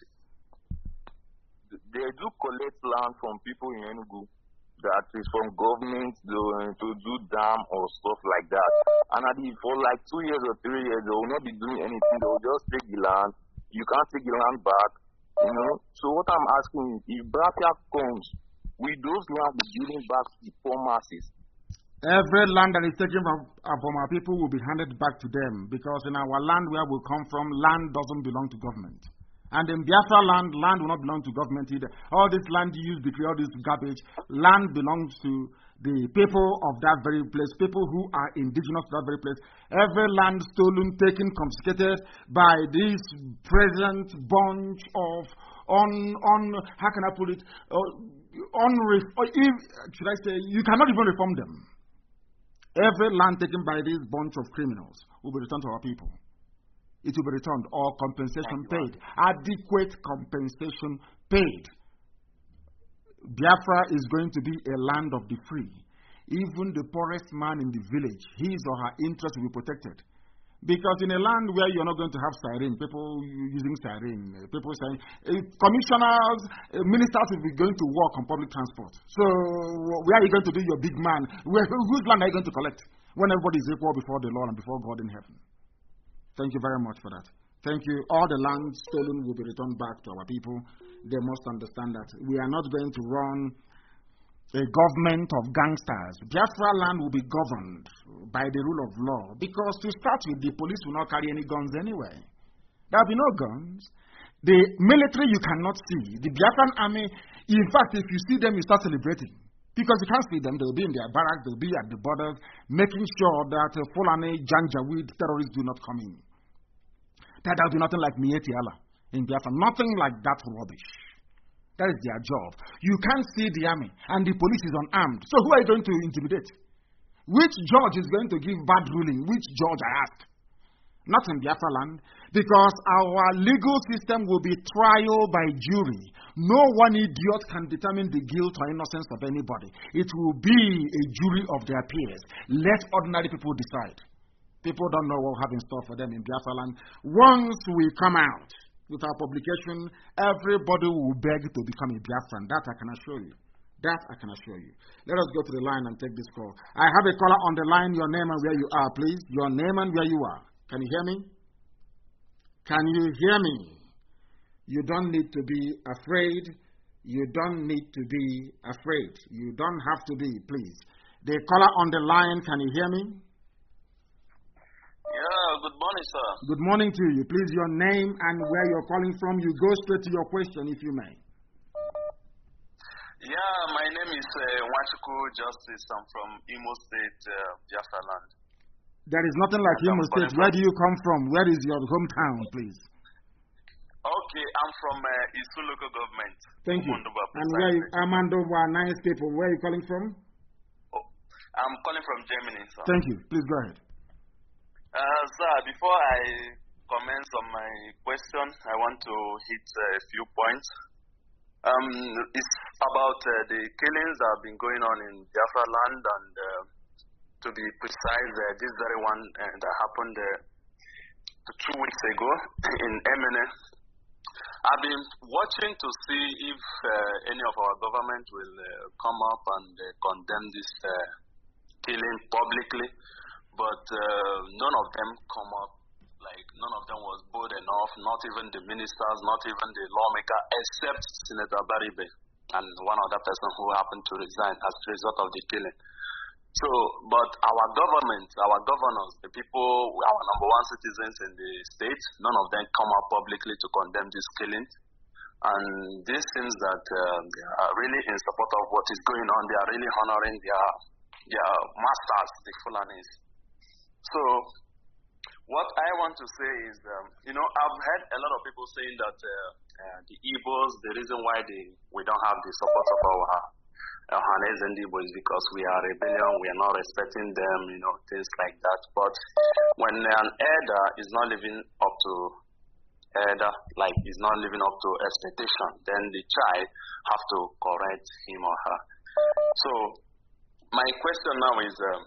They do collect land from people in Enugu that is from government to, to do dam or stuff like that. And I think for like two years or three years, they will not be doing anything. They will just take the land. You can't take the land back. You know. So what I'm asking is, if Biafra comes, will those lands be given back to the poor masses? Every land that is taken from, uh, from our people will be handed back to them, because in our land where we come from, land doesn't belong to government. And in Biafra land, land will not belong to government either. All this land use, between all this garbage, land belongs to the people of that very place, people who are indigenous to that very place. Every land stolen, taken, confiscated by this present bunch of on on how can I put it? Uh, on or if, should I say, you cannot even reform them. Every land taken by this bunch of criminals will be returned to our people. It will be returned, or compensation paid. Adequate compensation paid. Biafra is going to be a land of the free. Even the poorest man in the village, his or her interest will be protected. Because in a land where you're not going to have siren, people using siren, people saying, uh, commissioners, uh, ministers will be going to work on public transport. So where are you going to do your big man? Where, whose land are you going to collect when everybody is equal before the Lord and before God in heaven? Thank you very much for that. Thank you. All the land stolen will be returned back to our people. They must understand that we are not going to run a government of gangsters. Biafra land will be governed by the rule of law, because to start with, the police will not carry any guns anyway. There will be no guns. The military you cannot see. The Biafran army, in fact, if you see them, you start celebrating. Because you can't see them, they'll be in their barracks, they'll be at the borders, making sure that uh, Fulani, Janjaweed terrorists do not come in. That will be nothing like Mieti Allah in Biafra. Nothing like that rubbish. That is their job. You can't see the army, and the police is unarmed. So who are you going to intimidate? Which judge is going to give bad ruling? Which judge, I ask? Not in Biafra land. Because our legal system will be trial by jury. No one idiot can determine the guilt or innocence of anybody. It will be a jury of their peers. Let ordinary people decide. People don't know what we have in store for them in Biafra land. Once we come out with our publication, everybody will beg to become a Biafran. That I can assure you. That I can assure you. Let us go to the line and take this call. I have a caller on the line. Your name and where you are, please. Your name and where you are. Can you hear me? Can you hear me? You don't need to be afraid. You don't need to be afraid. You don't have to be, please. The caller on the line, can you hear me? Yeah, good morning, sir. Good morning to you. Please, your name and where you're calling from. You go straight to your question, if you may. Yeah, my name is uh, Wachuku Justice. I'm from Imo State, uh, Biafra land. There is nothing like and Imo State. Where do you come from? Where is your hometown, please? Okay, I'm from uh, Isu local government. Thank you. Amandoba, and where you, Amandoba, nice people. Where are you calling from? Oh, I'm calling from Germany, sir. Thank you. Please go ahead. Uh, sir, before I comment on my question, I want to hit uh, a few points. Um, it's about uh, the killings that have been going on in Biafra land, and uh, to be precise, uh, this very one uh, that happened uh, two weeks ago in Emene. I've been watching to see if uh, any of our government will uh, come up and uh, condemn this uh, killing publicly. But uh, none of them come up, like none of them was bold enough, not even the ministers, not even the lawmaker, except Senator Baribe and one other person who happened to resign as a result of the killing. So, but our government, our governors, the people, our number one citizens in the state, none of them come up publicly to condemn this killing. And this seems that uh, they are really in support of what is going on. They are really honoring their, their masters, the Fulanis. So, what I want to say is, um, you know, I've heard a lot of people saying that uh, uh, the Igbos, the reason why they, we don't have the support of our Ohanes and Igbo is because we are rebellion, we are not respecting them, you know, things like that. But when an elder is not living up to elder, like is not living up to expectation, then the child have to correct him or her. So, my question now is, um,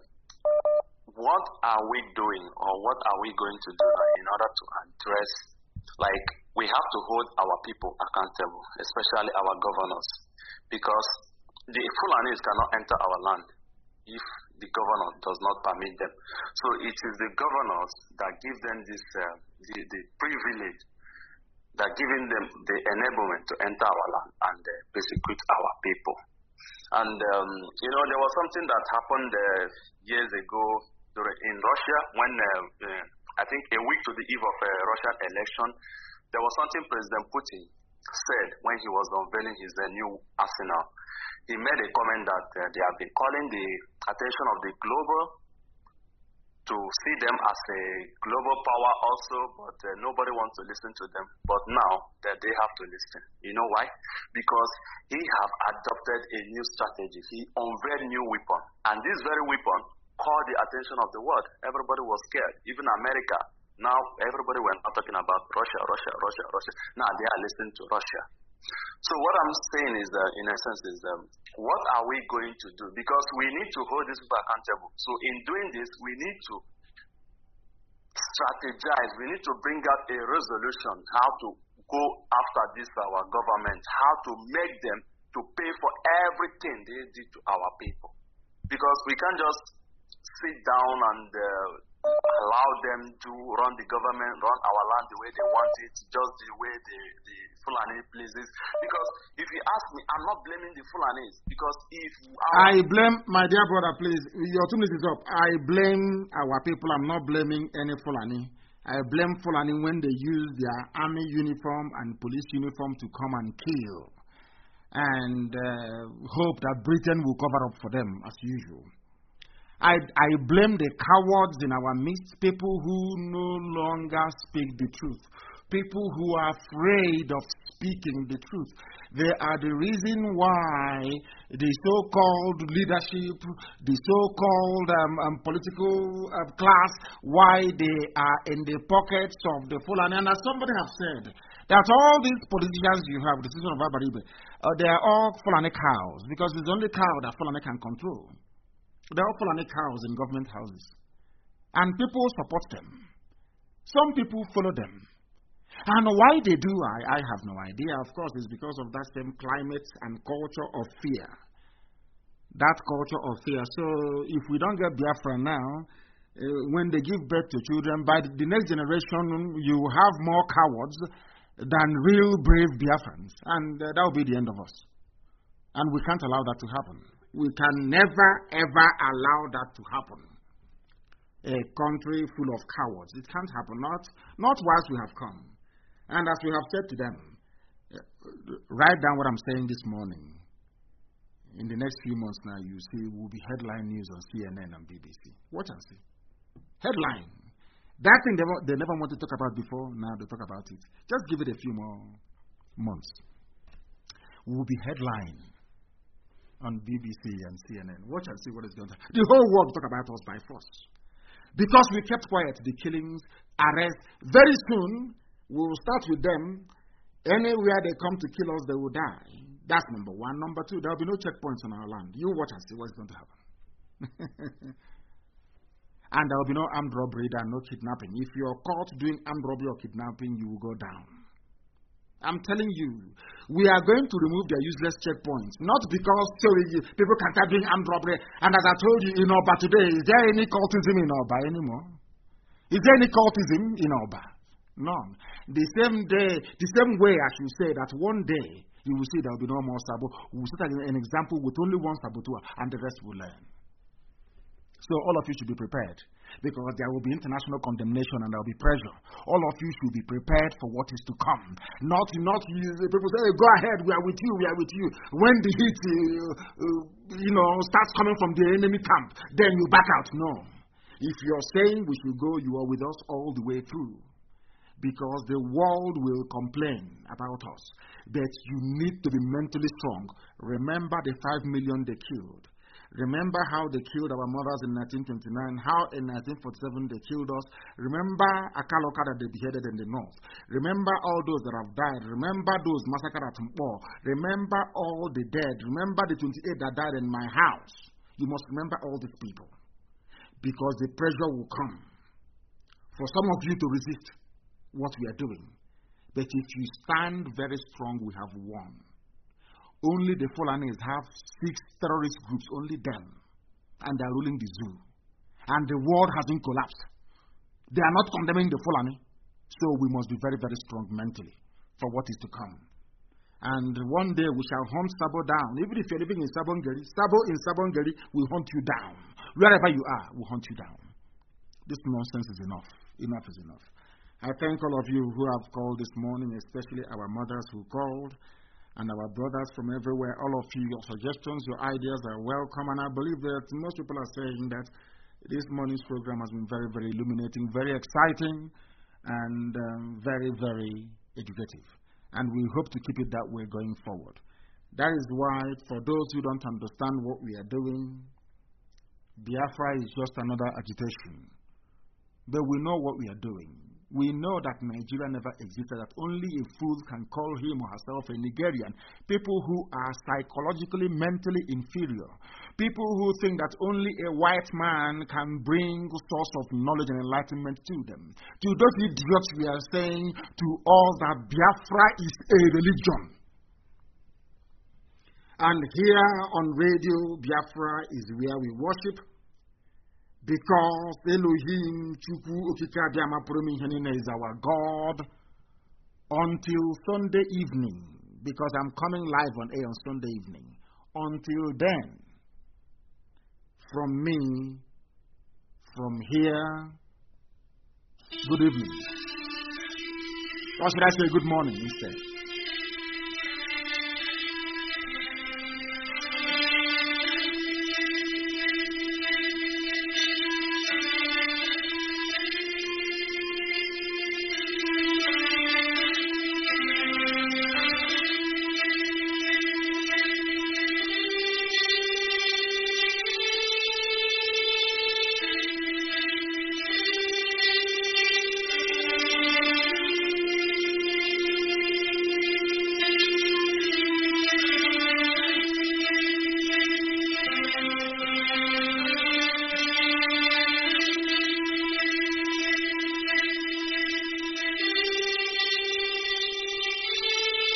what are we doing, or what are we going to do in order to address, like, we have to hold our people accountable, especially our governors, because the Fulanis cannot enter our land if the governor does not permit them. So it is the governors that give them this, uh, the, the privilege, that giving them the enablement to enter our land and uh, persecute our people. And, um, you know, there was something that happened uh, years ago in Russia when, uh, uh, I think a week to the eve of a Russian election, there was something President Putin said when he was unveiling his uh, new arsenal. He made a comment that uh, they have been calling the attention of the global to see them as a global power also, but uh, nobody wants to listen to them. But now that they have to listen. You know why? Because he have adopted a new strategy. He unveiled new weapon. And this very weapon called the attention of the world. Everybody was scared. Even America. Now everybody went out talking about Russia, Russia, Russia, Russia. Now they are listening to Russia. So what I'm saying is, uh, in essence, is um, what are we going to do? Because we need to hold these people accountable. So in doing this, we need to strategize. We need to bring out a resolution how to go after this our government, how to make them to pay for everything they did to our people. Because we can't just sit down and uh, allow them to run the government, run our land the way they want it, just the way the, the Fulani pleases. Because if you ask me, I'm not blaming the Fulanis. Because if I blame, my dear brother, please, your two minutes is up. I blame our people. I'm not blaming any Fulani. I blame Fulani when they use their army uniform and police uniform to come and kill. And uh, hope that Britain will cover up for them as usual. I, I blame the cowards in our midst, people who no longer speak the truth, people who are afraid of speaking the truth. They are the reason why the so-called leadership, the so-called um, um, political uh, class, why they are in the pockets of the Fulani. And as somebody has said, that all these politicians you have, the citizen of Abaribe, uh, they are all Fulani cows, because it's the only cow that Fulani can control. They are Fulani cows in government houses. And people support them. Some people follow them. And why they do, I, I have no idea. Of course, it's because of that same climate and culture of fear. That culture of fear. So if we don't get Biafra now, uh, when they give birth to children, by the next generation, you have more cowards than real brave Biafrans. And uh, that will be the end of us. And we can't allow that to happen. We can never, ever allow that to happen. A country full of cowards. It can't happen. Not, not whilst we have come. And as we have said to them, write down what I'm saying this morning. In the next few months now, you see, will be headline news on C N N and B B C. Watch and see. Headline. That thing they, they never wanted to talk about before, now they talk about it. Just give it a few more months. Will be headline on B B C and C N N. Watch and see what is going to happen. The whole world will talk about us by force. Because we kept quiet, the killings, arrests. Very soon, we will start with them. Anywhere they come to kill us, they will die. That's number one. Number two, there will be no checkpoints on our land. You watch and see what's going to happen. And there will be no armed robbery and no kidnapping. If you are caught doing armed robbery or kidnapping, you will go down. I'm telling you, we are going to remove their useless checkpoints. Not because so people can start doing armed robbery. And as I told you, in Oba today, is there any cultism in Oba anymore? Is there any cultism in Oba? None. The same day, the same way as you say that one day you will see there will be no more Sabo. We will set an example with only one Sabotua and the rest will learn. So all of you should be prepared, because there will be international condemnation and there will be pressure. All of you should be prepared for what is to come. Not, not people say, hey, go ahead, we are with you, we are with you. When the heat, uh, uh, you know, starts coming from the enemy camp, then you back out. No. If you're saying we should go, you are with us all the way through. Because the world will complain about us. But you need to be mentally strong. Remember the five million they killed. Remember how they killed our mothers in nineteen twenty-nine, how in nineteen forty-seven they killed us. Remember Akaloka that they beheaded in the north. Remember all those that have died. Remember those massacred at Mpo. Remember all the dead. Remember the twenty-eight that died in my house. You must remember all these people. Because the pressure will come for some of you to resist what we are doing. But if you stand very strong, we have won. Only the Fulanis have six terrorist groups, only them. And they are ruling the zoo. And the world hasn't collapsed. They are not condemning the Fulani. So we must be very, very strong mentally for what is to come. And one day we shall hunt Sabo down. Even if you're living in Sabongeri, Sabo in Sabongeri will hunt you down. Wherever you are, will hunt you down. This nonsense is enough. Enough is enough. I thank all of you who have called this morning, especially our mothers who called, and our brothers from everywhere. All of you, your suggestions, your ideas are welcome. And I believe that most people are saying that this morning's program has been very, very illuminating, very exciting, and um, very, very educative. And we hope to keep it that way going forward. That is why, for those who don't understand what we are doing, Biafra is just another agitation. But we know what we are doing. We know that Nigeria never existed, that only a fool can call him or herself a Nigerian. People who are psychologically, mentally inferior. People who think that only a white man can bring a source of knowledge and enlightenment to them. To those idiots, we are saying to all that Biafra is a religion. And here on radio, Biafra is where we worship. Because Elohim Chukwu Okike Abiyama Pụrụ Ime Ihe Niile is our God until Sunday evening. Because I'm coming live on air on Sunday evening. Until then, from me, from here, good evening. Or should I say good morning instead?